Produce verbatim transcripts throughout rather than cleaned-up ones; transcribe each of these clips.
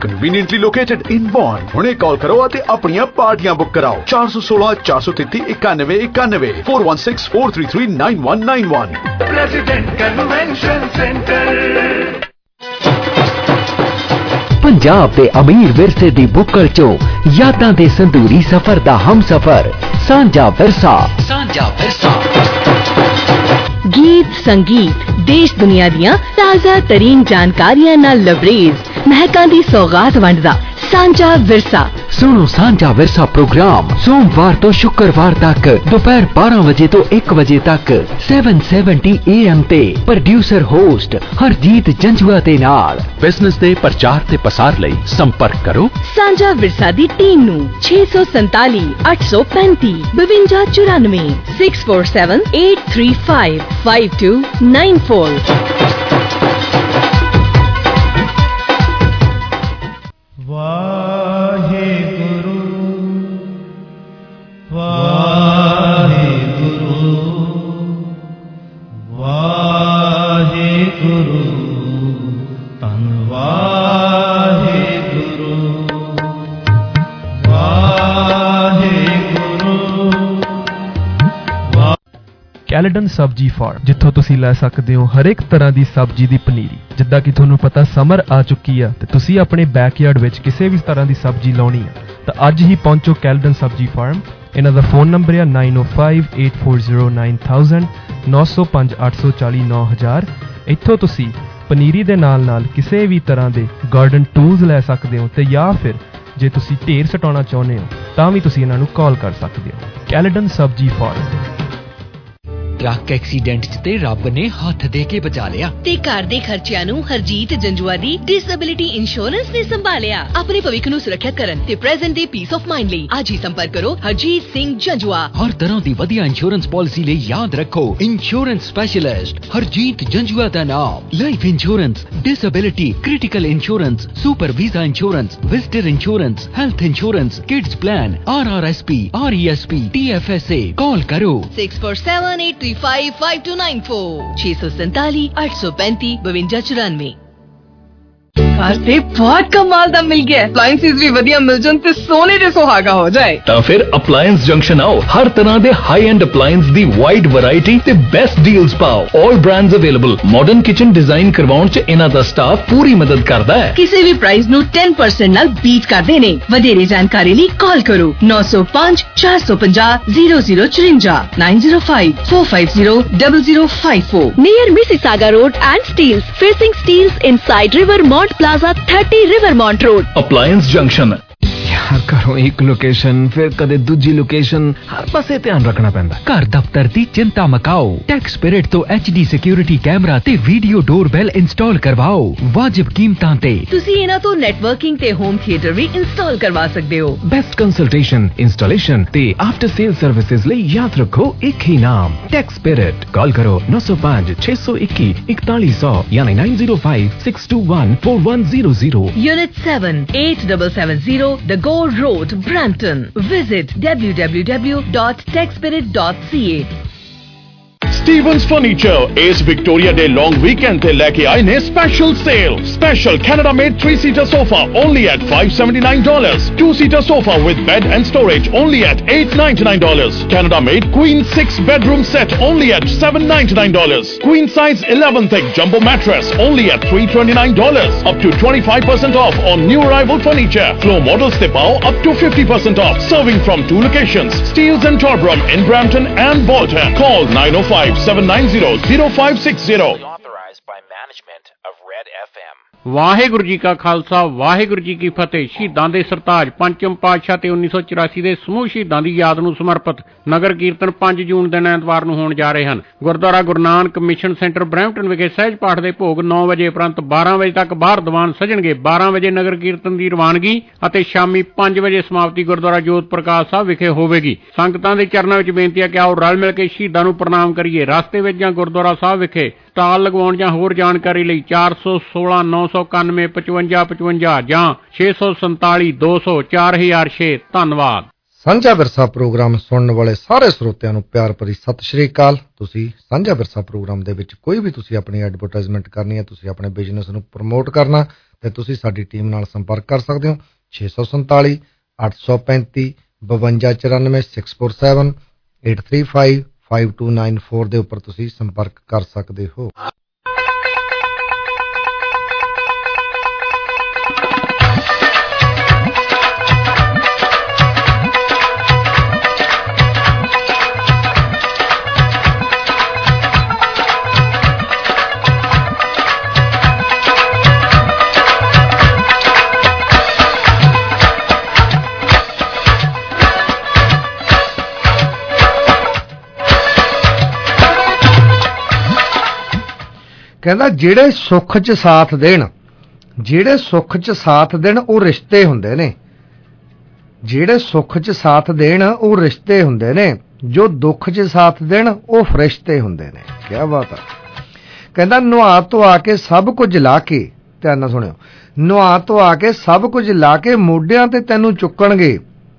conveniently located in Vaughan. ਹੁਣੇ ਕਾਲ ਕਰੋ ਅਤੇ ਆਪਣੀਆਂ ਪਾਰਟੀਆਂ ਬੁੱਕ ਕਰਾਓ ਚਾਰ ਸੌ ਸੋਲਾਂ ਚਾਰ ਸੌ ਤੇਤੀ ਇਕਾਨਵੇਂ ਇਕਾਨਵੇਂ four one six four three three nine one nine one. President Convention Center. Punjab ਦੇ ਅਮੀਰ ਵਿਰਸੇ ਦੀ ਬੁੱਕਲ ਚੋਂ ਯਾਦਾਂ ਦੇ ਸੰਦੂਰੀ ਸਫ਼ਰ ਦਾ ਹਮਸਫ਼ਰ ਸਾਂਝਾ ਵਿਰਸਾ ਸਾਂਝਾ ਵਿਰਸਾ गीत संगीत देश दुनिया दियां ताज़ा तरीन जानकारियां नाल लबरेज महकां दी सौगात वंडदा सांझा विरसा। सुनो सांझा विरसा प्रोग्राम सोमवार तो शुक्रवार तक दोपहर बारह बजे तो एक बजे तक seven seventy A M ते प्रोड्यूसर होस्ट हरजीत जंजुआ दे नाल। बिजनेस दे प्रचार ते पसार लई संपर्क करो सांझा विरसा दी टीम नू छे सौ संताली अठ सौ पैंती बवंजा चौरानवे six four seven eight three five five two nine four। Waheguru Waheguru Waheguru तन वाहेगुरु वाहेगुरु। ਕੈਲਡਨ ਸਬਜ਼ੀ ਫਾਰਮ, ਜਿੱਥੋਂ ਤੁਸੀਂ ਲੈ ਸਕਦੇ ਹੋ ਹਰ ਇੱਕ ਤਰ੍ਹਾਂ ਦੀ ਸਬਜ਼ੀ ਦੀ ਪਨੀਰੀ। ਜਿੱਦਾਂ ਕਿ ਤੁਹਾਨੂੰ ਪਤਾ ਸਮਰ ਆ ਚੁੱਕੀ ਆ ਤੇ ਤੁਸੀਂ ਆਪਣੇ ਬੈਕਯਾਰਡ ਵਿੱਚ ਕਿਸੇ ਵੀ ਤਰ੍ਹਾਂ ਦੀ ਸਬਜ਼ੀ ਲਾਉਣੀ ਆ ਤਾਂ ਅੱਜ ਹੀ ਪਹੁੰਚੋ ਕੈਲਡਨ ਸਬਜ਼ੀ ਫਾਰਮ। ਇਹਨਾਂ ਦਾ ਫੋਨ ਨੰਬਰ ਹੈ nine oh five eight four zero nine thousand nine oh five eight four four nine thousand। ਇੱਥੋਂ ਤੁਸੀਂ ਪਨੀਰੀ ਦੇ ਨਾਲ ਨਾਲ ਕਿਸੇ ਵੀ ਤਰ੍ਹਾਂ ਦੇ ਗਾਰਡਨ ਟੂਲਸ ਲੈ ਸਕਦੇ ਹੋ ਤੇ ਜਾਂ ਫਿਰ ਜੇ ਤੁਸੀਂ ਢੇਰ ਸਟਾਉਣਾ ਚਾਹੁੰਦੇ ਹੋ ਤਾਂ ਵੀ ਤੁਸੀਂ ਇਹਨਾਂ ਨੂੰ ਕਾਲ ਕਰ ਸਕਦੇ ਹੋ। Caledon Sabzi farm. Truck accident च ते रब ने हथ दे के बचा लिया ते घर दे खर्चियां नू हरजीत जंजुआ दी डिसेबिलिटी इंश्योरेंस ने संभालिया। अपने भविख नू सुरक्षित करन ते प्रेजेंट दे पीस ऑफ माइंड लई आज ही संपर्क करो हरजीत सिंह जंजुआ। हर तरह दी वधिया इंश्योरेंस पॉलिसी लई याद रखो इंश्योरेंस स्पेशलिस्ट हरजीत जंजुआ दा नाम। Life insurance, disability, critical insurance, super visa insurance, visitor insurance, health insurance, kids plan, R R S P, R E S P, T F S A. Call करो six four seven eight three five five two nine four छह सौ सैतालीस आठ सौ पैंतीस बवंजा चौरानवे। Car से बहुत कमाल दा मिल गया। अप्लायंसेस भी वधिया मिल जान ते सोने दे सुहागा हो जाए। ਤਾਂ ਫਿਰ ਅਪਲਾयंस ਜੰਕਸ਼ਨ ਆਓ। ਹਰ ਤਰ੍ਹਾਂ ਦੇ ਹਾਈ ਐਂਡ ਅਪਲਾयंस ਦੀ ਵਾਈਡ ਵੈਰਾਈਟੀ ਤੇ ਬੈਸਟ ਡੀਲਸ ਪਾਓ। All brands available. Modern kitchen design ਕਰਵਾਉਣ ਚ ਇਹਨਾਂ ਦਾ ਸਟਾਫ ਪੂਰੀ ਮਦਦ ਕਰਦਾ ਹੈ। ਕਿਸੇ ਵੀ ਪ੍ਰਾਈਸ ਨੂੰ ten percent ਨਾਲ ਬੀਟ ਕਰਦੇ ਨੇ। ਵਧੇਰੇ ਜਾਣਕਾਰੀ ਲਈ ਕਾਲ ਕਰੋ nine oh five four five zero zero zero four four nine oh five four five zero zero zero five four near Mississauga Road and Steels facing Steels inside Rivermont Plaza thirty Rivermont Road। Appliance junction. यार घरों एक location फिर कदे दूजी location, हर पासे ध्यान रखना पैंदा। घर दफ्तर दी चिंता मकाओ। टैक्स स्पिरिट तो एच डी सिक्योरिटी कैमरा ते वीडियो डोरबेल इंस्टॉल करवाओ वाजिब कीमतां ते। ਤੁਸੀਂ ਇਹਨਾਂ ਤੋਂ ਨੈਟਵਰਕਿੰਗ ਤੇ ਹੋਮ ਥੀਏਟਰ ਵੀ ਇੰਸਟਾਲ ਕਰਵਾ ਸਕਦੇ ਹੋ। बेस्ट कंसल्टेशन, इंस्टॉलेशन ते आफ्टर सेल सर्विसेज ले याद रखो एक ही नाम टैक्स स्पिरिट। कॉल करो nine oh five छह सौ इक्कीस इकतालीस सौ यानी nine oh five six two one four one zero zero। Unit seven eight seven seven zero The Go Road, Brampton. Visit w w w dot tech spirit dot c a। Stevens Furniture is Victoria Day long weekend te leke aaye ne special sale. Special Canada made three seater sofa only at five seventy-nine dollars. two seater sofa with bed and storage only at eight ninety-nine dollars. Canada made queen six bedroom set only at seven ninety-nine dollars. Queen size eleven thick jumbo mattress only at three twenty-nine dollars. Up to twenty-five percent off on new arrival furniture. Floor models te pao up to fifty percent off. Serving from two locations, Steels and Torbram in Brampton and Bolton. Call nine oh five seven nine zero zero five six zero। Authorized by management of Red F M। Waheguru ji ਕਾ ਖਾਲਸਾ ਵਾਹਿਗੁਰੂ ਜੀ ਕੀ ਫਤਿਹ। ਸ਼ਹੀਦਾਂ ਦੇ ਸਰਤਾਜ ਪੰਚਮ ਪਾਤਸ਼ਾਹ ਤੇ ਉੱਨੀ ਸੌ ਚੁਰਾਸੀ ਦੇ ਸਮੂਹ ਸ਼ਹੀਦਾਂ ਦੀ ਯਾਦ ਨੂੰ ਸਮਰਪਿਤ ਨਗਰ ਕੀਰਤਨ ਪੰਜ ਜੂਨ ਦਿਨ ਐਤਵਾਰ ਨੂੰ ਹੋਣ ਜਾ ਰਹੇ ਹਨ। Gurdwara Guru Nanak mission centre Brampton ਵਿਖੇ ਸਹਿਜ ਪਾਠ ਦੇ ਭੋਗ ਨੌ ਵਜੇ ਉਪਰੰਤ ਬਾਰਾਂ ਵਜੇ ਤੱਕ ਬਾਹਰ ਦੀਵਾਨ ਸਜਣਗੇ। ਬਾਰਾਂ ਵਜੇ ਨਗਰ ਕੀਰਤਨ ਦੀ ਰਵਾਨਗੀ ਅਤੇ ਸ਼ਾਮੀ ਪੰਜ ਵਜੇ ਸਮਾਪਤੀ ਗੁਰਦੁਆਰਾ ਜੋਤ ਪ੍ਰਕਾਸ਼ ਸਾਹਿਬ ਵਿਖੇ ਹੋਵੇਗੀ। ਸੰਗਤਾਂ ਦੇ ਚਰਨਾਂ ਵਿੱਚ ਬੇਨਤੀ ਹੈ ਕਿ ਆਓ ਰਲ ਮਿਲ ਕੇ ਸ਼ਹੀਦਾਂ ਨੂੰ ਪ੍ਰਣਾਮ ਕਰੀਏ। ਰਸਤੇ ਵਿੱਚ ਜਾਂ ਗੁਰਦੁਆਰਾ ਸਾਹਿਬ ਵਿਖੇ ਸਟਾਲ ਲਗਵਾਉਣ ਜਾਂ ਹੋਰ ਜਾਣਕਾਰੀ ਲਈ ਚਾਰ ਸੌ ਸੋਲਾਂ ਨੌ ਸੌ ਇਕਾਨਵੇਂ ਪਚਵੰਜਾ ਪਚਵੰਜਾ ਜਾਂ ਛੇ ਸੌ ਸੰਤਾਲੀ ਦੋ ਸੌ ਚਾਰ ਹਜ਼ਾਰ ਛੇ। ਧੰਨਵਾਦ। ਸਾਂਝਾ ਵਿਰਸਾ ਪ੍ਰੋਗਰਾਮ ਸੁਣਨ ਵਾਲੇ ਸਾਰੇ ਸਰੋਤਿਆਂ ਨੂੰ ਪਿਆਰ ਭਰੀ ਸਤਿ ਸ਼੍ਰੀ ਅਕਾਲ। ਤੁਸੀਂ ਸਾਂਝਾ ਵਿਰਸਾ ਪ੍ਰੋਗਰਾਮ ਦੇ ਵਿੱਚ ਕੋਈ ਵੀ ਤੁਸੀਂ ਆਪਣੀ ਐਡਵਰਟਾਈਜ਼ਮੈਂਟ ਕਰਨੀ ਹੈ, ਤੁਸੀਂ ਆਪਣੇ ਬਿਜ਼ਨਸ ਨੂੰ ਪ੍ਰਮੋਟ ਕਰਨਾ, ਤੇ ਤੁਸੀਂ ਸਾਡੀ ਟੀਮ ਨਾਲ ਸੰਪਰਕ ਕਰ ਸਕਦੇ ਹੋ ਛੇ ਸੌ ਸੰਤਾਲੀ ਅੱਠ ਸੌ ਪੈਂਤੀ ਬਵੰਜਾ ਚੁਰਾਨਵੇਂ six four seven eight three five five two nine four ਦੇ ਉੱਪਰ ਤੁਸੀਂ ਸੰਪਰਕ ਕਰ ਸਕਦੇ ਹੋ। ਕਹਿੰਦਾ ਜਿਹੜੇ ਸੁੱਖ 'ਚ ਸਾਥ ਦੇਣ, ਜਿਹੜੇ ਸੁੱਖ 'ਚ ਸਾਥ ਦੇਣ ਉਹ ਰਿਸ਼ਤੇ ਹੁੰਦੇ ਨੇ, ਜਿਹੜੇ ਸੁੱਖ 'ਚ ਸਾਥ ਦੇਣ ਉਹ ਰਿਸ਼ਤੇ ਹੁੰਦੇ ਨੇ, ਜੋ ਦੁੱਖ 'ਚ ਸਾਥ ਦੇਣ ਉਹ ਫਰਿਸ਼ਤੇ ਹੁੰਦੇ ਨੇ। ਕਿਆ ਬਾਤ ਆ। ਕਹਿੰਦਾ ਨੁਹਾ ਧੁਆ ਕੇ ਸਭ ਕੁਝ ਲਾ ਕੇ, ਧਿਆਨ ਨਾਲ ਸੁਣਿਓ, ਨੁਹਾ ਧੁਆ ਕੇ ਸਭ ਕੁਝ ਲਾ ਕੇ ਮੋਢਿਆਂ ਤੇ ਤੈਨੂੰ ਚੁੱਕਣਗੇ,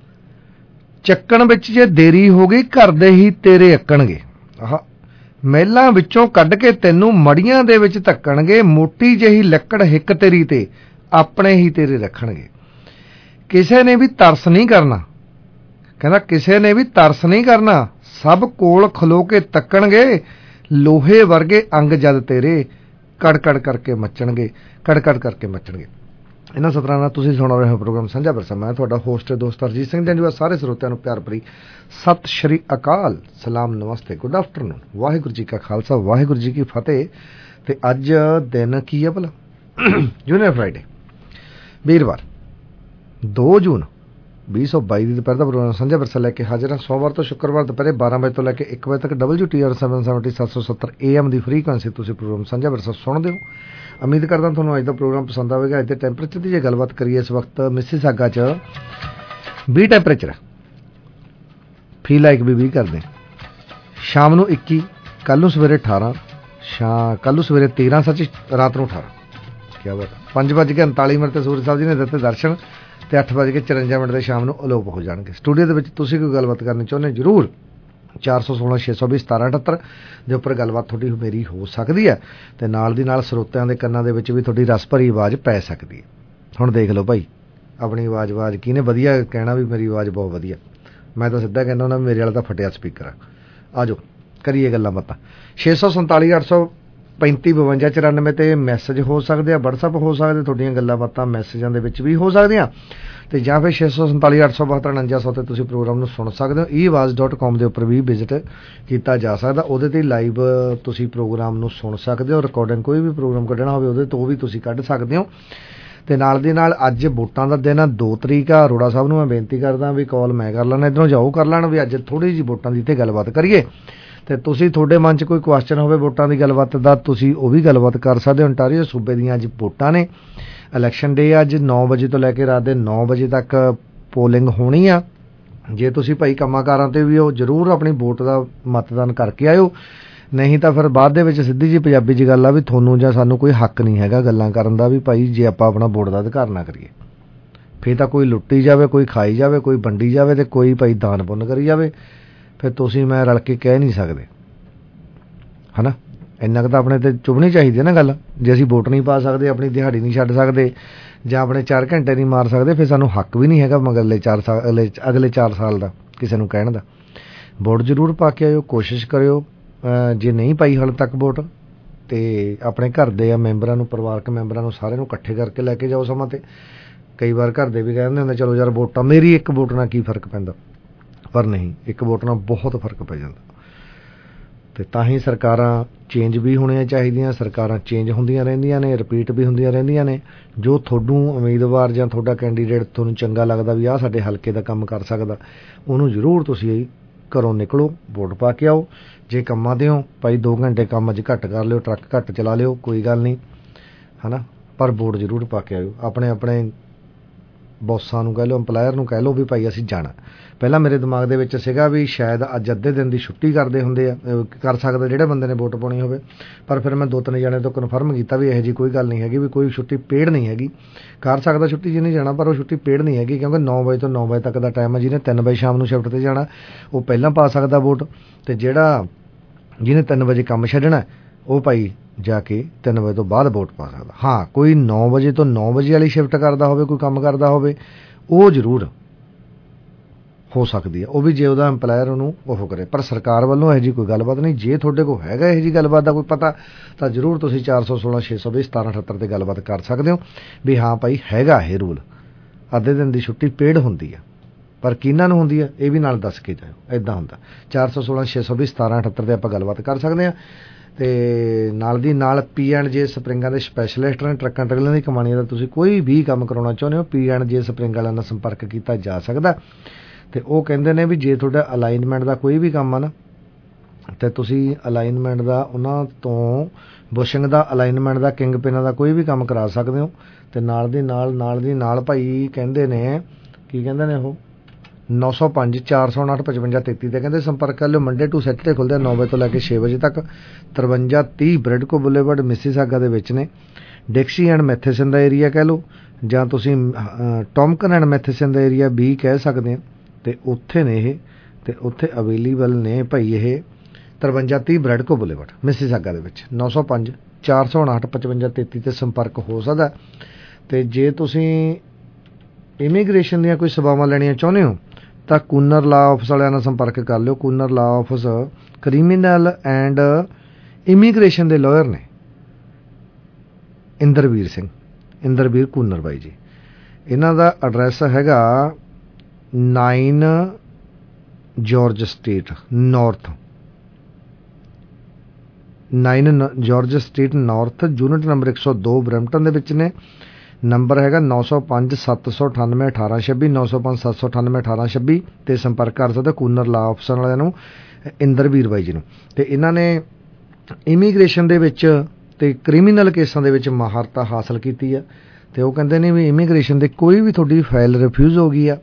ਚੱਕਣ ਵਿੱਚ ਜੇ ਦੇਰੀ ਹੋ ਗਈ ਘਰ ਦੇ ਹੀ ਤੇਰੇ ਅੱਕਣਗੇ। ਆਹ ਮਹਿਲਾਂ ਵਿੱਚੋਂ ਕੱਢ ਕੇ ਤੈਨੂੰ ਮੜੀਆਂ ਦੇ ਵਿੱਚ ਧੱਕਣਗੇ, ਮੋਟੀ ਜਿਹੀ ਲੱਕੜ ਹਿੱਕ ਤੇਰੀ ਤੇ ਆਪਣੇ ਹੀ ਤੇਰੇ ਰੱਖਣਗੇ। ਕਿਸੇ ਨੇ ਵੀ ਤਰਸ ਨਹੀਂ ਕਰਨਾ, ਕਹਿੰਦਾ ਕਿਸੇ ਨੇ ਵੀ ਤਰਸ ਨਹੀਂ ਕਰਨਾ, ਸਭ ਕੋਲ ਖਲੋ ਕੇ ਤੱਕਣਗੇ, ਲੋਹੇ ਵਰਗੇ ਅੰਗ ਜਦ ਤੇਰੇ ਕੜਕੜ ਕਰਕੇ ਮੱਚਣਗੇ, ਕੜਕੜ ਕਰਕੇ ਮੱਚਣਗੇ। ਇਹਨਾਂ ਸਤਰਾਂ ਨਾਲ ਤੁਸੀਂ ਸੁਣ ਰਹੇ ਹੋ ਪ੍ਰੋਗਰਾਮ ਸਾਂਝਾ ਵਿਰਸਾ। ਮੈਂ ਤੁਹਾਡਾ ਹੋਸਟ ਦੋਸਤ ਹਰਜੀਤ ਸਿੰਘ ਜੰਜੂਆ। ਸਾਰੇ ਸਰੋਤਿਆਂ ਨੂੰ ਪਿਆਰ ਭਰੀ ਸਤਿ ਸ਼੍ਰੀ ਅਕਾਲ, ਸਲਾਮ, ਨਮਸਤੇ, ਗੁੱਡ ਆਫਟਰਨੂਨ। ਵਾਹਿਗੁਰੂ ਜੀ ਕਾ ਖਾਲਸਾ, ਵਾਹਿਗੁਰੂ ਜੀ ਕੀ ਫਤਿਹ। ਤੇ ਅੱਜ ਦਿਨ ਕੀ ਹੈ ਭਲਾ? ਜੂਨੀਅਰ ਫਰਾਈਡੇ, ਵੀਰਵਾਰ ਦੋ ਜੂਨ ਵੀਹ ਸੌ ਬਾਈ ਦੀ ਦੁਪਹਿਰ ਦਾ ਪ੍ਰੋਗਰਾਮ ਸਾਂਝਾ ਵਿਰਸਾ ਲੈ ਕੇ ਹਾਜ਼ਰ ਹਾਂ। ਸੋਮਵਾਰ ਤੋਂ ਸ਼ੁੱਕਰਵਾਰ ਦੁਪਹਿਰੇ ਬਾਰਾਂ ਵਜੇ ਤੋਂ ਲੈ ਕੇ ਇੱਕ ਵਜੇ ਤੱਕ W T R seven seventy ਸੱਤ ਸੌ ਸੱਤਰ ਏ ਐਮ ਦੀ ਫਰੀਕੁਐਂਸੀ ਤੁਸੀਂ ਪ੍ਰੋਗਰਾਮ ਸਾਂਝਾ ਵਿਰਸਾ ਸੁਣਦੇ ਹੋ। ਉਮੀਦ ਕਰਦਾ ਤੁਹਾਨੂੰ ਅੱਜ ਦਾ ਪ੍ਰੋਗਰਾਮ ਪਸੰਦ ਆਵੇਗਾ। ਅੱਜ ਦੇ ਟੈਂਪਰੇਚਰ ਦੀ ਜੇ ਗੱਲਬਾਤ ਕਰੀਏ, ਇਸ ਵਕਤ ਮਿਸੀਸਾਗਾ 'ਚ ਵੀਹ ਟੈਂਪਰੇਚਰ ਹੈ, ਫੀਲ ਲਾਈਕ ਵੀ ਵੀਹ ਕਰਦੇ। ਸ਼ਾਮ ਨੂੰ ਇੱਕੀ, ਕੱਲ੍ਹ ਨੂੰ ਸਵੇਰੇ ਅਠਾਰਾਂ, ਸ਼ਾ ਕੱਲ੍ਹ ਨੂੰ ਸਵੇਰੇ ਤੇਰਾਂ, ਸੱਚ ਰਾਤ ਨੂੰ ਅਠਾਰਾਂ। ਕਿਆ ਬਾਤ। ਪੰਜ ਵੱਜ ਕੇ ਉਨਤਾਲੀ ਮਿੰਟ ਤੇ ਸੂਰਜ ਸਾਹਿਬ ਜੀ ਨੇ ਦਿੱਤੇ ਦਰਸ਼ਨ, ਤੇ ਅੱਠ ਵੱਜ ਕੇ ਚੁਰੰਜਾ ਮਿੰਟ ਦੇ ਸ਼ਾਮ ਨੂੰ ਅਲੋਪ ਹੋ ਜਾਣਗੇ। ਸਟੂਡੀਓ ਦੇ ਵਿੱਚ ਤੁਸੀਂ ਕੋਈ ਗੱਲਬਾਤ ਕਰਨੀ ਚਾਹੁੰਦੇ ਜ਼ਰੂਰ ਚਾਰ ਸੌ ਸੋਲਾਂ ਛੇ ਸੌ ਵੀਹ ਸਤਾਰਾਂ ਅਠੱਤਰ ਦੇ ਉੱਪਰ ਗੱਲਬਾਤ ਤੁਹਾਡੀ ਮੇਰੀ ਹੋ ਸਕਦੀ ਹੈ, ਤੇ ਨਾਲ ਦੀ ਨਾਲ ਸਰੋਤਿਆਂ ਦੇ ਕੰਨਾਂ ਦੇ ਵਿੱਚ ਵੀ ਤੁਹਾਡੀ ਰਸ ਭਰੀ ਆਵਾਜ਼ ਪੈ ਸਕਦੀ ਹੈ। ਹੁਣ ਦੇਖ ਲਓ ਭਾਈ, ਆਪਣੀ ਆਵਾਜ਼ ਆਵਾਜ਼ ਕਿਹਨੇ ਵਧੀਆ ਕਹਿਣਾ ਵੀ ਮੇਰੀ ਆਵਾਜ਼ ਬਹੁਤ ਵਧੀਆ। ਮੈਂ ਤਾਂ ਸਿੱਧਾ ਕਹਿੰਦਾ ਹੁੰਦਾ ਮੇਰੇ ਵਾਲਾ ਤਾਂ ਫਟਿਆ ਸਪੀਕਰ ਆ। ਆ ਜਾਓ ਕਰੀਏ ਗੱਲਾਂ ਬਾਤਾਂ। ਛੇ ਸੌ ਸੰਤਾਲੀ ਅੱਠ ਸੌ ਪੈਂਤੀ ਬਵੰਜਾ ਚੁਰਾਨਵੇਂ ਤੇ ਮੈਸੇਜ ਹੋ ਸਕਦੇ ਆ, ਵਟਸਐਪ ਹੋ ਸਕਦੇ, ਤੁਹਾਡੀਆਂ ਗੱਲਾਂ ਬਾਤਾਂ ਮੈਸੇਜਾਂ ਦੇ ਵਿੱਚ ਵੀ ਹੋ ਸਕਦੀਆਂ, ਤੇ ਜਾਂ ਫਿਰ ਛੇ ਸੌ ਸੰਤਾਲੀ ਅੱਠ ਸੌ ਬਹੱਤਰ ਉਣੰਜਾ ਸੌ ਤੇ ਤੁਸੀਂ ਪ੍ਰੋਗਰਾਮ ਨੂੰ ਸੁਣ ਸਕਦੇ ਹੋ। ਈ ਆਵਾਜ਼ ਡਾਟ ਕਾਮ ਦੇ ਉੱਪਰ ਵੀ ਵਿਜ਼ਿਟ ਕੀਤਾ ਜਾ ਸਕਦਾ, ਉਹਦੇ 'ਤੇ ਲਾਈਵ ਤੁਸੀਂ ਪ੍ਰੋਗਰਾਮ ਨੂੰ ਸੁਣ ਸਕਦੇ ਹੋ। ਰਿਕਾਰਡਿੰਗ ਕੋਈ ਵੀ ਪ੍ਰੋਗਰਾਮ ਕੱਢਣਾ ਹੋਵੇ ਉਹਦੇ ਤੋਂ ਵੀ ਤੁਸੀਂ ਕੱਢ ਸਕਦੇ ਹੋ। ਤੇ ਨਾਲ ਦੀ ਨਾਲ ਅੱਜ ਵੋਟਾਂ ਦਾ ਦਿਨ ਆ, ਦੋ ਤਰੀਕ ਆ। ਅਰੋੜਾ ਸਾਹਿਬ ਨੂੰ ਮੈਂ ਬੇਨਤੀ ਕਰਦਾ ਵੀ ਕਾਲ ਮੈਂ ਕਰ ਲੈਣਾ, ਇੱਧਰੋਂ ਜਾਓ ਕਰ ਲੈਣ, ਵੀ ਅੱਜ ਥੋੜ੍ਹੀ ਜਿਹੀ ਵੋਟਾਂ ਦੀ ਤੇ ਗੱਲਬਾਤ ਕਰੀਏ। ਤੇ ਤੁਸੀਂ ਤੁਹਾਡੇ ਮਨ 'ਚ ਕੋਈ ਕੁਐਸਚਨ ਹੋਵੇ ਵੋਟਾਂ ਦੀ ਗੱਲਬਾਤ ਦਾ, ਤੁਸੀਂ ਉਹ ਵੀ ਗੱਲਬਾਤ ਕਰ ਸਕਦੇ ਹੋ। ontario ਸੂਬੇ ਦੀਆਂ ਅੱਜ ਵੋਟਾਂ ਨੇ, ਇਲੈਕਸ਼ਨ ਡੇ ਅੱਜ ਨੌ ਵਜੇ ਤੋਂ ਲੈ ਕੇ ਰਾਤ ਦੇ ਨੌ ਵਜੇ ਤੱਕ ਪੋਲਿੰਗ ਹੋਣੀ ਆ। ਜੇ ਤੁਸੀਂ ਭਾਈ ਕੰਮਾਂ ਕਾਰਾਂ 'ਤੇ ਵੀ ਹੋ, ਜ਼ਰੂਰ ਆਪਣੀ ਵੋਟ ਦਾ ਮਤਦਾਨ ਕਰਕੇ ਆਇਓ, ਨਹੀਂ ਤਾਂ ਫਿਰ ਬਾਅਦ ਦੇ ਵਿੱਚ ਸਿੱਧੀ ਜੀ ਪੰਜਾਬੀ 'ਚ ਗੱਲ ਆ ਵੀ ਤੁਹਾਨੂੰ ਜਾਂ ਸਾਨੂੰ ਕੋਈ ਹੱਕ ਨਹੀਂ ਹੈਗਾ ਗੱਲਾਂ ਕਰਨ ਦਾ, ਵੀ ਭਾਈ ਜੇ ਆਪਾਂ ਆਪਣਾ ਵੋਟ ਦਾ ਅਧਿਕਾਰ ਨਾ ਕਰੀਏ ਫਿਰ ਤਾਂ ਕੋਈ ਲੁੱਟੀ ਜਾਵੇ, ਕੋਈ ਖਾਈ ਜਾਵੇ, ਕੋਈ ਵੰਡੀ ਜਾਵੇ, ਤੇ ਕੋਈ ਭਾਈ ਦਾਨ ਪੁੰਨ ਕਰੀ ਜਾਵੇ। ਫਿਰ ਤੁਸੀਂ ਮੈਂ ਰਲ ਕੇ ਕਹਿ ਨਹੀਂ ਸਕਦੇ, ਹੈ ਨਾ। ਇੰਨਾ ਕੁ ਤਾਂ ਆਪਣੇ 'ਤੇ ਚੁਭਣੀ ਚਾਹੀਦੀ ਹੈ ਨਾ ਗੱਲ। ਜੇ ਅਸੀਂ ਵੋਟ ਨਹੀਂ ਪਾ ਸਕਦੇ, ਆਪਣੀ ਦਿਹਾੜੀ ਨਹੀਂ ਛੱਡ ਸਕਦੇ, ਜਾਂ ਆਪਣੇ ਚਾਰ ਘੰਟੇ ਨਹੀਂ ਮਾਰ ਸਕਦੇ, ਫਿਰ ਸਾਨੂੰ ਹੱਕ ਵੀ ਨਹੀਂ ਹੈਗਾ ਮਗਰਲੇ ਚਾਰ ਸਾਲ ਅਗਲੇ ਅਗਲੇ ਚਾਰ ਸਾਲ ਦਾ ਕਿਸੇ ਨੂੰ ਕਹਿਣ ਦਾ। ਵੋਟ ਜ਼ਰੂਰ ਪਾ ਕੇ ਆਇਓ, ਕੋਸ਼ਿਸ਼ ਕਰਿਓ। ਜੇ ਨਹੀਂ ਪਾਈ ਹਾਲੇ ਤੱਕ ਵੋਟ, ਤੇ ਆਪਣੇ ਘਰ ਦੇ ਆ ਮੈਂਬਰਾਂ ਨੂੰ, ਪਰਿਵਾਰਕ ਮੈਂਬਰਾਂ ਨੂੰ ਸਾਰਿਆਂ ਨੂੰ ਇਕੱਠੇ ਕਰਕੇ ਲੈ ਕੇ ਜਾਓ ਸਮਾਂ 'ਤੇ। ਕਈ ਵਾਰ ਘਰ ਦੇ ਵੀ ਕਹਿੰਦੇ ਹੁੰਦੇ ਚਲੋ ਯਾਰ ਵੋਟਾਂ, ਮੇਰੀ ਇੱਕ ਵੋਟ ਨਾਲ ਕੀ ਫਰਕ ਪੈਂਦਾ, ਪਰ ਨਹੀਂ, ਇੱਕ ਵੋਟ ਨਾਲ ਬਹੁਤ ਫਰਕ ਪੈ ਜਾਂਦਾ। ਤੇ ਤਾਂ ਹੀ ਸਰਕਾਰਾਂ ਚੇਂਜ ਵੀ ਹੋਣੀਆਂ ਚਾਹੀਦੀਆਂ, ਸਰਕਾਰਾਂ ਚੇਂਜ ਹੁੰਦੀਆਂ ਰਹਿੰਦੀਆਂ ਨੇ, ਰਿਪੀਟ ਵੀ ਹੁੰਦੀਆਂ ਰਹਿੰਦੀਆਂ ਨੇ। ਜੋ ਤੁਹਾਨੂੰ ਉਮੀਦਵਾਰ ਜਾਂ ਤੁਹਾਡਾ ਕੈਂਡੀਡੇਟ ਤੁਹਾਨੂੰ ਚੰਗਾ ਲੱਗਦਾ ਵੀ ਆਹ ਸਾਡੇ ਹਲਕੇ ਦਾ ਕੰਮ ਕਰ ਸਕਦਾ, ਉਹਨੂੰ ਜ਼ਰੂਰ ਤੁਸੀਂ ਘਰੋਂ ਨਿਕਲੋ, ਵੋਟ ਪਾ ਕੇ ਆਓ। ਜੇ ਕੰਮਾਂ ਦੇ ਹੋ ਭਾਈ, ਦੋ ਘੰਟੇ ਕੰਮ ਅੱਜ ਘੱਟ ਕਰ ਲਿਓ, ਟਰੱਕ ਘੱਟ ਚਲਾ ਲਿਓ, ਕੋਈ ਗੱਲ ਨਹੀਂ, ਹੈ ਨਾ, ਪਰ ਵੋਟ ਜ਼ਰੂਰ ਪਾ ਕੇ ਆਇਓ। ਆਪਣੇ ਆਪਣੇ ਬੌਸਾਂ ਨੂੰ ਕਹਿ ਲਓ, ਇੰਪਲਾਇਰ ਨੂੰ ਕਹਿ ਲਓ ਵੀ ਭਾਈ ਅਸੀਂ ਜਾਣਾ। ਪਹਿਲਾਂ ਮੇਰੇ ਦਿਮਾਗ ਦੇ ਵਿੱਚ ਸੀਗਾ ਵੀ ਸ਼ਾਇਦ ਅੱਜ ਅੱਧੇ ਦਿਨ ਦੀ ਛੁੱਟੀ ਕਰਦੇ ਹੁੰਦੇ ਆ, ਕਰ ਸਕਦੇ ਜਿਹੜੇ ਬੰਦੇ ਨੇ ਵੋਟ ਪਾਉਣੀ ਹੋਵੇ, ਪਰ ਫਿਰ ਮੈਂ ਦੋ ਤਿੰਨ ਜਣੇ ਤੋਂ ਕਨਫਰਮ ਕੀਤਾ ਵੀ ਇਹੋ ਜਿਹੀ ਕੋਈ ਗੱਲ ਨਹੀਂ ਹੈਗੀ, ਵੀ ਕੋਈ ਛੁੱਟੀ ਪੇਡ ਨਹੀਂ ਹੈਗੀ। ਕਰ ਸਕਦਾ ਛੁੱਟੀ ਜਿਹਨੇ ਜਾਣਾ, ਪਰ ਉਹ ਛੁੱਟੀ ਪੇਡ ਨਹੀਂ ਹੈਗੀ, ਕਿਉਂਕਿ ਨੌ ਵਜੇ ਤੋਂ ਨੌ ਵਜੇ ਤੱਕ ਦਾ ਟਾਈਮ ਹੈ। ਜਿਹਨੇ ਤਿੰਨ ਵਜੇ ਸ਼ਾਮ ਨੂੰ ਸ਼ਿਫਟ 'ਤੇ ਜਾਣਾ ਉਹ ਪਹਿਲਾਂ ਪਾ ਸਕਦਾ ਵੋਟ, ਅਤੇ ਜਿਹੜਾ ਜਿਹਨੇ ਤਿੰਨ ਵਜੇ ਕੰਮ ਛੱਡਣਾ ਉਹ ਭਾਈ ਜਾ ਕੇ ਤਿੰਨ ਵਜੇ ਤੋਂ ਬਾਅਦ ਵੋਟ ਪਾ ਸਕਦਾ। ਹਾਂ, ਕੋਈ ਨੌ ਵਜੇ ਤੋਂ ਨੌ ਵਜੇ ਵਾਲੀ ਸ਼ਿਫਟ ਕਰਦਾ ਹੋਵੇ, ਕੋਈ ਕੰਮ ਕਰਦਾ ਹੋਵੇ, ਉਹ ਜ਼ਰੂਰ ਹੋ ਸਕਦੀ ਹੈ, ਉਹ ਵੀ ਜੇ ਉਹਦਾ ਇੰਪਲਾਇਰ ਉਹਨੂੰ ਉਹ ਕਰੇ। ਪਰ ਸਰਕਾਰ ਵੱਲੋਂ ਇਹੋ ਜਿਹੀ ਕੋਈ ਗੱਲਬਾਤ ਨਹੀਂ। ਜੇ ਤੁਹਾਡੇ ਕੋਲ ਹੈਗਾ ਇਹੋ ਜਿਹੀ ਗੱਲਬਾਤ ਦਾ ਕੋਈ ਪਤਾ ਤਾਂ ਜ਼ਰੂਰ ਤੁਸੀਂ ਚਾਰ ਸੌ ਸੋਲਾਂ ਛੇ ਸੌ ਵੀਹ ਸਤਾਰਾਂ ਅਠੱਤਰ 'ਤੇ ਗੱਲਬਾਤ ਕਰ ਸਕਦੇ ਹੋ ਵੀ ਹਾਂ ਭਾਈ ਹੈਗਾ ਇਹ ਰੂਲ, ਅੱਧੇ ਦਿਨ ਦੀ ਛੁੱਟੀ ਪੇਡ ਹੁੰਦੀ ਆ, ਪਰ ਕਿਹਨਾਂ ਨੂੰ ਹੁੰਦੀ ਆ ਇਹ ਵੀ ਨਾਲ ਦੱਸ ਕੇ ਜਾਓ। ਇੱਦਾਂ ਹੁੰਦਾ ਚਾਰ ਸੌ ਸੋਲਾਂ ਛੇ ਸੌ ਵੀਹ ਸਤਾਰਾਂ ਅਠੱਤਰ 'ਤੇ ਆਪਾਂ ਗੱਲਬਾਤ ਕਰ ਸਕਦੇ ਹਾਂ। ਅਤੇ ਨਾਲ ਦੀ ਨਾਲ ਪੀ ਐਂਡ ਜੇ ਸਪਰਿੰਗਾਂ ਦੇ ਸਪੈਸ਼ਲਿਸਟ ਨੇ, ਟਰੱਕਾਂ ਟਰੈਲੀਆਂ ਦੀ ਕਮਾਣੀ ਦਾ ਤੁਸੀਂ ਕੋਈ ਵੀ ਕੰਮ ਕਰਾਉਣਾ ਚਾਹੁੰਦੇ ਹੋ, ਪੀ ਐਂਡ ਜੇ ਸਪਰਿੰਗ ਵਾਲਿਆਂ ਨਾਲ ਸੰਪਰਕ ਕੀਤਾ ਜਾ ਸਕਦਾ। ਅਤੇ ਉਹ ਕਹਿੰਦੇ ਨੇ ਵੀ ਜੇ ਤੁਹਾਡਾ ਅਲਾਈਨਮੈਂਟ ਦਾ ਕੋਈ ਵੀ ਕੰਮ ਆ ਨਾ, ਅਤੇ ਤੁਸੀਂ ਅਲਾਈਨਮੈਂਟ ਦਾ ਉਹਨਾਂ ਤੋਂ ਬੁਸ਼ਿੰਗ ਦਾ, ਅਲਾਈਨਮੈਂਟ ਦਾ, ਕਿੰਗ ਪਿਨਾਂ ਦਾ ਕੋਈ ਵੀ ਕੰਮ ਕਰਾ ਸਕਦੇ ਹੋ। ਅਤੇ ਨਾਲ ਦੀ ਨਾਲ ਨਾਲ ਦੀ ਨਾਲ ਭਾਈ ਕਹਿੰਦੇ ਨੇ, ਕੀ ਕਹਿੰਦੇ ਨੇ ਉਹ, ਨੌ ਸੌ ਪੰਜ ਚਾਰ ਸੌ ਉਣਾਹਠ ਪਚਵੰਜਾ ਤੇਤੀ 'ਤੇ ਕਹਿੰਦੇ ਸੰਪਰਕ ਕਰ ਲਿਓ। ਮੰਡੇ ਟੂ ਸੈਟਰਡੇ ਖੁੱਲ੍ਹਦੇ ਨੌ ਵਜੇ ਤੋਂ ਲੈ ਕੇ ਛੇ ਵਜੇ ਤੱਕ। ਤਰਵੰਜਾ ਤੀਹ ਬ੍ਰੈਡਕੋ ਬੁਲੇਵਰਡ ਮਿਸੀਸਾਗਾ ਦੇ ਵਿੱਚ ਨੇ। ਡਿਕਸੀ ਐਂਡ ਮੈਥੇਸਨ ਦਾ ਏਰੀਆ ਕਹਿ ਲਓ, ਜਾਂ ਤੁਸੀਂ ਟੋਮਕਨ ਐਂਡ ਮੈਥੇਸਨ ਦਾ ਏਰੀਆ ਵੀ ਕਹਿ ਸਕਦੇ ਆ, ਅਤੇ ਉੱਥੇ ਨੇ ਇਹ, ਅਤੇ ਉੱਥੇ ਅਵੇਲੇਬਲ ਨੇ ਭਾਈ ਇਹ ਤਰਵੰਜਾ ਤੀਹ ਬ੍ਰੈਡਕੋ ਬੁਲੇਵਰਡ ਮਿਸੀਸਾਗਾ ਦੇ ਵਿੱਚ। ਨੌ ਸੌ ਪੰਜ ਚਾਰ ਸੌ ਉਣਾਹਠ ਪਚਵੰਜਾ ਤੇਤੀ 'ਤੇ ਸੰਪਰਕ ਹੋ ਸਕਦਾ। ਅਤੇ ਜੇ ਤੁਸੀਂ ਇਮੀਗ੍ਰੇਸ਼ਨ ਦੀਆਂ ਕੋਈ ਸੇਵਾਵਾਂ ਲੈਣੀਆਂ ਚਾਹੁੰਦੇ ਹੋ ਤਾਂ ਕੂਨਰ ਲਾ ਆਫਿਸ ਵਾਲਿਆਂ ਨਾਲ ਸੰਪਰਕ ਕਰ ਲਿਓ। Kooner law office criminal and immigration ਦੇ ਲਾਇਰ ਨੇ, ਇੰਦਰਵੀਰ ਸਿੰਘ, ਇੰਦਰਵੀਰ ਕੂਨਰ ਬਾਈ ਜੀ। ਇਹਨਾਂ ਦਾ ਐਡਰੈਸ ਹੈਗਾ nine George street north, nine George street north, unit number ਇੱਕ ਸੌ ਦੋ ਬਰੈਂਪਟਨ ਦੇ ਵਿੱਚ ਨੇ। ਨੰਬਰ ਹੈਗਾ ਨੌ ਸੌ ਪੰਜ ਸੱਤ ਸੌ ਅਠਾਨਵੇਂ ਅਠਾਰਾਂ ਛੱਬੀ, ਨੌ ਸੌ ਪੰਜ ਸੱਤ ਸੌ ਅਠਾਨਵੇਂ ਅਠਾਰਾਂ ਛੱਬੀ 'ਤੇ ਸੰਪਰਕ ਕਰ ਸਕਦਾ ਕੂਨਰ ਲਾ ਆਫਿਸਰ ਵਾਲਿਆਂ ਨੂੰ, ਇੰਦਰਵੀਰ ਬਾਈ ਜੀ ਨੂੰ। ਅਤੇ ਇਹਨਾਂ ਨੇ ਇਮੀਗ੍ਰੇਸ਼ਨ ਦੇ ਵਿੱਚ ਅਤੇ ਕ੍ਰਿਮੀਨਲ ਕੇਸਾਂ ਦੇ ਵਿੱਚ ਮਹਾਰਤਾ ਹਾਸਲ ਕੀਤੀ ਆ। ਅਤੇ ਉਹ ਕਹਿੰਦੇ ਨੇ ਵੀ ਇਮੀਗ੍ਰੇਸ਼ਨ ਦੇ ਕੋਈ ਵੀ ਤੁਹਾਡੀ ਫਾਈਲ ਰਿਫਿਊਜ਼ ਹੋ ਗਈ ਆ,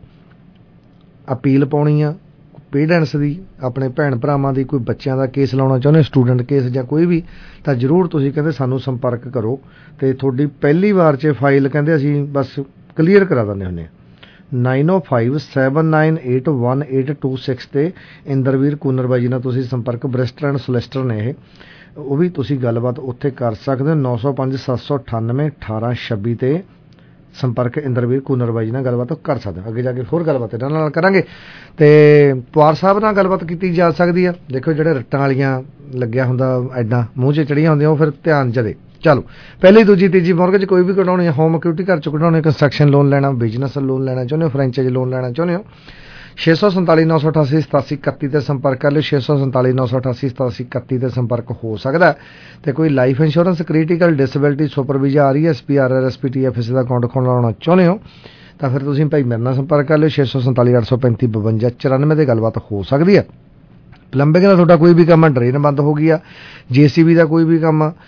ਅਪੀਲ ਪਾਉਣੀ ਆ ਪੇਰੈਂਟਸ ਦੀ, ਆਪਣੇ ਭੈਣ ਭਰਾਵਾਂ ਦੀ, ਕੋਈ ਬੱਚਿਆਂ ਦਾ ਕੇਸ ਲਾਉਣਾ ਚਾਹੁੰਦੇ, ਸਟੂਡੈਂਟ ਕੇਸ ਜਾਂ ਕੋਈ ਵੀ, ਤਾਂ ਜ਼ਰੂਰ ਤੁਸੀਂ ਕਹਿੰਦੇ ਸਾਨੂੰ ਸੰਪਰਕ ਕਰੋ। ਅਤੇ ਤੁਹਾਡੀ ਪਹਿਲੀ ਵਾਰ 'ਚ ਫਾਈਲ ਕਹਿੰਦੇ ਅਸੀਂ ਬਸ ਕਲੀਅਰ ਕਰਾ ਦਿੰਦੇ ਹੁੰਦੇ ਹਾਂ। Nine oh five seven nine eight one eight two six 'ਤੇ ਇੰਦਰਵੀਰ ਕੂਨਰ ਬਾਈ ਜੀ ਨਾਲ ਤੁਸੀਂ ਸੰਪਰਕ, ਬਰਿਸਟਰ ਐਂਡ ਸੋਲਿਸਟਰ ਨੇ ਇਹ, ਉਹ ਵੀ ਤੁਸੀਂ ਗੱਲਬਾਤ ਉੱਥੇ ਕਰ ਸਕਦੇ ਹੋ। ਨੌ ਸੌ ਪੰਜ ਸੱਤ ਸੌ ਅਠਾਨਵੇਂ ਅਠਾਰਾਂ ਛੱਬੀ 'ਤੇ ਸੰਪਰਕ ਇੰਦਰਵੀਰ ਕੂਨਰ ਬਾਈ ਜੀ ਨਾਲ ਗੱਲਬਾਤ ਕਰ ਸਕਦੇ ਹੋ। ਅੱਗੇ ਜਾ ਕੇ ਹੋਰ ਗੱਲਬਾਤ ਇਹਨਾਂ ਨਾਲ ਕਰਾਂਗੇ। ਅਤੇ ਪਵਾਰ ਸਾਹਿਬ ਨਾਲ ਗੱਲਬਾਤ ਕੀਤੀ ਜਾ ਸਕਦੀ ਆ। ਦੇਖੋ ਜਿਹੜੇ ਰੱਟਾਂ ਵਾਲੀਆਂ ਲੱਗਿਆ ਹੁੰਦਾ ਐਡਾਂ ਮੂੰਹ 'ਚ ਚੜੀਆਂ ਹੁੰਦੀਆਂ, ਉਹ ਫਿਰ ਧਿਆਨ 'ਚ ਦੇ। ਚਲੋ, ਪਹਿਲੀ ਦੂਜੀ ਤੀਜੀ ਮੌਰਗੇਜ ਕੋਈ ਵੀ ਕਢਾਉਣੀ ਹੈ, ਹੋਮ ਸਿਕਿਉਰਿਟੀ ਘਰ 'ਚੋਂ ਕਢਾਉਣੀ, ਕੰਸਟਰਕਸ਼ਨ ਲੋਨ ਲੈਣਾ, ਬਿਜ਼ਨਸ ਲੋਨ ਲੈਣਾ ਚਾਹੁੰਦੇ ਹੋ, ਫਰੈਂਚਾਈਜ਼ ਲੋਨ ਲੈਣਾ ਚਾਹੁੰਦੇ ਹੋ, ਛੇ ਸੌ ਸੰਤਾਲੀ ਨੌ ਸੌ ਅਠਾਸੀ ਸਤਾਸੀ ਇਕੱਤੀ 'ਤੇ ਸੰਪਰਕ ਕਰ ਲਿਓ। ਛੇ ਸੌ ਸੰਤਾਲੀ ਨੌ ਸੌ ਅਠਾਸੀ ਸਤਾਸੀ ਇਕੱਤੀ 'ਤੇ ਸੰਪਰਕ ਹੋ ਸਕਦਾ। ਅਤੇ ਕੋਈ life insurance, critical disability, super visa, R E S P, R R S P, T F S ਦਾ ਅਕਾਊਂਟ ਖੋਲ੍ਹਾਉਣਾ ਚਾਹੁੰਦੇ ਹੋ ਤਾਂ ਫਿਰ ਤੁਸੀਂ ਭਾਈ ਮੇਰੇ ਨਾਲ ਸੰਪਰਕ ਕਰ ਲਿਓ। ਛੇ ਸੌ ਸੰਤਾਲੀ ਅੱਠ ਸੌ ਪੈਂਤੀ ਬਵੰਜਾ ਚੁਰਾਨਵੇਂ 'ਤੇ ਗੱਲਬਾਤ ਹੋ ਸਕਦੀ ਹੈ। ਪਲੰਬਿੰਗ ਦਾ ਤੁਹਾਡਾ ਕੋਈ ਵੀ ਕੰਮ ਆ, ਡਰੇਨ ਬੰਦ ਹੋ ਗਈ ਆ, ਜੇ ਸੀ ਬੀ ਦਾ ਕੋਈ ਵੀ ਕੰਮ ਆ,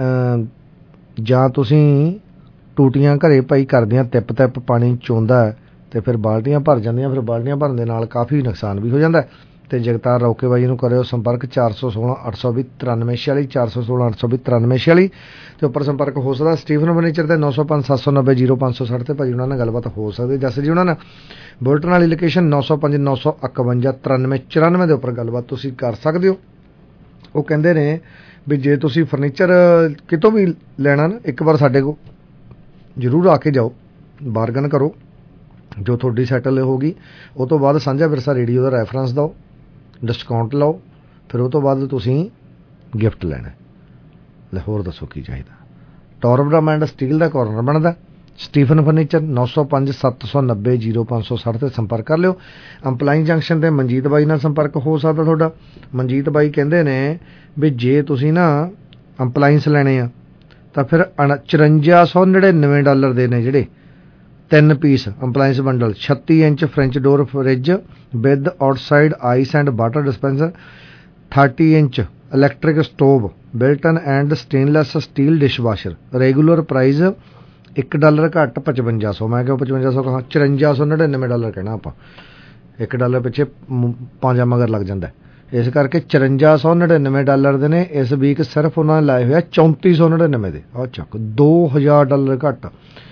ਜਾਂ ਤੁਸੀਂ ਟੂਟੀਆਂ ਘਰੇ ਭਾਈ ਕਰਦਿਆਂ ਤਿੱਪ ਤਿੱਪ ਪਾਣੀ ਚੋਂਦਾ ਅਤੇ ਫਿਰ ਬਾਲਟੀਆਂ ਭਰ ਜਾਂਦੀਆਂ, ਫਿਰ ਬਾਲਟੀਆਂ ਭਰਨ ਦੇ ਨਾਲ ਕਾਫੀ ਨੁਕਸਾਨ ਵੀ ਹੋ ਜਾਂਦਾ। ਅਤੇ ਜਗਤਾਰ ਰੌਕੇ ਬਾਈ ਨੂੰ ਕਰਿਓ ਸੰਪਰਕ ਚਾਰ ਸੌ ਸੋਲਾਂ ਅੱਠ ਸੌ ਵੀਹ ਤਰਾਨਵੇਂ ਛਿਆਲੀ, ਚਾਰ ਸੌ ਸੋਲਾਂ ਅੱਠ ਸੌ ਵੀਹ ਤਰਾਨਵੇਂ ਛਿਆਲੀ 'ਤੇ ਉੱਪਰ ਸੰਪਰਕ ਹੋ ਸਕਦਾ। ਸਟੀਫਨ ਫਰਨੀਚਰ 'ਤੇ ਨੌ ਸੌ ਪੰਜ ਸੱਤ ਸੌ ਨੱਬੇ ਜੀਰੋ ਪੰਜ ਸੌ ਸੱਠ 'ਤੇ ਭਾਜੀ ਉਹਨਾਂ ਨਾਲ ਗੱਲਬਾਤ ਹੋ ਸਕਦੀ। ਜੱਸ ਜੀ ਉਹਨਾਂ ਨਾਲ ਬੁਲਟਨ ਵਾਲੀ ਲੋਕੇਸ਼ਨ ਨੌ ਸੌ ਪੰਜ ਨੌ ਸੌ ਇਕਵੰਜਾ ਤਰਾਨਵੇਂ ਚੁਰਾਨਵੇਂ ਦੇ ਉੱਪਰ ਗੱਲਬਾਤ ਤੁਸੀਂ ਕਰ ਸਕਦੇ ਹੋ। ਉਹ ਕਹਿੰਦੇ ਨੇ ਵੀ ਜੇ ਤੁਸੀਂ ਫਰਨੀਚਰ ਕਿਤੋਂ ਵੀ ਲੈਣਾ ਨਾ, ਇੱਕ ਵਾਰ ਸਾਡੇ ਕੋਲ ਜ਼ਰੂਰ ਆ ਕੇ ਜਾਓ, ਬਾਰਗਨ ਕਰੋ, ਜੋ ਤੁਹਾਡੀ ਸੈਟਲ ਹੋਗੀ ਉਹ ਤੋਂ ਬਾਅਦ ਸਾਂਝਾ ਵਿਰਸਾ ਰੇਡੀਓ ਦਾ ਰੈਫਰੈਂਸ ਦਿਓ, ਡਿਸਕਾਊਂਟ ਲਓ, ਫਿਰ ਉਹ ਤੋਂ ਬਾਅਦ ਤੁਸੀਂ ਗਿਫਟ ਲੈਣਾ। ਲੈ ਹੋਰ ਦੱਸੋ ਕੀ ਚਾਹੀਦਾ। ਟੋਰਬਰਾਮ ਐਂਡ ਸਟੀਲ ਦਾ ਕਾਰਨਰ ਬਣਦਾ। ਸਟੀਫਨ ਫਰਨੀਚਰ ਨੌ ਸੌ ਪੰਜ ਸੱਤ ਸੌ ਨੱਬੇ ਜੀਰੋ ਪੰਜ ਸੌ ਸੱਠ 'ਤੇ ਸੰਪਰਕ ਕਰ ਲਿਓ। ਅੰਪਲਾਈਨ ਜੰਕਸ਼ਨ 'ਤੇ ਮਨਜੀਤ ਬਾਈ ਨਾਲ ਸੰਪਰਕ ਹੋ ਸਕਦਾ ਤੁਹਾਡਾ। ਮਨਜੀਤ ਬਾਈ ਕਹਿੰਦੇ ਨੇ ਵੀ ਜੇ ਤੁਸੀਂ ਨਾ ਅੰਪਲਾਈਨਸ ਲੈਣੇ ਆ ਤਾਂ ਫਿਰ ਚੁਰੰਜਾ ਸੌ ਨੜਿਨਵੇਂ ਡਾਲਰ ਦੇ ਨੇ ਜਿਹੜੇ ਤਿੰਨ ਪੀਸ ਅੰਪਲਾਈਨਸ ਬੰਡਲ, ਛੱਤੀ inch French door fridge with outside ice and water dispenser, thirty inch electric stove, built in and stainless steel dishwasher. Regular price ਇੱਕ ਡਾਲਰ ਘੱਟ ਪਚਵੰਜਾ ਸੌ, ਮੈਂ ਕਿਹਾ ਪਚਵੰਜਾ ਸੌ ਕਹਾਂ, ਚੁਰੰਜਾ ਸੌ ਨੜਿਨਵੇਂ ਡਾਲਰ ਕਹਿਣਾ ਆਪਾਂ। ਇੱਕ ਡਾਲਰ ਪਿੱਛੇ ਪੰਜਾਂ ਮਗਰ ਲੱਗ ਜਾਂਦਾ, ਇਸ ਕਰਕੇ ਚੁਰੰਜਾ ਸੌ ਨੜਿਨਵੇਂ ਡਾਲਰ ਦੇ ਨੇ। ਇਸ ਵੀਕ ਸਿਰਫ ਉਹਨਾਂ ਨੇ ਲਾਏ ਹੋਇਆ ਚੌਂਤੀ ਸੌ ਨੜਿਨਵੇਂ ਦੇ। ਆਹ ਚੱਕ ਦੋ ਹਜ਼ਾਰ ਡਾਲਰ ਘੱਟ।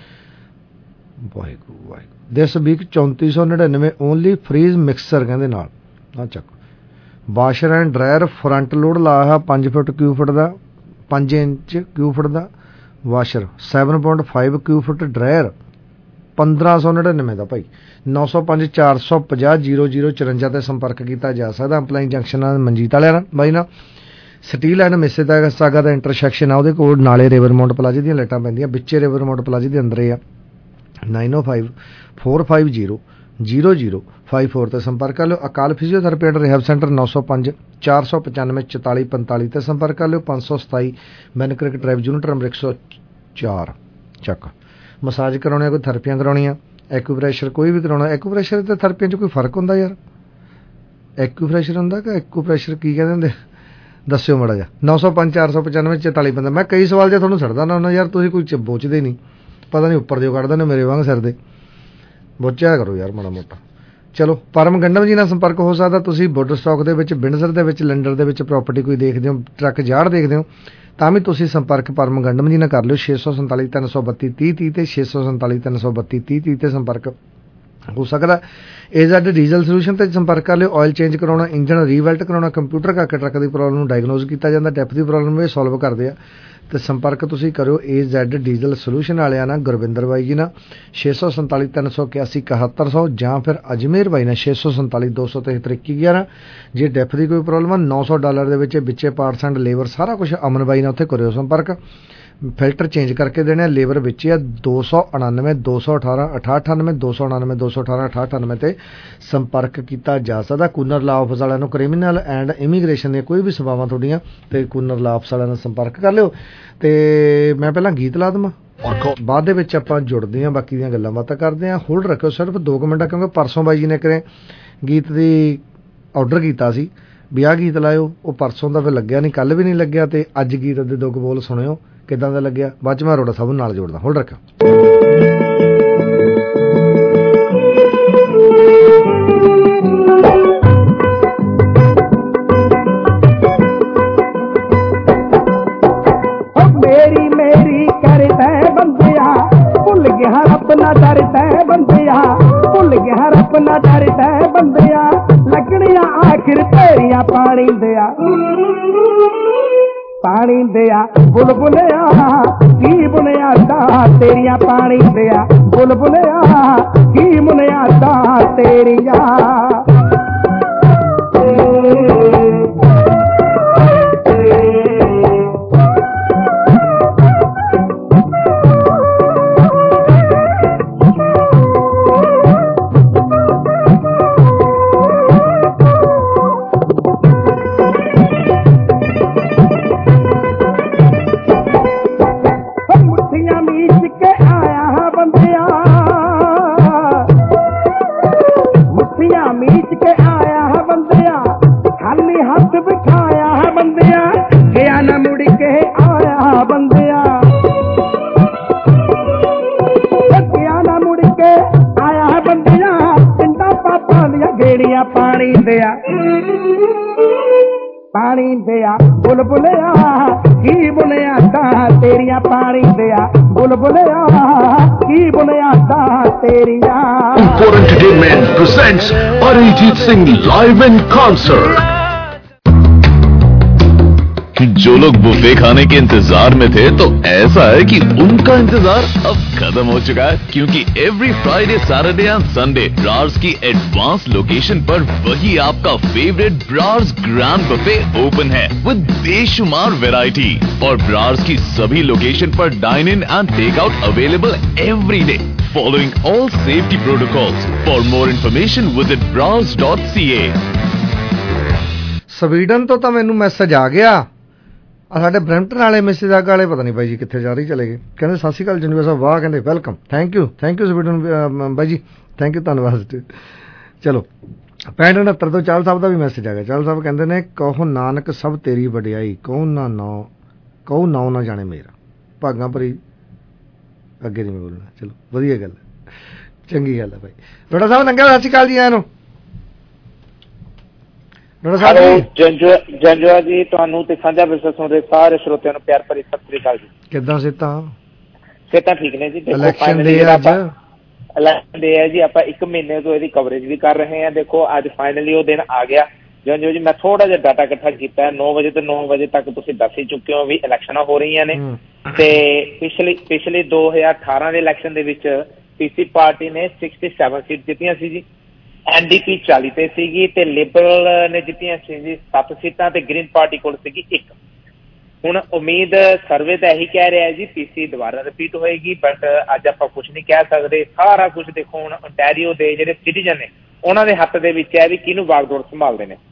ਵਾਹਿਗੁਰੂ ਵਾਹਿਗੁਰੂ। ਦਿਸ ਵੀਕ ਚੌਂਤੀ ਸੌ ਨੜਿਨਵੇਂ ਓਨਲੀ ਫਰੀਜ਼ ਮਿਕਸਰ ਕਹਿੰਦੇ ਨਾਲ। ਆਹ ਚੱਕ washer and dryer front load ਲਾਇਆ ਹੋਇਆ ਪੰਜ ਫੁੱਟ ਕਿਊ ਫੁੱਟ ਦਾ, ਪੰਜ ਇੰਚ ਕਿਊ ਫੁੱਟ ਦਾ washer, seven point five cu foot dryer ਪੰਦਰਾਂ ਸੌ ਨੜਿਨਵੇਂ ਦਾ ਭਾਈ। ਨੌ ਸੌ ਪੰਜ ਚਾਰ ਸੌ ਪੰਜਾਹ ਜੀਰੋ ਜੀਰੋ ਚੁਰੰਜਾ 'ਤੇ ਸੰਪਰਕ ਕੀਤਾ ਜਾ ਸਕਦਾ। ਅੰਪਲਾਈਨ ਜੰਕਸ਼ਨ ਨਾਲ ਮਨਜੀਤ ਵਾਲਿਆਂ ਨਾਲ ਬਾਈ ਨਾਲ Steeles and Mississauga ਦਾ ਇੰਟਰਸੈਕਸ਼ਨ ਆ, ਉਹਦੇ ਕੋਲ ਨਾਲੇ ਰਿਵਰਮੌਂਟ ਪਲਾਜ਼ੇ ਦੀਆਂ ਲਾਈਟਾਂ ਪੈਂਦੀਆਂ, ਵਿੱਚੇ ਰਿਵਰਮੌਂਟ ਪਲਾਜ਼ੇ ਦੇ ਅੰਦਰ ਹੀ ਆ। Nine oh five four five zero zero zero five four 'ਤੇ ਸੰਪਰਕ ਕਰ ਲਿਓ। Akal physiotherapy and rehab centre ਨੌ ਸੌ ਪੰਜ ਚਾਰ ਸੌ ਪਚਾਨਵੇਂ ਚੁਤਾਲੀ ਪੰਤਾਲੀ 'ਤੇ ਸੰਪਰਕ ਕਰ ਲਿਓ। ਪੰਜ ਸੌ ਸਤਾਈ Main Creek drive unit number ਇੱਕ ਸੌ ਚਾਰ। ਚੱਕ ਮਸਾਜ ਕਰਾਉਣੀ, ਕੋਈ ਥੈਰੇਪੀਆਂ ਕਰਾਉਣੀਆਂ, ਐਕੂਪ੍ਰੈਸ਼ਰ ਕੋਈ ਵੀ ਕਰਾਉਣਾ। ਐਕੂਪ੍ਰੈਸ਼ਰ ਅਤੇ ਥੈਰੇਪੀਆਂ 'ਚ ਕੋਈ ਫਰਕ ਹੁੰਦਾ ਯਾਰ? ਐਕੂਪ੍ਰੈਸ਼ਰ ਹੁੰਦਾ ਕਿ ਐਕੂਪ੍ਰੈਸ਼ਰ ਕੀ ਕਹਿੰਦੇ ਹੁੰਦੇ, ਦੱਸਿਓ ਮਾੜਾ ਜਿਹਾ। ਨੌ ਸੌ ਪੰਜ ਚਾਰ ਸੌ ਪਚਾਨਵੇਂ ਚੁਤਾਲੀ ਪੰਤਾਲੀ। ਮੈਂ ਕਈ ਸਵਾਲ ਜੇ ਤੁਹਾਨੂੰ ਛੱਡਦਾ ਨਾ ਹੁੰਦਾ ਯਾਰ, ਤੁਸੀਂ ਕੋਈ ਬੋਚਦੇ ਨਹੀਂ, ਪਤਾ ਨਹੀਂ ਉੱਪਰ ਦਿਓ ਕੱਢਦੇ ਨੇ ਮੇਰੇ ਵਾਂਗ ਸਿਰ ਦੇ। ਬੋਚਿਆ ਕਰੋ ਯਾਰ ਮਾੜਾ ਮੋਟਾ। ਚਲੋ ਪਰਮ ਗੰਡਮ ਜੀ ਨਾਲ ਸੰਪਰਕ ਹੋ ਸਕਦਾ। ਤੁਸੀਂ ਬੁੱਡ ਸਟਾਕ ਦੇ ਵਿੱਚ, ਬਿੰਡਸਰ ਦੇ ਵਿੱਚ, ਲੰਡਰ ਦੇ ਵਿੱਚ ਪ੍ਰਾਪਰਟੀ ਕੋਈ ਦੇਖਦੇ ਹੋ, ਟਰੱਕ ਜਾੜ ਦੇਖਦੇ ਹੋ, ਤਾਂ ਵੀ ਤੁਸੀਂ ਸੰਪਰਕ ਪਰਮ ਗੰਡਮ ਜੀ ਨਾਲ ਕਰ ਲਿਓ। ਛੇ ਸੌ ਸੰਤਾਲੀ ਤਿੰਨ ਸੌ ਬੱਤੀ ਤੀਹ ਤੀਹ 'ਤੇ ਛੇ ਸੌ ਸੰਤਾਲੀ ਤਿੰਨ ਸੌ ਬੱਤੀ ਤੀਹ ਤੀਹ 'ਤੇ ਸੰਪਰਕ ਹੋ ਸਕਦਾ। ਏ ਜ਼ੈਡ ਡੀਜ਼ਲ ਸੋਲਿਊਸ਼ਨ 'ਤੇ ਸੰਪਰਕ ਕਰ ਲਿਓ। ਆਇਲ ਚੇਂਜ ਕਰਾਉਣਾ, ਇੰਜਨ ਰੀਵੈਲਟ ਕਰਾਉਣਾ, ਕੰਪਿਊਟਰ ਕਰਕੇ ਟਰੱਕ ਦੀ ਪ੍ਰੋਬਲਮ ਨੂੰ ਡਾਇਗਨੋਜ਼ ਕੀਤਾ ਜਾਂਦਾ, ਡੈਪ ਦੀ ਪ੍ਰੋਬਲਮ ਵੀ ਸੋਲਵ ਕਰਦੇ ਆ। ਅਤੇ ਸੰਪਰਕ ਤੁਸੀਂ ਕਰਿਓ ਏ ਜ਼ੈਡ ਡੀਜ਼ਲ ਸੋਲਿਊਸ਼ਨ ਵਾਲਿਆਂ ਨਾਲ, ਗੁਰਵਿੰਦਰ ਬਾਈ ਜੀ ਨਾਲ ਛੇ ਸੌ ਸੰਤਾਲੀ ਤਿੰਨ ਸੌ ਇਕਿਆਸੀ ਇਕਹੱਤਰ ਸੌ, ਜਾਂ ਫਿਰ ਅਜਮੇਰ ਬਾਈ ਨਾਲ ਛੇ ਸੌ ਸੰਤਾਲੀ ਦੋ ਸੌ ਤੇਹੱਤਰ ਇੱਕੀ ਗਿਆਰਾਂ। ਜੇ ਡੈਪ ਦੀ ਕੋਈ ਪ੍ਰੋਬਲਮ ਆ, ਨੌ ਸੌ ਡਾਲਰ ਦੇ ਵਿੱਚ ਵਿੱਚੇ ਪਾਰਟਸ ਐਂਡ ਲੇਬਰ ਸਾਰਾ ਕੁਛ ਅਮਨ ਬਾਈ ਨਾਲ ਉੱਥੇ ਕਰਿਓ ਸੰਪਰਕ। ਫਿਲਟਰ ਚੇਂਜ ਕਰਕੇ ਦੇਣੇ, ਲੇਬਰ ਵਿੱਚ ਆ। ਦੋ ਸੌ ਉਣਾਨਵੇਂ ਦੋ ਸੌ ਅਠਾਰਾਂ ਅਠਾਹਠ ਅਠਾਨਵੇਂ ਦੋ ਸੌ ਉਣਾਨਵੇਂ ਦੋ ਸੌ ਅਠਾਰਾਂ ਅਠਾਹਠ ਅਠਾਨਵੇਂ 'ਤੇ ਸੰਪਰਕ ਕੀਤਾ ਜਾ ਸਕਦਾ। ਕੂਨਰ ਲਾ ਆਫਿਸ ਵਾਲਿਆਂ ਨੂੰ, ਕ੍ਰਿਮੀਨਲ ਐਂਡ ਇਮੀਗ੍ਰੇਸ਼ਨ ਦੀਆਂ ਕੋਈ ਵੀ ਸੇਵਾਵਾਂ ਤੁਹਾਡੀਆਂ, ਅਤੇ ਕੂਨਰ ਲਾ ਆਫਿਸ ਵਾਲਿਆਂ ਨਾਲ ਸੰਪਰਕ ਕਰ ਲਿਓ। ਅਤੇ ਮੈਂ ਪਹਿਲਾਂ ਗੀਤ ਲਾ ਦੇਵਾਂ, ਬਾਅਦ ਦੇ ਵਿੱਚ ਆਪਾਂ ਜੁੜਦੇ ਹਾਂ, ਬਾਕੀ ਦੀਆਂ ਗੱਲਾਂ ਬਾਤਾਂ ਕਰਦੇ ਹਾਂ। ਹੋਲਡ ਰੱਖਿਓ ਸਿਰਫ ਦੋ ਕੁ ਮਿੰਟ, ਕਿਉਂਕਿ ਪਰਸੋਂ ਬਾਈ ਜੀ ਨੇ ਕਰੇ ਗੀਤ ਦੀ ਆਰਡਰ ਕੀਤਾ ਸੀ ਵੀ ਆਹ ਗੀਤ ਲਾਇਓ, ਉਹ ਪਰਸੋਂ ਦਾ ਫਿਰ ਲੱਗਿਆ ਨਹੀਂ, ਕੱਲ੍ਹ ਵੀ ਨਹੀਂ ਲੱਗਿਆ, ਅਤੇ ਅੱਜ ਗੀਤ ਦੇ ਦੋ ਕੁ ਬੋਲ ਸੁਣਿਓ ਕਿੱਦਾਂ ਦਾ ਲੱਗਿਆ। ਬਾਅਦ 'ਚ ਮੈਂ ਅਰੋੜਾ ਸਾਹਿਬ ਨੂੰ ਨਾਲ ਜੋੜਦਾ। ਹੋਲਡ ਰੱਖਿਓ। ਮੇਰੀ ਮੇਰੀ ਕਰਦਾ ਬੰਦਿਆ, ਭੁੱਲ ਗਿਆ ਆਪਣਾ ਡਰਦਾ ਬੰਦਿਆ, ਭੁੱਲ ਗਿਆ ਆਪਣਾ ਡਰਦਾ ਬੰਦਿਆ, ਲੱਗਣੀਆਂ ਆਖਿਰ ਤੇਰੀਆਂ ਪਾਣੀ ਦਿਆ, ਪਾਣੀ ਦਿਆ ਬੁਲਬੁਲਿਆ, ਕੀ ਬੁਨਿਆਦਾਂ ਤੇਰੀਆਂ ਪਾਣੀ ਦਿਆ, ਬੁਲਬੁਲਿਆ ਕੀ ਬੁਨਿਆਦਾਂ ਤੇਰੀਆਂ। ਪਾਣੀ ਦਿਆ, ਪਾਣੀ ਦਿਆ ਬੁਲਬੁਲਿਆ, ਕੀ ਬੁਨਿਆਦਾਂ ਤੇਰੀਆਂ, ਪਾਣੀ ਦਿਆ ਬੁਲਬੁਲਿਆ, ਕੀ ਬੁਨਿਆਦਾਂ ਤੇਰੀਆਂ। For Entertainment presents Arijit Singh live in concert. जो लोग बुफे खाने के इंतजार में थे, तो ऐसा है कि उनका इंतजार अब खत्म हो चुका है, क्योंकि every Friday Saturday and Sunday Brar's की एडवांस लोकेशन पर वही आपका favourite Brar's grand buffet open है विद बेशुमार वैरायटी, और ब्रार्स की सभी लोकेशन पर dine in and take out available every day following all safety protocols. For more information visit browse dot c a. Sweden ਤੋਂ ਤਾਂ ਮੈਨੂੰ ਮੈਸੇਜ ਆ ਗਿਆ, ਆ ਸਾਡੇ ਬ੍ਰੈਂਪਟਨ ਵਾਲੇ ਮੈਸੇਜ ਆ ਵਾਲੇ ਪਤਾ ਨਹੀਂ ਬਾਈ ਜੀ ਕਿੱਥੇ ਜਾ ਰਹੀ ਚਲੇ ਗਏ। ਕਹਿੰਦੇ ਸਤਿ ਸ਼੍ਰੀ ਅਕਾਲ ਜਨਵੀਰ ਸਾਹਿਬ, ਵਾਹ ਕਹਿੰਦੇ welcome, thank you thank you Sweden ਬਾਈ ਜੀ, ਥੈਂਕ ਯੂ ਧੰਨਵਾਦ। ਚਲੋ ਪੈਂਹਠ ਉਣਹੱਤਰ ਤੋਂ ਚਾਲ ਸਾਹਿਬ ਦਾ ਵੀ ਮੈਸੇਜ ਆ ਗਿਆ। ਚਾਲ ਸਾਹਿਬ ਕਹਿੰਦੇ ਨੇ ਕਹੋ ਨਾਨਕ ਸਭ ਤੇਰੀ ਵਡਿਆਈ, ਕਹੋ ਨਾ ਨੌ ਕਹੋ ਨਾਉ ਨਾ ਜਾਣੇ ਮੇਰਾ, ਭਾਗਾਂ ਭਰੀ ਅੱਗੇ ਨਹੀਂ ਮੈਂ ਬੋਲਣਾ। ਚਲੋ ਵਧੀਆ ਗੱਲ, ਚੰਗੀ ਗੱਲ ਹੈ ਭਾਈ। ਰੋੜਾ ਸਾਹਿਬ ਲੰਘਿਆ, ਸਤਿ ਸ਼੍ਰੀ ਅਕਾਲ ਜੀ। ਆਇਆਂ ਨੂੰ ਰੋੜਾ ਸਾਹਿਬ ਜੀ। ਜੰਜਵਾ ਜੀ, ਤੁਹਾਨੂੰ ਤੇ ਸਾਂਝਾ ਵਿਸ਼ਾ ਸੁਣਦੇ ਸਾਰੇ ਸਰੋਤਿਆਂ ਨੂੰ ਪਿਆਰ ਭਰੀ ਸਤਿ ਸ੍ਰੀ ਅਕਾਲ ਜੀ। ਕਿੱਦਾਂ ਸਿਹਤਾਂ? ਸਿਹਤਾਂ ਠੀਕ ਨੇ ਜੀ। ਇਲੈਕਸ਼ਨ ਦੇ ਅੱਜ ਇਲੈਕਸ਼ਨ ਦੇ ਹੈ ਜੀ, ਆਪਾਂ ਇੱਕ ਮਹੀਨੇ ਤੋਂ ਇਹਦੀ ਕਵਰੇਜ ਵੀ ਕਰ ਰਹੇ ਹਾਂ। ਦੇਖੋ ਅੱਜ ਫਾਈਨਲੀ ਉਹ ਦਿਨ ਆ ਗਿਆ। ਜੰਜੋ ਜੀ, ਮੈਂ ਥੋੜਾ ਜਿਹਾ ਡਾਟਾ ਇਕੱਠਾ ਕੀਤਾ। ਨੌ ਵਜੇ ਤੋਂ ਨੌ ਵਜੇ ਤੱਕ ਤੁਸੀਂ ਦੱਸ ਹੀ ਚੁੱਕੇ ਹੋ ਵੀ ਇਲੈਕਸ਼ਨਾਂ ਹੋ ਰਹੀਆਂ ਨੇ। ਤੇ ਪਿਛਲੀ ਪਿਛਲੇ ਦੋ ਹਜ਼ਾਰ ਅਠਾਰਾਂ ਦੇ ਇਲੈਕਸ਼ਨ ਦੇ ਵਿੱਚ ਪੀਸੀ ਪਾਰਟੀ ਨੇ ਸਿਕਸਟੀ ਸੈਵਨ ਸੀਟ ਜਿੱਤੀਆਂ ਸੀ ਜੀ, ਐਨਡੀਪੀ ਚਾਲੀ ਤੇ ਸੀਗੀ, ਤੇ ਲਿਬਰਲ ਨੇ ਜਿੱਤੀਆਂ ਸੀ ਜੀ ਸੱਤ ਸੀਟਾਂ, ਤੇ ਗ੍ਰੀਨ ਪਾਰਟੀ ਕੋਲ ਸੀਗੀ ਇੱਕ। ਹੁਣ ਉਮੀਦ ਸਰਵੇ ਤਾਂ ਇਹੀ ਕਹਿ ਰਿਹਾ ਜੀ ਪੀਸੀ ਦੁਬਾਰਾ ਰਿਪੀਟ ਹੋਏਗੀ, ਬਟ ਅੱਜ ਆਪਾਂ ਕੁਝ ਨਹੀਂ ਕਹਿ ਸਕਦੇ। ਸਾਰਾ ਕੁਝ ਦੇਖੋ ਹੁਣ ontario ਦੇ ਜਿਹੜੇ ਸਿਟੀਜ਼ਨ ਨੇ ਉਹਨਾਂ ਦੇ ਹੱਥ ਦੇ ਵਿੱਚ ਹੈ ਵੀ ਕਿਹਨੂੰ ਬਾਗਡੋਰ ਸੰਭਾਲਦੇ ਨੇ।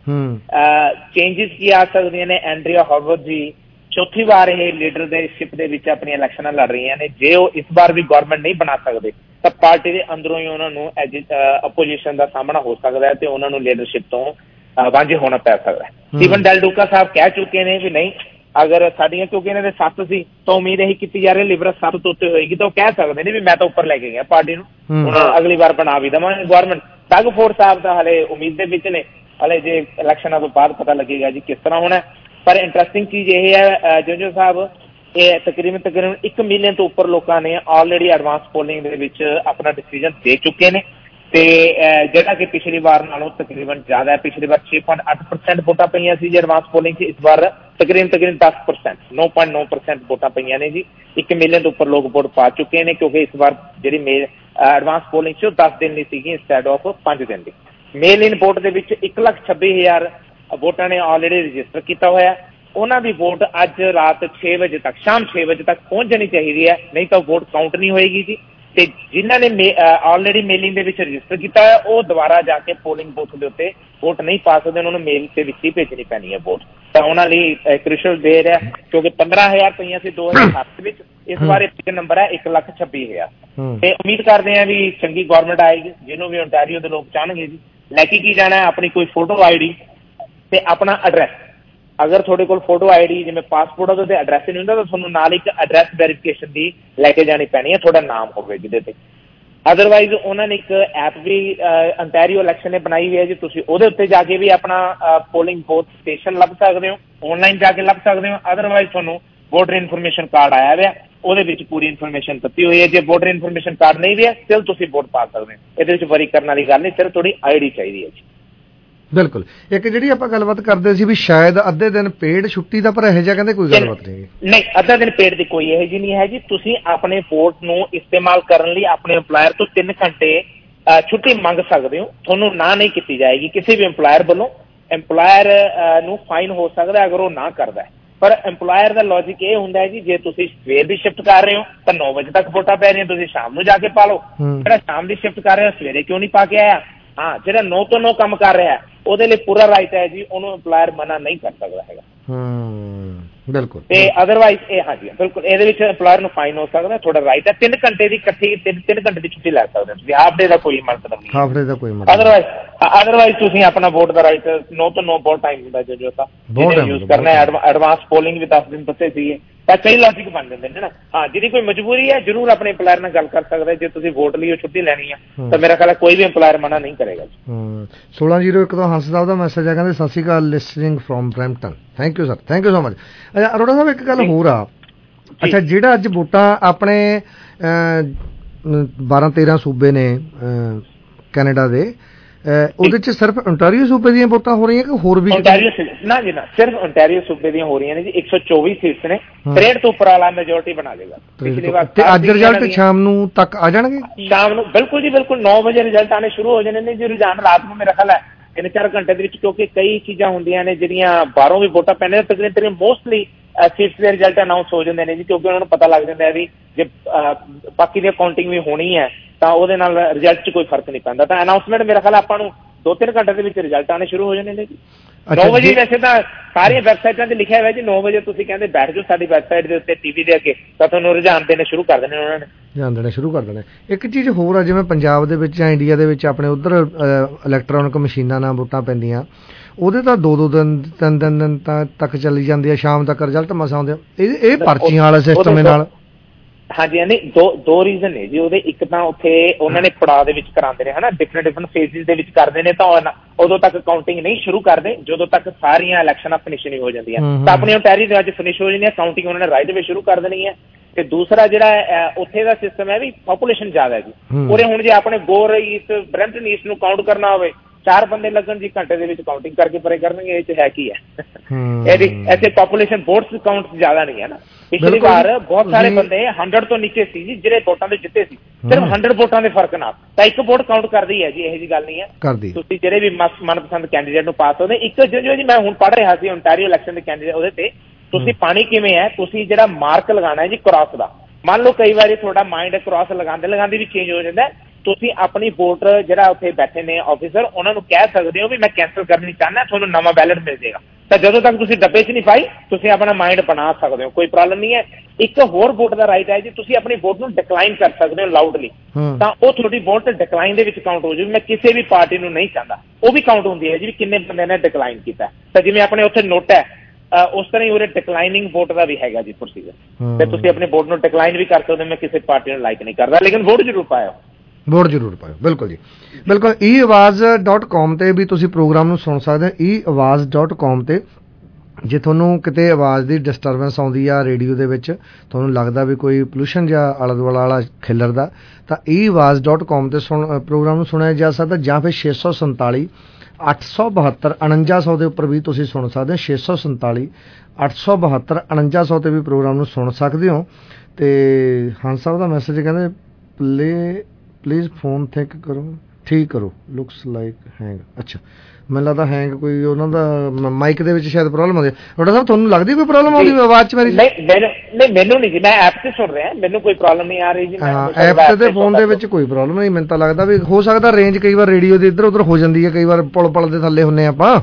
ਚੇਂਜਿਸ ਕੀ ਆ ਸਕਦੀਆਂ ਨੇ? ਐਂਡਰੀਆ ਹਾਰਵਰਡ ਜੀ ਚੌਥੀ ਵਾਰ ਇਹ ਲੀਡਰਸ਼ਿਪ ਦੇ ਵਿੱਚ ਆਪਣੀਆਂ ਇਲੈਕਸ਼ਨਾਂ ਲੜ ਰਹੀਆਂ ਨੇ। ਜੇ ਉਹ ਇਸ ਵਾਰ ਵੀ ਗਵਰਨਮੈਂਟ ਨਹੀਂ ਬਣਾ ਸਕਦੇ ਤਾਂ ਪਾਰਟੀ ਦੇ ਅੰਦਰੋਂ ਹੀ ਉਹਨਾਂ ਨੂੰ ਅਪੋਜੀਸ਼ਨ ਦਾ ਸਾਹਮਣਾ ਹੋ ਸਕਦਾ ਹੈ ਤੇ ਉਹਨਾਂ ਨੂੰ ਲੀਡਰਸ਼ਿਪ ਤੋਂ ਵਾਂਝੇ ਹੋਣਾ ਪੈ ਸਕਦਾ ਹੈ। ਸਟੀਵਨ ਡੈਲ ਡੂਕਾ ਸਾਹਿਬ ਕਹਿ ਚੁੱਕੇ ਨੇ ਵੀ ਨਹੀਂ, ਅਗਰ ਸਾਡੀਆਂ, ਕਿਉਂਕਿ ਇਹਨਾਂ ਦੇ ਸੱਤ ਸੀ ਤਾਂ ਉਮੀਦ ਇਹੀ ਕੀਤੀ ਜਾ ਰਹੀ ਲਿਬਰਲ ਸੱਤ ਤੋਂ ਉੱਤੇ ਹੋਏਗੀ, ਤਾਂ ਉਹ ਕਹਿ ਸਕਦੇ ਨੇ ਵੀ ਮੈਂ ਤਾਂ ਉੱਪਰ ਲੈ ਕੇ ਗਿਆ ਪਾਰਟੀ ਨੂੰ, ਹੁਣ ਅਗਲੀ ਵਾਰ ਬਣਾ ਵੀ ਦੇਵਾਂਗੇ ਗਵਰਨਮੈਂਟ। ਟਗ ਫੋਰਡ ਸਾਹਿਬ ਤਾਂ ਹਲੇ ਉਮੀਦ ਦੇ ਵਿੱਚ ਨੇ, ਹਲੇ ਜੇ ਇਲੈਕਸ਼ਨਾਂ ਤੋਂ ਬਾਅਦ ਪਤਾ ਲੱਗੇਗਾ ਜੀ ਕਿਸ ਤਰ੍ਹਾਂ ਹੋਣਾ। ਪਰ ਇੰਟਰਸਟਿੰਗ ਚੀਜ਼ ਇਹ ਹੈ ਜੰਜੋ ਸਾਹਿਬ, ਇਹ ਤਕਰੀਬਨ ਤਕਰੀਬਨ ਇੱਕ ਮਿਲੀਅਨ ਤੋਂ ਉੱਪਰ ਲੋਕਾਂ ਨੇ ਆਲਰੇਡੀ ਐਡਵਾਂਸ ਪੋਲਿੰਗ ਦੇ ਵਿੱਚ ਆਪਣਾ ਡਿਸੀਜਨ ਦੇ ਚੁੱਕੇ ਨੇ, ਤੇ ਜਿਹੜਾ ਕਿ ਪਿਛਲੀ ਵਾਰ ਨਾਲੋਂ ਤਕਰੀਬਨ ਜ਼ਿਆਦਾ ਹੈ। ਪਿਛਲੀ ਵਾਰ ਛੇ ਪੁਆਇੰਟ ਅੱਠ ਪਰਸੈਂਟ ਵੋਟਾਂ ਪਈਆਂ ਸੀ ਜੀ ਐਡਵਾਂਸ ਪੋਲਿੰਗ 'ਚ, ਇਸ ਵਾਰ ਤਕਰੀਬਨ ਤਕਰੀਬਨ ਦਸ ਪਰਸੈਂਟ ਨੌ ਪੁਆਇੰਟ ਨੌ ਪਰਸੈਂਟ ਵੋਟਾਂ ਪਈਆਂ ਨੇ ਜੀ। ਇੱਕ ਮਿਲੀਅਨ ਤੋਂ ਉੱਪਰ ਲੋਕ ਵੋਟ ਪਾ ਚੁੱਕੇ ਨੇ, ਕਿਉਂਕਿ ਇਸ ਵਾਰ ਜਿਹੜੀ ਮੇਲ ਐਡਵਾਂਸ ਪੋਲਿੰਗ 'ਚ ਦਸ ਦਿਨ ਦੀ ਸੀਗੀ ਇੰਸਟੈਡ ਆਫ ਪੰਜ ਦਿਨ ਦੀ। ਮੇਲ ਇਨ ਵੋਟ ਦੇ ਵਿੱਚ ਇੱਕ ਲੱਖ ਛੱਬੀ ਹਜ਼ਾਰ ਵੋਟਾਂ ਨੇ ਆਲਰੇਡੀ ਰਜਿਸਟਰ ਕੀਤਾ ਹੋਇਆ। ਉਹਨਾਂ ਦੀ ਵੋਟ ਅੱਜ ਰਾਤ ਛੇ ਵਜੇ ਤੱਕ, ਸ਼ਾਮ ਛੇ ਵਜੇ ਤੱਕ ਪਹੁੰਚ ਜਾਣੀ ਚਾਹੀਦੀ ਹੈ, ਨਹੀਂ ਤਾਂ ਵੋਟ ਕਾਊਂਟ ਨਹੀਂ ਹੋਏਗੀ ਜੀ। ਤੇ ਜਿਨ੍ਹਾਂ ਨੇ ਆਲਰੇਡੀ ਮੇਲਿੰਗ ਦੇ ਵਿੱਚ ਰਜਿਸਟਰ ਕੀਤਾ ਹੈ ਉਹ ਦੁਬਾਰਾ ਜਾ ਕੇ ਪੋਲਿੰਗ ਬੂਥ ਦੇ ਉੱਤੇ ਵੋਟ ਨਹੀਂ ਪਾ ਸਕਦੇ, ਉਹਨਾਂ ਨੂੰ ਮੇਲ ਦੇ ਵਿੱਚ ਹੀ ਭੇਜਣੀ ਪੈਣੀ ਹੈ ਵੋਟ। ਤਾਂ ਉਹਨਾਂ ਲਈ ਕ੍ਰਿਸ਼ਲ ਦੇਰ ਹੈ, ਕਿਉਂਕਿ ਪੰਦਰਾਂ ਹਜ਼ਾਰ ਪਈਆਂ ਸੀ ਦੋ ਹਜ਼ਾਰ ਸੱਤ ਵਿੱਚ, ਇਸ ਵਾਰ ਇੱਕ ਨੰਬਰ ਹੈ ਇੱਕ ਲੱਖ ਛੱਬੀ ਹਜ਼ਾਰ। ਤੇ ਉਮੀਦ ਕਰਦੇ ਹਾਂ ਵੀ ਚੰਗੀ ਗਵਰਨਮੈਂਟ ਆਏਗੀ, ਜਿਹਨੂੰ ਵੀ ontario ਦੇ ਲੋਕ ਚਾਹਣਗੇ ਜੀ। ਲੈ ਕੇ ਕੀ ਜਾਣਾ? ਆਪਣੀ ਕੋਈ ਫੋਟੋ ਆਈ ਡੀ ਤੇ ਆਪਣਾ ਐਡਰੈਸ। ਅਗਰ ਤੁਹਾਡੇ ਕੋਲ ਫੋਟੋ ਆਈ ਡੀ ਜਿਵੇਂ ਪਾਸਪੋਰਟ ਉਹਦੇ ਤੇ ਐਡਰੈਸ ਨਹੀਂ ਹੁੰਦਾ ਤਾਂ ਤੁਹਾਨੂੰ ਨਾਲ ਇੱਕ ਐਡਰੈਸ ਵੈਰੀਫਿਕੇਸ਼ਨ ਦੀ ਲੈ ਕੇ ਜਾਣੀ ਪੈਣੀ ਹੈ, ਤੁਹਾਡਾ ਨਾਮ ਹੋਵੇ ਜਿਹਦੇ ਤੇ। ਅਦਰਵਾਈਜ਼ ਉਹਨਾਂ ਨੇ ਇੱਕ ਐਪ ਵੀ ontario ਇਲੈਕਸ਼ਨ ਨੇ ਬਣਾਈ ਹੋਈ ਹੈ ਜੀ, ਤੁਸੀਂ ਉਹਦੇ ਉੱਤੇ ਜਾ ਕੇ ਵੀ ਆਪਣਾ ਪੋਲਿੰਗ ਬੂਥ ਸਟੇਸ਼ਨ ਲੱਭ ਸਕਦੇ ਹੋ, ਆਨਲਾਈਨ ਜਾ ਕੇ ਲੱਭ ਸਕਦੇ ਹੋ। ਅਦਰਵਾਈਜ਼ ਤੁਹਾਨੂੰ ਵੋਟਰ ਇਨਫੋਰਮੇਸ਼ਨ ਕਾਰਡ ਆਇਆ ਹੋਇਆ, ਉਹਦੇ ਵਿੱਚ ਪੂਰੀ ਇਨਫੋਰਮੇਸ਼ਨ ਦਿੱਤੀ ਹੋਈ ਹੈ। ਜੇ ਵੋਟਰ ਇਨਫੋਰਮੇਸ਼ਨ ਕਾਰਡ ਨਹੀਂ ਵੀ ਹੈ ਸਟਿਲ ਤੁਸੀਂ ਵੋਟ ਪਾ ਸਕਦੇ ਹੋ। ਇਹਦੇ ਵਿੱਚ ਵਰੀ ਕਰਨ ਵਾਲੀ ਗੱਲ ਨਹੀਂ, ਸਿਰਫ ਤੁਹਾਡੀ ਆਈ ਡੀ ਚਾਹੀਦੀ ਹੈ ਜੀ। ਬਿਲਕੁਲ। ਇੱਕ ਜਿਹੜੀ ਆਪਾਂ ਗੱਲਬਾਤ ਕਰਦੇ ਸੀ ਵੀ ਸ਼ਾਇਦ ਅੱਧੇ ਦਿਨ ਪੇਡ ਛੁੱਟੀ ਦਾ, ਪਰ ਇਹੋ ਜਿਹਾ ਕਹਿੰਦੇ ਕੋਈ ਗੱਲਬਾਤ ਨਹੀਂ। ਨਹੀਂ, ਅੱਧਾ ਦਿਨ ਪੇਡ ਦੀ ਕੋਈ ਇਹੋ ਜਿਹੀ ਨਹੀਂ ਹੈ ਜੀ। ਤੁਸੀਂ ਆਪਣੇ ਵੋਟ ਨੂੰ ਇਸਤੇਮਾਲ ਕਰਨ ਲਈ ਆਪਣੇ ਇੰਪਲਾਇਰ ਤੋਂ ਤਿੰਨ ਘੰਟੇ ਛੁੱਟੀ ਮੰਗ ਸਕਦੇ ਹੋ, ਤੁਹਾਨੂੰ ਨਾ ਨਹੀਂ ਕੀਤੀ ਜਾਏਗੀ ਕਿਸੇ ਵੀ ਇੰਪਲਾਇਰ ਵੱਲੋਂ। ਇੰਪਲਾਇਰ ਨੂੰ ਫਾਈਨ ਹੋ ਸਕਦਾ ਅਗਰ ਉਹ ਨਾ ਕਰਦਾ, ਪਰ ਇੰਪਲਾਇਰ ਦਾ ਲੌਜਿਕ ਇਹ ਹੁੰਦਾ ਹੈ ਜੀ ਜੇ ਤੁਸੀਂ ਸਵੇਰ ਦੀ ਸ਼ਿਫਟ ਕਰ ਰਹੇ ਹੋ ਤਾਂ ਨੌ ਵਜੇ ਤੱਕ ਵੋਟਾਂ ਪੈ ਰਹੀਆਂ, ਤੁਸੀਂ ਸ਼ਾਮ ਨੂੰ ਜਾ ਕੇ ਪਾ ਲਓ। ਜਿਹੜਾ ਸ਼ਾਮ ਦੀ ਸ਼ਿਫਟ ਕਰ ਰਿਹਾ ਸਵੇਰੇ ਕਿਉਂ ਨਹੀਂ ਪਾ ਕੇ ਆਇਆ? ਹਾਂ, ਜਿਹੜਾ ਨੌ ਤੋਂ ਨੌ ਕੰਮ ਕਰ ਰਿਹਾ ਉਹਦੇ ਲਈ ਪੂਰਾ ਰਾਈਟ ਹੈ ਜੀ, ਉਹਨੂੰ ਇੰਪਲਾਇਰ ਮਨਾ ਨਹੀਂ ਕਰ ਸਕਦਾ ਹੈਗਾ। ਬਿਲਕੁਲ। ਤੇ ਅਦਰਵਾਈਜ਼ ਇਹ ਹਾਂਜੀ ਬਿਲਕੁਲ ਇਹਦੇ ਵਿੱਚ ਇੰਪਲਾਇਰ ਨੂੰ ਫਾਈਨ ਹੋ ਸਕਦਾ, ਤੁਹਾਡਾ ਰਾਈਟ ਹੈ। ਤਿੰਨ ਘੰਟੇ ਦੀ ਇਕੱਠੀ ਤਿੰਨ ਤਿੰਨ ਘੰਟੇ ਦੀ ਛੁੱਟੀ ਲੈ ਸਕਦੇ ਹੋ ਤੁਸੀਂ, ਹਾਫ ਡੇ ਦਾ ਕੋਈ ਮਤਲਬ ਨਹੀਂ, ਹਾਫ ਡੇ ਦਾ ਕੋਈ ਮਤਲਬ। ਅਦਰਵਾਈਜ਼ ਅਦਰਵਾਈਜ਼ ਤੁਸੀਂ ਆਪਣਾ ਵੋਟ ਦਾ ਰਾਈਟ ਨੌ ਤੋਂ ਨੌ ਬਹੁਤ ਟਾਈਮ ਹੁੰਦਾ ਜੋ ਜੋ ਤਾਂ ਯੂਜ਼ ਕਰਨਾ ਹੈ। ਐਡਵਾਂਸ ਪੋਲਿੰਗ ਵੀ ਦਸ ਦਿਨ ਦੱਸੇ ਸੀਗੇ ਤਾਂ ਕਈ ਲੌਜਿਕ ਬਣ ਜਾਂਦੇ ਨੇ ਨਾ। ਹਾਂ, ਜਿਹਦੀ ਕੋਈ ਮਜਬੂਰੀ ਹੈ ਜ਼ਰੂਰ ਆਪਣੇ ਇੰਪਲਾਇਰ ਨਾਲ ਗੱਲ ਕਰ ਸਕਦਾ। ਜੇ ਤੁਸੀਂ ਵੋਟ ਲਈ ਛੁੱਟੀ ਲੈਣੀ ਹੈ ਤਾਂ ਮੇਰਾ ਖਿਆਲ ਹੈ ਕੋਈ ਵੀ ਇੰਪਲਾਇਰ ਮਨਾ ਨਹੀਂ ਕਰੇਗਾ। ਸੋਲਾਂ ਜ਼ੀਰੋ ਇੱਕ ਤੋਂ ਹੰਸ ਸਾਹਿਬ ਦਾ ਮੈਸੇਜ ਆ, ਕਹਿੰਦੇ Sat Sri Akal, listening from Brampton. Thank you sir, thank you so much. ਅੱਛਾ ਅਰੋੜਾ ਸਾਹਿਬ, ਇੱਕ ਗੱਲ ਹੋਰ ਆ। ਅੱਛਾ, ਜਿਹੜਾ ਅੱਜ ਵੋਟਾਂ ਆਪਣੇ ਬਾਰਾਂ ਤੇਰਾਂ ਸੂਬੇ ਨੇ ਕੈਨੇਡਾ ਦੇ, ਉਹਦੇ ਚ ਸਿਰਫ ontario ਸੂਬੇ ਦੀਆਂ ਵੋਟਾਂ ਹੋ ਰਹੀਆਂ ਕਿ ਹੋਰ ਵੀ? ਨਾ ਜੀ ਨਾ, ਸਿਰਫ ontario ਸੂਬੇ ਦੀਆਂ ਹੋ ਰਹੀਆਂ ਨੇ ਜੀ। ਇੱਕ ਸੌ ਚੌਵੀ ਸੀਟਸ ਨੇ, ਤਰੇਹਠ ਤੋਂ ਉੱਪਰ ਵਾਲਾ ਮੈਜੋਰਟੀ ਬਣਾ ਦੇਗਾ ਪਿਛਲੀ ਵਾਰ। ਤੇ ਅੱਜ ਰਿਜ਼ਲਟ ਸ਼ਾਮ ਨੂੰ ਤੱਕ ਆ ਜਾਣਗੇ? ਸ਼ਾਮ ਨੂੰ ਬਿਲਕੁਲ ਜੀ ਬਿਲਕੁਲ ਨੌ ਵਜੇ ਰਿਜ਼ਲਟ ਆਣੇ ਸ਼ੁਰੂ ਹੋ ਜਾਣੇ ਨੇ ਜੀ। ਰੁਝਾਨ ਰਾਤ ਨੂੰ ਮੇਰਾ ਖਿਆਲ ਹੈ ਤਿੰਨ ਚਾਰ ਘੰਟੇ ਦੇ ਵਿੱਚ, ਕਿਉਂਕਿ ਕਈ ਚੀਜ਼ਾਂ ਹੁੰਦੀਆਂ ਨੇ ਜਿਹੜੀਆਂ ਬਾਹਰੋਂ ਵੀ ਵੋਟਾਂ ਪੈਂਦੀਆਂ, ਤਕਰੀਬਨ ਤਕਰੀਬਨ ਮੋਸਟਲੀ ਸੀਟਸ ਦੇ ਰਿਜ਼ਲਟ ਅਨਾਊਂਸ ਹੋ ਜਾਂਦੇ ਨੇ ਜੀ, ਕਿਉਂਕਿ ਉਹਨਾਂ ਨੂੰ ਪਤਾ ਲੱਗ ਜਾਂਦਾ ਹੈ ਵੀ ਜੇ ਬਾਕੀ ਦੀ ਕਾਊਂਟਿੰਗ ਵੀ ਹੋਣੀ ਹੈ ਤਾਂ ਉਹਦੇ ਨਾਲ ਰਿਜ਼ਲਟ 'ਚ ਕੋਈ ਫਰਕ ਨਹੀਂ ਪੈਂਦਾ। ਤਾਂ ਅਨਾਊਂਸਮੈਂਟ ਮੇਰਾ ਖਿਆਲ ਆਪਾਂ ਨੂੰ ਦੋ ਤਿੰਨ ਘੰਟੇ ਦੇ ਵਿੱਚ ਰਿਜ਼ਲਟ ਆਣੇ ਸ਼ੁਰੂ ਹੋ ਜਾਂਦੇ ਨੇ ਜੀ। ਨੌ ਵਜੇ ਵੈਸੇ ਤਾਂ ਸਾਰੀਆਂ ਵੈਬਸਾਈਟਾਂ ਤੇ ਲਿਖਿਆ ਹੋਇਆ ਜੀ ਨੌ ਵਜੇ ਤੁਸੀਂ ਕਹਿੰਦੇ ਬੈਠ ਜਾਓ ਸਾਡੀ ਵੈਬਸਾਈਟ ਦੇ ਉੱਤੇ ਟੀਵੀ ਦੇ ਅੱਗੇ, ਤਾਂ ਤੁਹਾਨੂੰ ਰੁਝਾਨ ਦੇਣੇ ਸ਼ੁਰੂ ਕਰ ਦੇਣੇ ਉਹਨਾਂ ਨੇ। ਰੁਝਾਨ ਦੇਣੇ ਸ਼ੁਰੂ ਕਰ ਦੇਣੇ। ਇੱਕ ਚੀਜ਼ ਹੋਰ ਆ, ਜਿਵੇਂ ਪੰਜਾਬ ਦੇ ਵਿੱਚ ਜਾਂ ਇੰਡੀਆ ਦੇ ਵਿੱਚ ਆਪਣੇ ਉੱਧਰ ਇਲੈਕਟ੍ਰੋਨਿਕ ਮਸ਼ੀਨਾਂ ਨਾਲ ਵੋਟਾਂ ਪੈਂਦੀਆਂ, ਉਹਦੇ ਤਾਂ ਦੋ ਦੋ ਦਿਨ ਤਿੰਨ ਤਿੰਨ ਦਿਨ ਤੱਕ ਚੱਲੀ ਜਾਂਦੀ ਆ, ਸ਼ਾਮ ਤੱਕ ਰਿਜ਼ਲਟ ਮਸਾਂ ਆਉਂਦੇ। ਇਹ ਇਹ ਪਰਚੀਆਂ ਵਾਲਾ ਸਿਸਟਮ ਨਾਲ ਹਾਂਜੀ ਹਾਂਜੀ ਦੋ ਦੋ ਰੀਜ਼ਨ ਨੇ ਜੀ ਉਹਦੇ। ਇੱਕ ਤਾਂ ਉੱਥੇ ਉਹਨਾਂ ਨੇ ਪੜਾਅ ਦੇ ਵਿੱਚ ਕਰਾਉਂਦੇ ਨੇ ਹਨਾ, ਡਿਫਰੈਂਟ ਡਿਫਰੈਂਟ ਫੇਜ਼ਿਸ ਦੇ ਵਿੱਚ ਕਰਦੇ ਨੇ, ਤਾਂ ਉਦੋਂ ਤੱਕ ਕਾਊਂਟਿੰਗ ਨਹੀਂ ਸ਼ੁਰੂ ਕਰਦੇ ਜਦੋਂ ਤੱਕ ਸਾਰੀਆਂ ਇਲੈਕਸ਼ਨਾਂ ਫਿਨਿਸ਼ ਨਹੀਂ ਹੋ ਜਾਂਦੀਆਂ। ਤਾਂ ਆਪਣੀ ਓਨਟਾਰੀਓ ਦੇ ਅੱਜ ਫਿਨਿਸ਼ ਹੋ ਜਾਂਦੀਆਂ, ਕਾਊਂਟਿੰਗ ਉਹਨਾਂ ਨੇ ਰਾਈਟ ਵੇ ਸ਼ੁਰੂ ਕਰ ਦੇਣੀ ਹੈ। ਤੇ ਦੂਸਰਾ ਜਿਹੜਾ ਉੱਥੇ ਦਾ ਸਿਸਟਮ ਹੈ ਵੀ ਪਾਪੂਲੇਸ਼ਨ ਜ਼ਿਆਦਾ ਹੈ ਜੀ ਉਰੇ। ਹੁਣ ਜੇ ਆਪਣੇ ਗੋਰ ਈਸਟ ਬਰੈਂਪਟਨ ਈਸਟ ਨੂੰ ਕਾਊਂਟ ਕਰਨਾ ਹੋਵੇ ਚਾਰ ਬੰਦੇ ਲੱਗਣ ਜੀ, ਘੰਟੇ ਦੇ ਵਿੱਚ ਕਾਊਂਟਿੰਗ ਕਰਕੇ ਪਰੇ ਕਰਨਗੇ। ਇਹ ਚ ਹੈ ਕੀ ਹੈ ਇਹਦੀ ਐਸੇ ਪਾਪੂਲੇਸ਼ਨ ਵੋਟਸ ਕਾਊਂਟ ਜ਼ਿਆਦਾ ਨਹੀਂ ਹੈ ਨਾ। ਪਿਛਲੀ ਵਾਰ ਬਹੁਤ ਸਾਰੇ ਬੰਦੇ ਹੰਡਰਡ ਤੋਂ ਨੀਚੇ ਸੀ ਜੀ ਜਿਹੜੇ ਵੋਟਾਂ ਦੇ ਜਿੱਤੇ ਸੀ, ਸਿਰਫ ਹੰਡਰਡ ਵੋਟਾਂ ਦੇ ਫਰਕ ਨਾਲ, ਤਾਂ ਇੱਕ ਵੋਟ ਕਾਊਂਟ ਕਰਦੀ ਹੈ ਜੀ। ਇਹੋ ਜਿਹੀ ਗੱਲ ਨਹੀਂ ਹੈ, ਤੁਸੀਂ ਜਿਹੜੇ ਵੀ ਮਨਪਸੰਦ ਕੈਂਡੀਡੇਟ ਨੂੰ ਪਾਸ ਹੋਦੇ। ਇੱਕ ਜੋ ਜੀ ਮੈਂ ਹੁਣ ਪੜ੍ਹ ਰਿਹਾ ਸੀ ਓਨਟਾਰੀਓ ਇਲੈਕਸ਼ਨ ਦੇ ਕੈਂਡੀਡੇਟ, ਉਹਦੇ ਤੇ ਤੁਸੀਂ ਪਾਣੀ ਕਿਵੇਂ ਹੈ, ਤੁਸੀਂ ਜਿਹੜਾ ਮਾਰਕ ਲਗਾਉਣਾ ਹੈ ਜੀ ਕ੍ਰਾਸ ਦਾ। ਮੰਨ ਲਓ ਕਈ ਵਾਰੀ ਤੁਹਾਡਾ ਮਾਈਂਡ ਕ੍ਰਾਸ ਲਗਾਉਂਦੇ ਲਗਾਉਂਦੇ ਵੀ ਚੇਂਜ ਹੋ ਜਾਂਦਾ, ਤੁਸੀਂ ਆਪਣੀ ਵੋਟ ਜਿਹੜਾ ਉੱਥੇ ਬੈਠੇ ਨੇ ਆਫਿਸਰ ਉਹਨਾਂ ਨੂੰ ਕਹਿ ਸਕਦੇ ਹੋ ਵੀ ਮੈਂ ਕੈਂਸਲ ਕਰਨੀ ਚਾਹੁੰਦਾ, ਤੁਹਾਨੂੰ ਨਵਾਂ ਬੈਲਟ ਮਿਲ ਜਾਏਗਾ। ਤਾਂ ਜਦੋਂ ਤੱਕ ਤੁਸੀਂ ਡੱਬੇ 'ਚ ਨਹੀਂ ਪਾਈ ਤੁਸੀਂ ਆਪਣਾ ਮਾਈਂਡ ਬਣਾ ਸਕਦੇ ਹੋ, ਕੋਈ ਪ੍ਰੋਬਲਮ ਨਹੀਂ ਹੈ। ਇੱਕ ਹੋਰ ਵੋਟ ਦਾ ਰਾਈਟ ਹੈ ਜੀ, ਤੁਸੀਂ ਆਪਣੀ ਵੋਟ ਨੂੰ ਡਿਕਲਾਈਨ ਕਰ ਸਕਦੇ ਹੋ ਲਾਊਡਲੀ, ਤਾਂ ਉਹ ਤੁਹਾਡੀ ਵੋਟ ਡਿਕਲਾਈਨ ਦੇ ਵਿੱਚ ਕਾਊਂਟ ਹੋ ਜਾਊਗੀ। ਮੈਂ ਕਿਸੇ ਵੀ ਪਾਰਟੀ ਨੂੰ ਨਹੀਂ ਚਾਹੁੰਦਾ, ਉਹ ਵੀ ਕਾਊਂਟ ਹੁੰਦੀ ਹੈ ਜੀ ਵੀ ਕਿੰਨੇ ਬੰਦੇ ਨੇ ਡਿਕਲਾਈਨ ਕੀਤਾ। ਤਾਂ ਜਿਵੇਂ ਆਪਣੇ ਉੱਥੇ ਨੋਟ ਹੈ ਉਸ ਤਰ੍ਹਾਂ ਹੀ ਉਰੇ ਡਿਕਲਾਈਨਿੰਗ ਵੋਟ ਦਾ ਵੀ ਹੈਗਾ ਜੀ ਪ੍ਰੋਸੀਜਰ, ਤੇ ਤੁਸੀਂ ਆਪਣੀ ਵੋਟ ਨੂੰ ਡਿਕਲਾਈਨ ਵੀ ਕਰ ਸਕਦੇ ਹੋ। ਮੈਂ ਕਿਸੇ ਪਾਰਟੀ ਨੂੰ ਲਾਈਕ ਨਹੀਂ ਕਰਦਾ, ਲੇਕਿਨ ਵੋਟ ਜ਼ਰੂਰ ਪਾਇਓ, ਵੋਟ ਜ਼ਰੂਰ ਪਾਇਓ। ਬਿਲਕੁਲ ਜੀ, ਬਿਲਕੁਲ। ਈ ਆਵਾਜ਼ ਡਾਟ ਕਾਮ 'ਤੇ ਵੀ ਤੁਸੀਂ ਪ੍ਰੋਗਰਾਮ ਨੂੰ ਸੁਣ ਸਕਦੇ ਹੋ। ਈ ਆਵਾਜ਼ ਡਾਟ ਕਾਮ 'ਤੇ ਜੇ ਤੁਹਾਨੂੰ ਕਿਤੇ ਆਵਾਜ਼ ਦੀ ਡਿਸਟਰਬੈਂਸ ਆਉਂਦੀ ਆ ਰੇਡੀਓ ਦੇ ਵਿੱਚ, ਤੁਹਾਨੂੰ ਲੱਗਦਾ ਵੀ ਕੋਈ ਪੋਲੂਸ਼ਨ ਜਾਂ ਆਲਾ ਦੁਆਲਾ ਵਾਲਾ ਖਿਲਰਦਾ, ਤਾਂ ਈ ਆਵਾਜ਼ ਡਾਟ ਕਾਮ 'ਤੇ ਸੁਣ ਪ੍ਰੋਗਰਾਮ ਨੂੰ ਸੁਣਿਆ ਜਾ ਸਕਦਾ, ਜਾਂ ਫਿਰ ਛੇ ਸੌ ਸੰਤਾਲੀ ਅੱਠ ਸੌ ਬਹੱਤਰ ਉਣੰਜਾ ਸੌ ਦੇ ਉੱਪਰ ਵੀ ਤੁਸੀਂ ਸੁਣ ਸਕਦੇ ਹੋ। ਛੇ ਸੌ ਸੰਤਾਲੀ ਅੱਠ ਸੌ ਬਹੱਤਰ ਉਣੰਜਾ ਸੌ 'ਤੇ ਵੀ ਪ੍ਰੋਗਰਾਮ ਨੂੰ ਸੁਣ ਸਕਦੇ ਹੋ। ਅਤੇ ਹੰਸ ਸਾਹਿਬ ਦਾ ਮੈਸੇਜ ਕਹਿੰਦੇ ਪਲੇ ਪਲੀਜ਼ ਫੋਨ ਥਿੰਕ ਕਰੋ ਠੀਕ ਕਰੋ, ਲੁਕਸ ਲਾਈਕ ਹੈਂਗ। ਅੱਛਾ, ਮੈਨੂੰ ਲੱਗਦਾ ਹੈਂਗ ਕੋਈ ਉਹਨਾਂ ਦਾ ਮਾਈਕ ਦੇ ਵਿੱਚ ਸ਼ਾਇਦ ਪ੍ਰੋਬਲਮ ਆਉਂਦੀ ਹੈ। ਡਾਕਟਰ ਸਾਹਿਬ ਤੁਹਾਨੂੰ ਲੱਗਦੀ ਕੋਈ ਪ੍ਰੋਬਲਮ ਆਉਂਦੀ ਆਵਾਜ਼ 'ਚ ਮੇਰੀ? ਨਹੀਂ ਮੈਨੂੰ ਨਹੀਂ ਜੀ, ਮੈਂ ਐਪ 'ਤੇ ਸੁਣ ਰਿਹਾ, ਮੈਨੂੰ ਕੋਈ ਪ੍ਰੋਬਲਮ ਨਹੀਂ ਆ ਰਹੀ ਜੀ। ਹਾਂ, ਐਪ 'ਤੇ ਤੇ ਫੋਨ ਦੇ ਵਿੱਚ ਕੋਈ ਪ੍ਰੋਬਲਮ ਨਹੀਂ। ਮੈਨੂੰ ਤਾਂ ਲੱਗਦਾ ਵੀ ਹੋ ਸਕਦਾ ਰੇਂਜ ਕਈ ਵਾਰ ਰੇਡੀਓ ਦੇ ਇੱਧਰ ਉੱਧਰ ਹੋ ਜਾਂਦੀ ਹੈ, ਕਈ ਵਾਰ ਪੁਲ ਪੁਲ ਦੇ ਥੱਲੇ ਹੁੰਦੇ ਆਪਾਂ।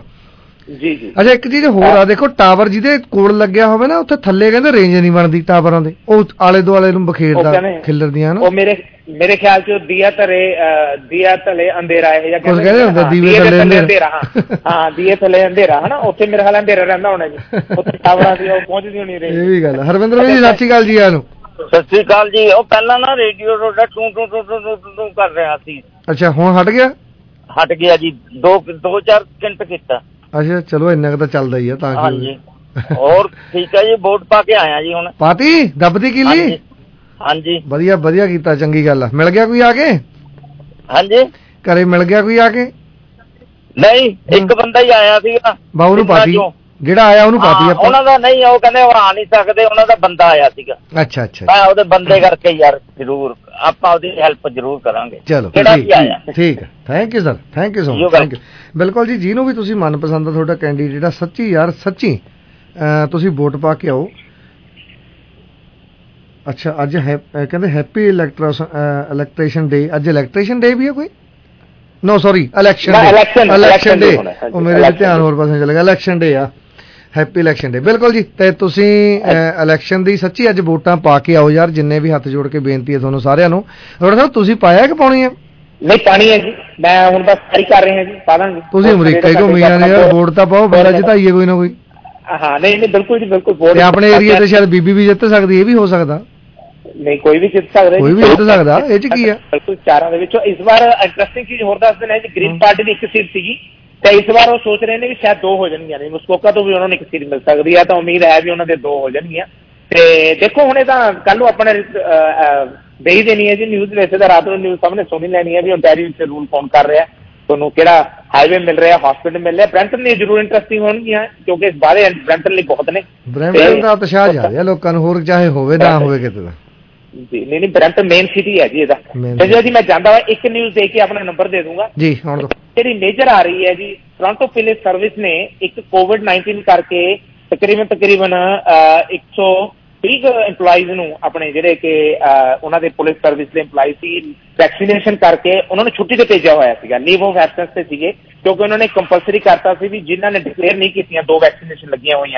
ਜੀ ਜੀ। ਅੱਛਾ, ਇੱਕ ਚੀਜ਼ ਹੋਰ ਆ, ਦੇਖੋ ਟਾਵਰ ਜਿਹਦੇ ਕੋਲ ਲੱਗਿਆ ਹੋਵੇ ਨਾ ਉੱਥੇ ਥੱਲੇ ਕਹਿੰਦੇ ਰੇਂਜ ਨਹੀਂ ਬਣਦੀ ਟਾਵਰਾਂ ਦੇ, ਉਹ ਆਲੇ ਦੁਆਲੇ ਨੂੰ ਬਖੇਰਦਾ ਖਿਲਰਦੀਆਂ ਨਾ। ਉਹ ਮੇਰੇ ਮੇਰੇ ਖਿਆਲ 'ਚ ਦੀਆ ਧਰੇ ਦੀਆ ਥੱਲੇ ਅੰਧੇਰਾ ਇਹ ਜਾਂ ਕਹਿੰਦੇ ਹੁੰਦੇ ਦੀਵੇ ਥੱਲੇ ਅੰਧੇਰਾ। ਹਾਂ, ਦੀਏ ਥੱਲੇ ਅੰਧੇਰਾ ਹਨਾ, ਉੱਥੇ ਮੇਰੇ ਖਿਆਲ ਅੰਧੇਰਾ ਰਹਿੰਦਾ ਹੋਣਾ ਜੀ, ਉੱਥੇ ਟਾਵਰਾਂ ਦੀ ਉਹ ਪਹੁੰਚਦੀ ਹੋਣੀ ਰੇਂਜ। ਇਹ ਵੀ ਗੱਲ। ਹਰਵਿੰਦਰ ਜੀ ਸਤਿ ਸ਼੍ਰੀ ਅਕਾਲ ਜੀ। ਆਨੂੰ ਸਤਿ ਸ਼੍ਰੀ ਅਕਾਲ ਜੀ। ਉਹ ਪਹਿਲਾਂ ਨਾ ਰੇਡੀਓ ਤੁਹਾਡਾ ਟੂ ਟੂ ਟੂ ਟੂ ਟੂ ਕਰ ਰਿਹਾ ਸੀ। ਅੱਛਾ, ਹੁਣ ਹਟ ਗਿਆ? ਹਟ ਗਿਆ ਜੀ, ਦੋ ਦੋ ਚਾਰ ਸਕਿੰਟ ਕੀਤਾ। ਅੱਛਾ, ਚਲੋ ਇੰਨਾ ਕੁ ਤਾਂ ਚੱਲਦਾ ਹੀ ਆ ਤਾਂ। ਹਾਂਜੀ, ਹੋਰ ਠੀਕ ਹੈ ਜੀ। ਵੋਟ ਪਾ ਕੇ ਆਇਆ ਜੀ ਹੁਣ। ਪਾਤੀ ਦੱਬਦੀ ਕੀਲੀ? ਹਾਂਜੀ, ਵਧੀਆ ਵਧੀਆ ਕੀਤਾ, ਚੰਗੀ ਗੱਲ ਆ। ਮਿਲ ਗਿਆ ਕੋਈ ਆ ਕੇ? ਹਾਂਜੀ, ਘਰੇ ਮਿਲ ਗਿਆ ਕੋਈ ਆ ਕੇ? ਨਹੀਂ, ਇੱਕ ਬੰਦਾ ਹੀ ਆਇਆ ਸੀਗਾ। ਬਾਹੂ ਨੂੰ ਪਾਤੀ, ਜਿਹੜਾ ਆਇਆ ਉਹਨੂੰ ਪਾਤੀ ਆਪਾਂ? ਉਹਨਾਂ ਦਾ ਨਹੀਂ, ਉਹ ਕਹਿੰਦੇ ਉਹ ਆ ਨਹੀਂ ਸਕਦੇ, ਉਹਨਾਂ ਦਾ ਬੰਦਾ ਆਇਆ ਸੀਗਾ। ਅੱਛਾ ਅੱਛਾ, ਮੈਂ ਉਹਦੇ ਬੰਦੇ ਕਰਕੇ ਯਾਰ ਜ਼ਰੂਰ ਆਪਾਂ ਉਹਦੀ ਹੈਲਪ ਜ਼ਰੂਰ ਕਰਾਂਗੇ। ਚਲੋ ਕਿਹੜਾ ਵੀ ਆਇਆ। ਠੀਕ ਹੈ, thank you sir, thank you so much, thank you. ਬਿਲਕੁਲ ਜੀ, ਜਿਹਨੂੰ ਵੀ ਤੁਸੀਂ ਮਨਪਸੰਦ ਆ ਤੁਹਾਡਾ ਕੈਂਡੀਡੇਟ ਆ, ਸੱਚੀ ਯਾਰ ਸੱਚੀ ਤੁਸੀਂ ਵੋਟ ਪਾ ਕੇ ਆਓ। ਅੱਛਾ, ਅੱਜ ਹੈ ਕਹਿੰਦੇ ਹੈਪੀ ਇਲੈਕਟ੍ਰੋਸ ਇਲੈਕਟ੍ਰੀਸ਼ਨ ਡੇ। ਅੱਜ ਇਲੈਕਟ੍ਰੀਸ਼ਨ ਡੇ ਵੀ ਹੈ ਕੋਈ? No sorry, election day. Election day, ਉਹ ਮੇਰੇ ਵੀ ਧਿਆਨ ਹੋਰ ਪਾਸੇ ਚਲੇ ਗਿਆ। ਇਲੈਕਸ਼ਨ ਡੇ ਆ, ਹੈਪੀ ਇਲੈਕਸ਼ਨ ਡੇ। ਬਿਲਕੁਲ ਜੀ। ਤੇ ਤੁਸੀਂ ਇਲੈਕਸ਼ਨ ਦੀ ਸੱਚੀ ਅੱਜ ਵੋਟਾਂ ਪਾ ਕੇ ਆਓ ਯਾਰ, ਜਿੰਨੇ ਵੀ ਹੱਥ ਜੋੜ ਕੇ ਬੇਨਤੀ ਹੈ ਤੁਹਾਨੂੰ ਸਾਰਿਆਂ ਨੂੰ। ਡਾਕਟਰ ਸਾਹਿਬ ਤੁਸੀਂ ਪਾਇਆ ਕਿ ਪਾਉਣੀ ਹੈ? ਨਹੀਂ, ਪਾਣੀ ਹੈ ਜੀ, ਮੈਂ ਹੁਣ ਬਸ ਤਿਆਰੀ ਕਰ ਰਹੇ ਹਾਂ ਜੀ, ਪਾ ਦਾਂਗੇ। ਤੁਸੀਂ ਅਮਰੀਕਾ ਹੀ ਘੁੰਮੀ ਜਾਂਦੇ ਯਾਰ, ਵੋਟ ਤਾਂ ਪਾਓ, ਬੰਦਾ ਜਿਤਾਈਏ ਕੋਈ ਨਾ ਕੋਈ। ਹਾਂ, ਨਹੀਂ ਨਹੀਂ, ਬਿਲਕੁਲ ਜੀ ਬਿਲਕੁਲ। ਤੇ ਆਪਣੇ ਏਰੀਆ ਤੇ ਸ਼ਾਇਦ ਬੀਬੀ ਵੀ ਜਿੱਤ ਸਕਦੀ, ਇਹ ਵੀ ਹੋ ਸਕਦਾ। ਨਹੀਂ, ਕੋਈ ਵੀ ਜਿੱਤ ਸਕਦਾ, ਕੋਈ ਵੀ ਜਿੱਤ ਸਕਦਾ, ਇਹ 'ਚ ਕੀ ਹੈ? ਬਿਲਕੁਲ, ਚਾਰਾਂ ਦੇ ਵਿੱਚੋਂ ਇਸ ਵਾਰ ਇੰਟਰਸਟਿੰਗ ਚੀਜ਼ ਹੋਰ ਦੱਸ ਦੇਣਾ ਜੀ, ਗ੍ਰੀਨ ਪਾਰਟੀ ਦੀ ਇੱਕ ਸੀਟ ਸੀਗੀ, ਤੇ ਇਸ ਵਾਰ ਉਹ ਸੋਚ ਰਹੇ ਨੇ ਵੀ ਸ਼ਾਇਦ ਦੋ ਹੋ ਜਾਣਗੀਆਂ ਨੇ। ਮੁਸਕੋਕਾ ਤੋਂ ਵੀ ਉਹਨਾਂ ਨੂੰ ਇੱਕ ਸੀਟ ਮਿਲ ਸਕਦੀ ਹੈ, ਤਾਂ ਉਮੀਦ ਹੈ ਵੀ ਉਹਨਾਂ ਦੇ ਦੋ ਹੋ ਜਾਣਗੀਆਂ। ਤੇ ਦੇਖੋ ਹੁਣੇ ਤਾਂ ਕੱਲ ਨੂੰ ਆਪਣੇ ਦੇ ਹੀ ਦੇਣੀ ਹੈ ਜੀ ਨਿਊਜ਼। ਵੈਸੇ ਤਾਂ ਰਾਤ ਨੂੰ ਨਿਊਜ਼ ਸਾਹਮਣੇ ਸੁਣੀ ਲੈਣੀ ਹੈ ਵੀ ਓਨਟਾਰੀਓ ਵਿੱਚ ਰੂਲ ਕੌਣ ਕਰ ਰਿਹਾ, ਤੁਹਾਨੂੰ ਕਿਹੜਾ ਹਾਈਵੇ ਮਿਲ ਰਿਹਾ, ਹਸਪੀਟਲ ਮਿਲ ਰਿਹਾ। ਬ੍ਰੈਂਟਨ ਦੀ ਜ਼ਰੂਰ ਇੰਟਰਸਟਿੰਗ ਹੋਣਗੀਆਂ ਕਿਉਂਕਿ ਬਾਹਰੇ ਬ੍ਰੈਂਟਨ ਲਈ ਬਹੁਤ ਨੇ। ਬ੍ਰੈਂਟਨ ਦਾ ਉਤਸ਼ਾਹ ਜ਼ਿਆਦਾ ਲੋਕਾਂ ਨੂੰ, ਹੋਰ ਚਾਹੇ ਹੋਵੇ ਨਾ ਹੋਵੇ ਕਿਤੇ ਦਾ ਜੀ। ਨਹੀਂ ਨਹੀਂ, ਬ੍ਰੈਂਟਨ ਮੇਨ ਸਿਟੀ ਹੈ ਜੀ ਇਹਦਾ। ਤੇ ਜੀ ਮੈਂ ਜਾਂਦਾ ਵਾ ਇੱਕ ਨਿਊਜ਼ ਦੇ ਕੇ ਆਪਣਾ ਨੰਬਰ ਦੇ ਦੂੰਗਾ ਜੀ। ਹੁਣ ਜਿਹੜੀ ਮੇਜਰ ਆ ਰਹੀ ਹੈ ਜੀ, ਟੋਰਾਂਟੋ ਪੁਲਿਸ ਸਰਵਿਸ ਨੇ ਇੱਕ ਕੋਵਿਡ ਨਾਈਨਟੀਨ ਕਰਕੇ ਤਕਰੀਬਨ ਤਕਰੀਬਨ ਇੱਕ ਸੌ ਤੀਹ ਇੰਪਲਾਈਜ਼ ਨੂੰ ਆਪਣੇ ਜਿਹੜੇ ਕਿ ਉਹਨਾਂ ਦੇ ਪੁਲਿਸ ਸਰਵਿਸ ਦੇ ਇੰਪਲਾਈ ਸੀ, ਵੈਕਸੀਨੇਸ਼ਨ ਕਰਕੇ ਉਹਨਾਂ ਨੂੰ ਛੁੱਟੀ ਤੇ ਭੇਜਿਆ ਹੋਇਆ ਸੀਗਾ, ਲੀਵ ਆਫ ਐਬਸੈਂਸ ਤੇ ਸੀਗੇ, ਕਿਉਂਕਿ ਉਹਨਾਂ ਨੇ ਕੰਪਲਸਰੀ ਕਰਤਾ ਸੀ ਵੀ ਜਿਨ੍ਹਾਂ ਨੇ ਡਿਕਲੇਅਰ ਨਹੀਂ ਕੀਤੀਆਂ ਦੋ ਵੈਕਸੀਨੇਸ਼ਨ ਲੱਗੀਆਂ ਹੋਈਆਂ ਨੇ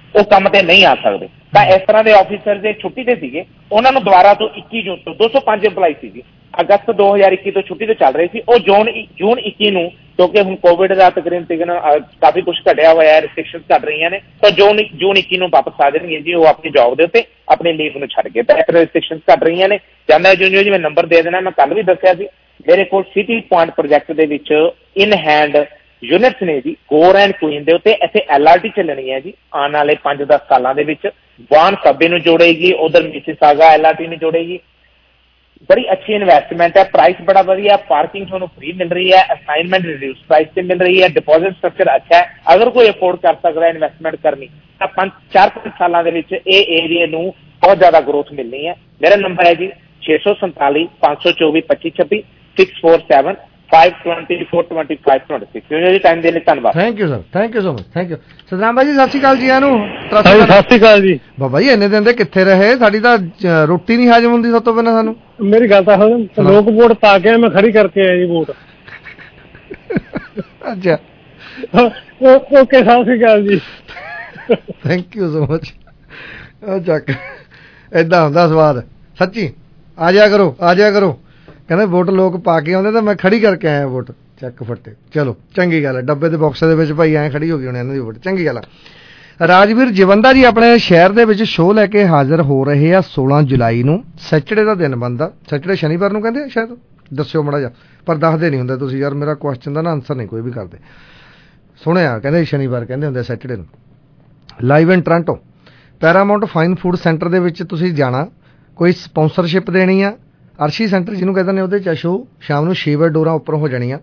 ਉਹ ਕੰਮ ਤੇ ਨਹੀਂ ਆ ਸਕਦੇ। ਤਾਂ ਇਸ ਤਰ੍ਹਾਂ ਦੇ ਆਫੀਸਰ ਜੇ ਛੁੱਟੀ ਤੇ ਸੀਗੇ ਉਹਨਾਂ ਨੂੰ ਦੁਬਾਰਾ ਤੋਂ ਇੱਕੀ ਜੂਨ ਤੋਂ ਦੋ ਸੌ ਪੰਜ ਇੰਪਲਾਈ ਸੀਗੇ ਅਗਸਤ ਦੋ ਹਜ਼ਾਰ ਇੱਕੀ ਤੋਂ ਛੁੱਟੀ ਤੇ ਚੱਲ ਰਹੇ ਸੀ, ਉਹ ਜੂਨ ਜੂਨ ਇੱਕੀ ਨੂੰ ਕਿਉਂਕਿ ਹੁਣ ਕੋਵਿਡ ਦਾ ਤਕਰੀਬਨ ਤਕਰੀਬਨ ਕਾਫੀ ਕੁਛ ਘਟਿਆ ਹੋਇਆ ਹੈ, ਰਿਸਟ੍ਰਿਕਸ਼ਨ ਘਟ ਰਹੀਆਂ ਨੇ, ਤਾਂ ਜੂਨ ਜੂਨ ਇੱਕੀ ਨੂੰ ਵਾਪਸ ਆ ਜਾਣਗੇ ਜੀ ਉਹ ਆਪਣੀ ਜੌਬ ਦੇ ਉੱਤੇ ਆਪਣੀ ਲੀਵ ਨੂੰ ਛੱਡ ਕੇ। ਤਾਂ ਇਸ ਰਿਸਟ੍ਰਿਕਸ਼ਨ ਘਟ ਰਹੀਆਂ ਨੇ। ਜਾਂਦਾ ਜੂਨੀਅਰ ਜੀ ਮੈਂ ਨੰਬਰ ਦੇ ਦੇਣਾ, ਮੈਂ ਕੱਲ ਵੀ ਦੱਸਿਆ ਸੀ ਮੇਰੇ ਕੋਲ ਸਿਟੀ ਪੁਆਇੰਟ ਪ੍ਰੋਜੈਕਟ ਦੇ ਵਿੱਚ ਇਨ ਹੈਂਡ ਯੂਨਿਟਸ ਨੇ ਜੀ ਗੋਰ ਐਂਡ ਕੁਈਨ ਦੇ ਉੱਤੇ। ਇੱਥੇ ਐਲ ਆਰ ਟੀ ਚੱਲਣੀ ਹੈ ਜੀ ਆਉਣ ਵਾਲੇ ਪੰਜ ਦਸ ਸਾਲਾਂ ਦੇ ਵਿੱਚ। ਵਾਨ ਸੱਬੇ ਨੂੰ ਜੋੜੇਗੀ, ਉਧਰ ਮਿਸੀਸਾਗਾ ਐਲ ਆਰ ਟੀ ਨੂੰ ਜੋੜੇਗੀ। ਬੜੀ ਅੱਛੀ ਇਨਵੈਸਟਮੈਂਟ ਹੈ, ਪ੍ਰਾਈਸ ਬੜਾ ਵਧੀਆ, ਪਾਰਕਿੰਗ ਤੁਹਾਨੂੰ ਫ੍ਰੀ ਮਿਲ ਰਹੀ ਹੈ, ਅਸਾਈਨਮੈਂਟ ਰਿਡਿਊਸ ਪ੍ਰਾਈਸ ਤੇ ਮਿਲ ਰਹੀ ਹੈ, ਡਿਪੋਜ਼ਿਟ ਸਟਰਕਚਰ ਅੱਛਾ ਹੈ। ਅਗਰ ਕੋਈ ਅਫੋਰਡ ਕਰ ਸਕਦਾ ਇਨਵੈਸਟਮੈਂਟ ਕਰਨੀ ਤਾਂ ਪੰਜ ਚਾਰ ਪੰਜ ਸਾਲਾਂ ਦੇ ਵਿੱਚ ਇਹ ਏਰੀਏ ਨੂੰ ਬਹੁਤ ਜ਼ਿਆਦਾ ਗਰੋਥ ਮਿਲਣੀ ਹੈ। ਮੇਰਾ ਨੰਬਰ ਹੈ ਜੀ ਛੇ ਸੌ ਸੰਤਾਲੀ ਪੰਜ ਸੌ ਚੌਵੀ ਪੱਚੀ ਛੱਬੀ six four seven five twenty-four twenty-five twenty-six। ਜੀ ਟਾਈਮ ਦੇ ਲਈ ਧੰਨਵਾਦ। Thank you sir, thank you so much, thank you. Satnam ਭਾਈ ਜੀ ਸਤਿ ਸ਼੍ਰੀ ਅਕਾਲ ਜੀ। ਇਹਨੂੰ ਸਤਿ ਸ਼੍ਰੀ ਅਕਾਲ ਜੀ। ਬਾਬਾ ਜੀ ਇੰਨੇ ਦਿਨ ਦੇ ਕਿੱਥੇ ਰਹੇ? ਸਾਡੀ ਤਾਂ ਰੋਟੀ ਨਹੀਂ ਹਾਜ਼ਮ ਹੁੰਦੀ ਸਭ ਤੋਂ ਪਹਿਲਾਂ ਸਾਨੂੰ। ਮੇਰੀ ਗੱਲ ਤਾਂ ਲੋਕ ਵੋਟ ਪਾ ਕੇ ਮੈਂ ਖੜੀ ਕਰਕੇ ਆਇਆ ਜੀ ਵੋਟ। ਅੱਛਾ ਓਕੇ ਸਤਿ Sri Akal ji. Thank you so much. ਚੱਕ ਏਦਾਂ ਹੁੰਦਾ ਸਵਾਦ ਸੱਚੀ। ਆ ਜਾਇਆ ਕਰੋ, ਆ ਜਾਇਆ ਕਰੋ। ਕਹਿੰਦੇ ਵੋਟ ਲੋਕ ਪਾ ਕੇ ਆਉਂਦੇ ਤਾਂ ਮੈਂ ਖੜੀ ਕਰਕੇ ਆਇਆ ਵੋਟ। ਚੱਕ ਫੱਟੇ, ਚਲੋ ਚੰਗੀ ਗੱਲ ਹੈ। ਡੱਬੇ ਦੇ ਬਾਕਸ ਦੇ ਵਿੱਚ ਭਾਈ ਐਂ ਖੜੀ ਹੋ ਗਈ ਹੁਣ ਇਹਨਾਂ ਦੀ ਵੋਟ, ਚੰਗੀ ਗੱਲ ਹੈ। ਰਾਜਵੀਰ ਜਵੰਦਾ ਜੀ ਆਪਣੇ ਸ਼ਹਿਰ ਦੇ ਵਿੱਚ ਸ਼ੋਅ ਲੈ ਕੇ ਹਾਜ਼ਰ ਹੋ ਰਹੇ ਆ ਸੋਲਾਂ ਜੁਲਾਈ ਨੂੰ। ਸੈਚਰਡੇ ਦਾ ਦਿਨ ਬਣਦਾ, ਸੈਚਰਡੇ ਸ਼ਨੀਵਾਰ ਨੂੰ ਕਹਿੰਦੇ ਸ਼ਾਇਦ, ਦੱਸਿਓ ਮਾੜਾ ਜਿਹਾ, ਪਰ ਦੱਸਦੇ ਨਹੀਂ ਹੁੰਦੇ ਤੁਸੀਂ ਯਾਰ। ਮੇਰਾ ਕੁਐਸਚਨ ਦਾ ਨਾ ਆਨਸਰ ਨਹੀਂ ਕੋਈ ਵੀ ਕਰਦੇ। ਸੁਣਿਆ ਕਹਿੰਦੇ ਸ਼ਨੀਵਾਰ ਕਹਿੰਦੇ ਹੁੰਦੇ ਸੈਚਰਡੇ ਨੂੰ। Live in Toronto Paramount fine food centre ਦੇ ਵਿੱਚ ਤੁਸੀਂ ਜਾਣਾ, ਕੋਈ ਸਪਾਂਸਰਸ਼ਿਪ ਦੇਣੀ ਆ। ਅਰਸ਼ੀ ਸੈਂਟਰ ਜਿਹਨੂੰ ਕਹਿੰਦੇ ਨੇ ਉਹਦੇ 'ਚ ਸ਼ੋਅ ਸ਼ਾਮ ਨੂੰ ਛੇ ਵਜੇ ਡੋਰਾਂ ਉੱਪਰ ਹੋ ਜਾਣੀਆਂ।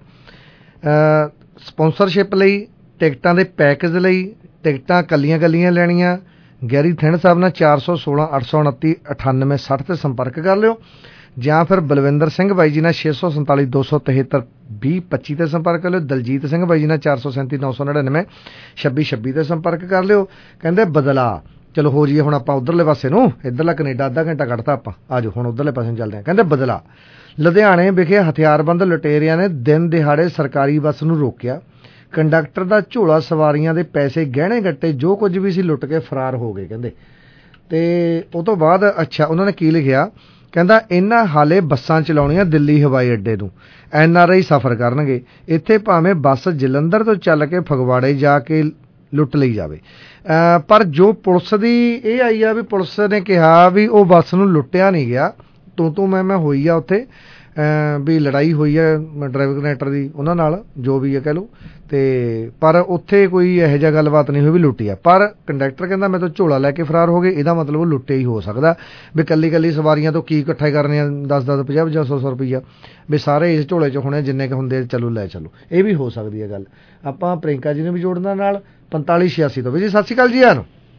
ਸਪਾਂਸਰਸ਼ਿਪ ਲਈ, ਟਿਕਟਾਂ ਦੇ ਪੈਕੇਜ ਲਈ, ਟਿਕਟਾਂ ਕੱਲੀਆਂ ਕੱਲੀਆਂ ਲੈਣੀਆਂ। ਗੈਰੀ ਥਿੰਡ ਸਾਹਿਬ ਨਾਲ ਚਾਰ ਸੌ ਸੋਲਾਂ ਅੱਠ ਸੌ ਉਨੱਤੀ ਅਠਾਨਵੇਂ ਸੱਠ 'ਤੇ ਸੰਪਰਕ ਕਰ ਲਿਓ, ਜਾਂ ਫਿਰ ਬਲਵਿੰਦਰ ਸਿੰਘ ਬਾਈ ਜੀ ਨਾਲ ਛੇ ਸੌ ਸੰਤਾਲੀ ਦੋ ਸੌ ਤਿਹੱਤਰ ਵੀਹ ਪੱਚੀ 'ਤੇ ਸੰਪਰਕ ਕਰ ਲਿਓ। ਦਲਜੀਤ ਸਿੰਘ ਬਾਈ ਜੀ ਨਾਲ ਚਾਰ ਸੌ ਸੈਂਤੀ ਨੌ ਸੌ ਨੜਿਨਵੇਂ ਛੱਬੀ ਛੱਬੀ 'ਤੇ ਸੰਪਰਕ ਕਰ ਲਿਓ। ਕਹਿੰਦੇ ਬਦਲਾ ਚਲੋ ਹੋ ਜਾਈਏ ਹੁਣ ਆਪਾਂ ਉੱਧਰਲੇ ਪਾਸੇ ਨੂੰ, ਇੱਧਰਲਾ ਕੈਨੇਡਾ ਅੱਧਾ ਘੰਟਾ ਕੱਢਤਾ ਆਪਾਂ, ਆ ਜਾਓ ਹੁਣ ਉੱਧਰਲੇ ਪਾਸੇ ਨੂੰ ਚੱਲਦੇ ਹਾਂ। ਕਹਿੰਦੇ ਬਦਲਾ ਲੁਧਿਆਣੇ ਵਿਖੇ ਹਥਿਆਰਬੰਦ ਲੁਟੇਰਿਆਂ ਨੇ ਦਿਨ ਦਿਹਾੜੇ ਸਰਕਾਰੀ ਬੱਸ ਨੂੰ ਰੋਕਿਆ। ਕੰਡਕਟਰ ਦਾ ਝੋਲਾ, ਸਵਾਰੀਆਂ ਦੇ ਪੈਸੇ, ਗਹਿਣੇ ਗੱਟੇ ਜੋ ਕੁਝ ਵੀ ਸੀ ਲੁੱਟ ਕੇ ਫਰਾਰ ਹੋ ਗਏ ਕਹਿੰਦੇ। ਤੇ ਉਹ ਤੋਂ ਬਾਅਦ ਅੱਛਾ ਉਹਨਾਂ ਨੇ ਕੀ ਲਿਖਿਆ, ਕਹਿੰਦਾ ਇਹਨਾਂ ਹਾਲੇ ਬੱਸਾਂ ਚਲਾਉਣੀਆਂ ਦਿੱਲੀ ਹਵਾਈ ਅੱਡੇ ਨੂੰ, ਐਨ ਆਰ ਆਈ ਸਫ਼ਰ ਕਰਨਗੇ ਇੱਥੇ, ਭਾਵੇਂ ਬੱਸ ਜਲੰਧਰ ਤੋਂ ਚੱਲ ਕੇ ਫਗਵਾੜੇ ਜਾ ਕੇ ਲੁੱਟ ਲਈ ਜਾਵੇ। ਪਰ ਜੋ ਪੁਲਿਸ ਦੀ ਇਹ ਆਈ ਆ ਵੀ ਪੁਲਿਸ ਨੇ ਕਿਹਾ ਵੀ ਉਹ ਬੱਸ ਨੂੰ ਲੁੱਟਿਆ ਨਹੀਂ ਗਿਆ, ਤੂੰ ਤੂੰ ਮੈਂ ਮੈਂ ਹੋਈ ਆ ਉੱਥੇ, ਵੀ ਲੜਾਈ ਹੋਈ ਹੈ ਡਰਾਈਵਰ ਕਨੈਕਟਰ ਦੀ ਉਹਨਾਂ ਨਾਲ, ਜੋ ਵੀ ਹੈ ਕਹਿ ਲਓ। ਤੇ ਪਰ ਉੱਥੇ ਕੋਈ ਇਹੋ ਜਿਹਾ ਗੱਲਬਾਤ ਨਹੀਂ ਹੋਈ ਵੀ ਲੁੱਟੀ ਆ। ਪਰ ਕੰਡਕਟਰ ਕਹਿੰਦਾ ਮੈਂ ਤਾਂ ਝੋਲਾ ਲੈ ਕੇ ਫਰਾਰ ਹੋ ਗਏ, ਇਹਦਾ ਮਤਲਬ ਉਹ ਲੁੱਟੇ ਹੀ ਹੋ ਸਕਦਾ ਵੀ ਕੱਲੀ ਕੱਲੀ ਸਵਾਰੀਆਂ ਤੋਂ ਕੀ ਇਕੱਠਾ ਕਰਨੇ ਆ ਦਸ ਦਸ ਪੰਜਾਹ ਪੰਜਾਹ ਸੌ ਸੌ ਰੁਪਈਆ, ਵੀ ਸਾਰੇ ਇਸ ਝੋਲੇ 'ਚ ਹੋਣੇ ਜਿੰਨੇ ਕੁ ਹੁੰਦੇ ਚਲੋ ਲੈ ਚਲੋ। ਇਹ ਵੀ ਹੋ ਸਕਦੀ ਹੈ ਗੱਲ। ਆਪਾਂ ਪ੍ਰਿੰਕਾ ਜੀ ਨੂੰ ਵੀ ਜੋੜਨਾ ਨਾਲ ਪੰਤਾਲੀ ਛਿਆਸੀ ਤੋਂ ਵੀ ਜੀ। ਸਤਿ ਸ਼੍ਰੀ ਅਕਾਲ ਜੀ। ਯਾਰ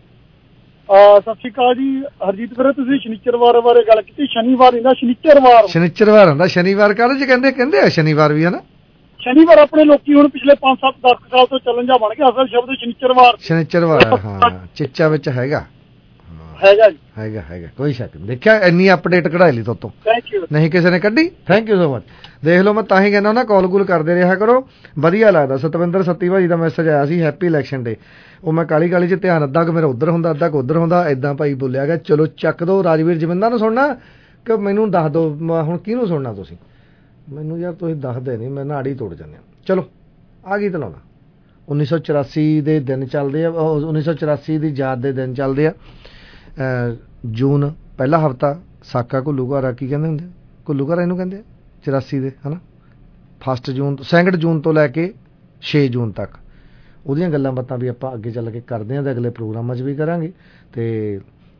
ਸਤਿ ਸ਼੍ਰੀ ਅਕਾਲ ਜੀ। ਹਰਜੀਤ ਵੀਰੇ ਤੁਸੀਂ ਸ਼ਨੀਚਰਵਾਰ ਬਾਰੇ ਗੱਲ ਕੀਤੀ, ਸ਼ਨੀਵਾਰ ਹੁੰਦਾ ਸ਼ਨੀਚਰਵਾਰ, ਸ਼ਨੀਚਰਵਾਰ ਹੁੰਦਾ ਸ਼ਨੀਵਾਰ ਕਾਹਦੇ 'ਚ ਕਹਿੰਦੇ ਕਹਿੰਦੇ ਆ ਸ਼ਨੀਵਾਰ ਵੀ ਹੈ ਨਾ। ਸ਼ਨੀਵਾਰ ਆਪਣੇ ਲੋਕੀ ਹੁਣ ਪਿਛਲੇ ਪੰਜ ਸੱਤ ਦਸ ਸਾਲ ਤੋਂ ਚੱਲਣ ਜਾ ਬਣ ਗਿਆ, ਅਸਲ ਸ਼ਬਦ ਸ਼ਨੀਚਰਵਾਰ ਸ਼ਨੀਚਰਵਾਰ ਹਾਂ ਚਿੱਚਾ ਵਿੱਚ ਹੈਗਾ ਹੈਗਾ ਜੀ ਹੈਗਾ ਹੈਗਾ ਕੋਈ ਸ਼ੱਕ ਨਹੀਂ। ਦੇਖਿਆ ਇੰਨੀ ਅਪਡੇਟ ਕਢਾਈ ਲਈ ਤੋਤੋਂ, ਥੈਂਕ ਯੂ। ਨਹੀਂ ਕਿਸੇ ਨੇ ਕੱਢੀ, ਥੈਂਕ ਯੂ ਸੋ ਮਚ। ਦੇਖ ਲਓ ਮੈਂ ਤਾਂ ਹੀ ਕਹਿੰਦਾ ਨਾ ਕਾਲ ਕੂਲ ਕਰਦੇ ਰਿਹਾ ਕਰੋ, ਵਧੀਆ ਲੱਗਦਾ। ਸਤਵਿੰਦਰ ਸੱਤੀ ਭਾਜੀ ਦਾ ਮੈਸੇਜ ਆਇਆ ਸੀ ਹੈਪੀ ਇਲੈਕਸ਼ਨ ਡੇ, ਉਹ ਮੈਂ ਕਾਲੀ ਕਾਲੀ 'ਚ ਧਿਆਨ ਅੱਧਾ ਕੁ ਮੇਰਾ ਉੱਧਰ ਹੁੰਦਾ ਅੱਧਾ ਕੁ ਉੱਧਰ ਹੁੰਦਾ, ਏਦਾਂ ਭਾਈ ਬੋਲਿਆ ਗਿਆ। ਚਲੋ ਚੱਕ ਦੋ। ਰਾਜਵੀਰ ਜਵਿੰਦਰ ਨੂੰ ਸੁਣਨਾ ਕਿ ਮੈਨੂੰ ਦੱਸ ਦਿਓ ਹੁਣ ਕਿਹਨੂੰ ਸੁਣਨਾ ਤੁਸੀਂ? ਮੈਨੂੰ ਯਾਰ ਤੁਸੀਂ ਦੱਸਦੇ ਨਹੀਂ, ਮੈਂ ਨਾੜੀ ਤੋੜ ਜਾਂਦੇ। ਚਲੋ ਆ ਗਈ ਤਲਾਉਣਾ। ਉੱਨੀ ਸੌ ਚੁਰਾਸੀ ਦੇ ਦਿਨ ਚੱਲਦੇ ਆ, ਉੱਨੀ ਸੌ ਚੁਰਾਸੀ ਦੀ ਯਾਦ ਦੇ ਦਿਨ ਚੱਲਦੇ ਆ। ਜੂਨ ਪਹਿਲਾ ਹਫ਼ਤਾ ਸਾਕਾ ਘੁੱਲੂਘਾਰਾ ਕੀ ਕਹਿੰਦੇ ਹੁੰਦੇ, ਘੁੱਲੂਘਾਰਾ ਇਹਨੂੰ ਕਹਿੰਦੇ ਆ ਚੁਰਾਸੀ ਦੇ ਹੈ ਨਾ। ਫਸਟ ਜੂਨ ਸੈਕਿੰਡ ਜੂਨ ਤੋਂ ਲੈ ਕੇ ਛੇ ਜੂਨ ਤੱਕ ਉਹਦੀਆਂ ਗੱਲਾਂ ਬਾਤਾਂ ਵੀ ਆਪਾਂ ਅੱਗੇ ਚੱਲ ਕੇ ਕਰਦੇ ਹਾਂ ਤੇ ਅਗਲੇ ਪ੍ਰੋਗਰਾਮਾਂ 'ਚ ਵੀ ਕਰਾਂਗੇ। ਤੇ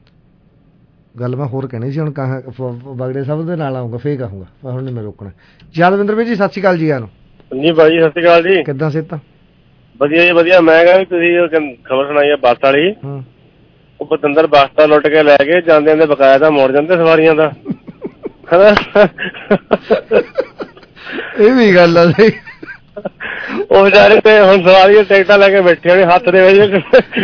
ਗੱਲ ਮੈਂ ਹੋਰ ਕਹਿਣੀ ਸੀ ਹੁਣ ਕਹਾਂ ਬਗੜੇ ਸਾਹਿਬ ਦੇ ਨਾਲ ਆਊਂਗਾ ਫੇਰ ਕਹੂੰਗਾ, ਪਰ ਹੁਣ ਨਹੀਂ ਮੈਂ ਰੋਕਣਾ। ਯਾਦਵਿੰਦਰ ਵੀਰ ਜੀ ਸਤਿ ਸ਼੍ਰੀ ਅਕਾਲ ਜੀ। ਆਨੂੰ ਜੀ ਭਾਜੀ ਸਤਿ ਸ਼੍ਰੀ ਅਕਾਲ ਜੀ। ਕਿੱਦਾਂ ਸਿਹਤਾਂ? ਵਧੀਆ ਜੀ ਵਧੀਆ। ਮੈਂ ਕਿਹਾ ਵੀ ਤੁਸੀਂ ਖਬਰ ਸੁਣਾਈ ਹੈ ਬੱਸ ਵਾਲੀ, ਉਹ ਪਤੰਦਰ ਬੱਸ ਤਾਂ ਲੁੱਟ ਕੇ ਲੈ ਕੇ ਜਾਂਦੇ ਜਾਂਦੇ ਬਕਾਇਆ ਤਾਂ ਮੋੜ ਜਾਂਦੇ ਸਵਾਰੀਆਂ ਦਾ। ਇਹ ਵੀ ਗੱਲ ਆ ਸਹੀ। ਉਹ ਵਿਚਾਰੇ ਤੇ ਹੁਣ ਸਵਾਰੀਆਂ ਟਿਕਟਾਂ ਲੈ ਕੇ ਬੈਠੇ ਹੋਣੇ ਹੱਥ ਦੇ ਵਿੱਚ।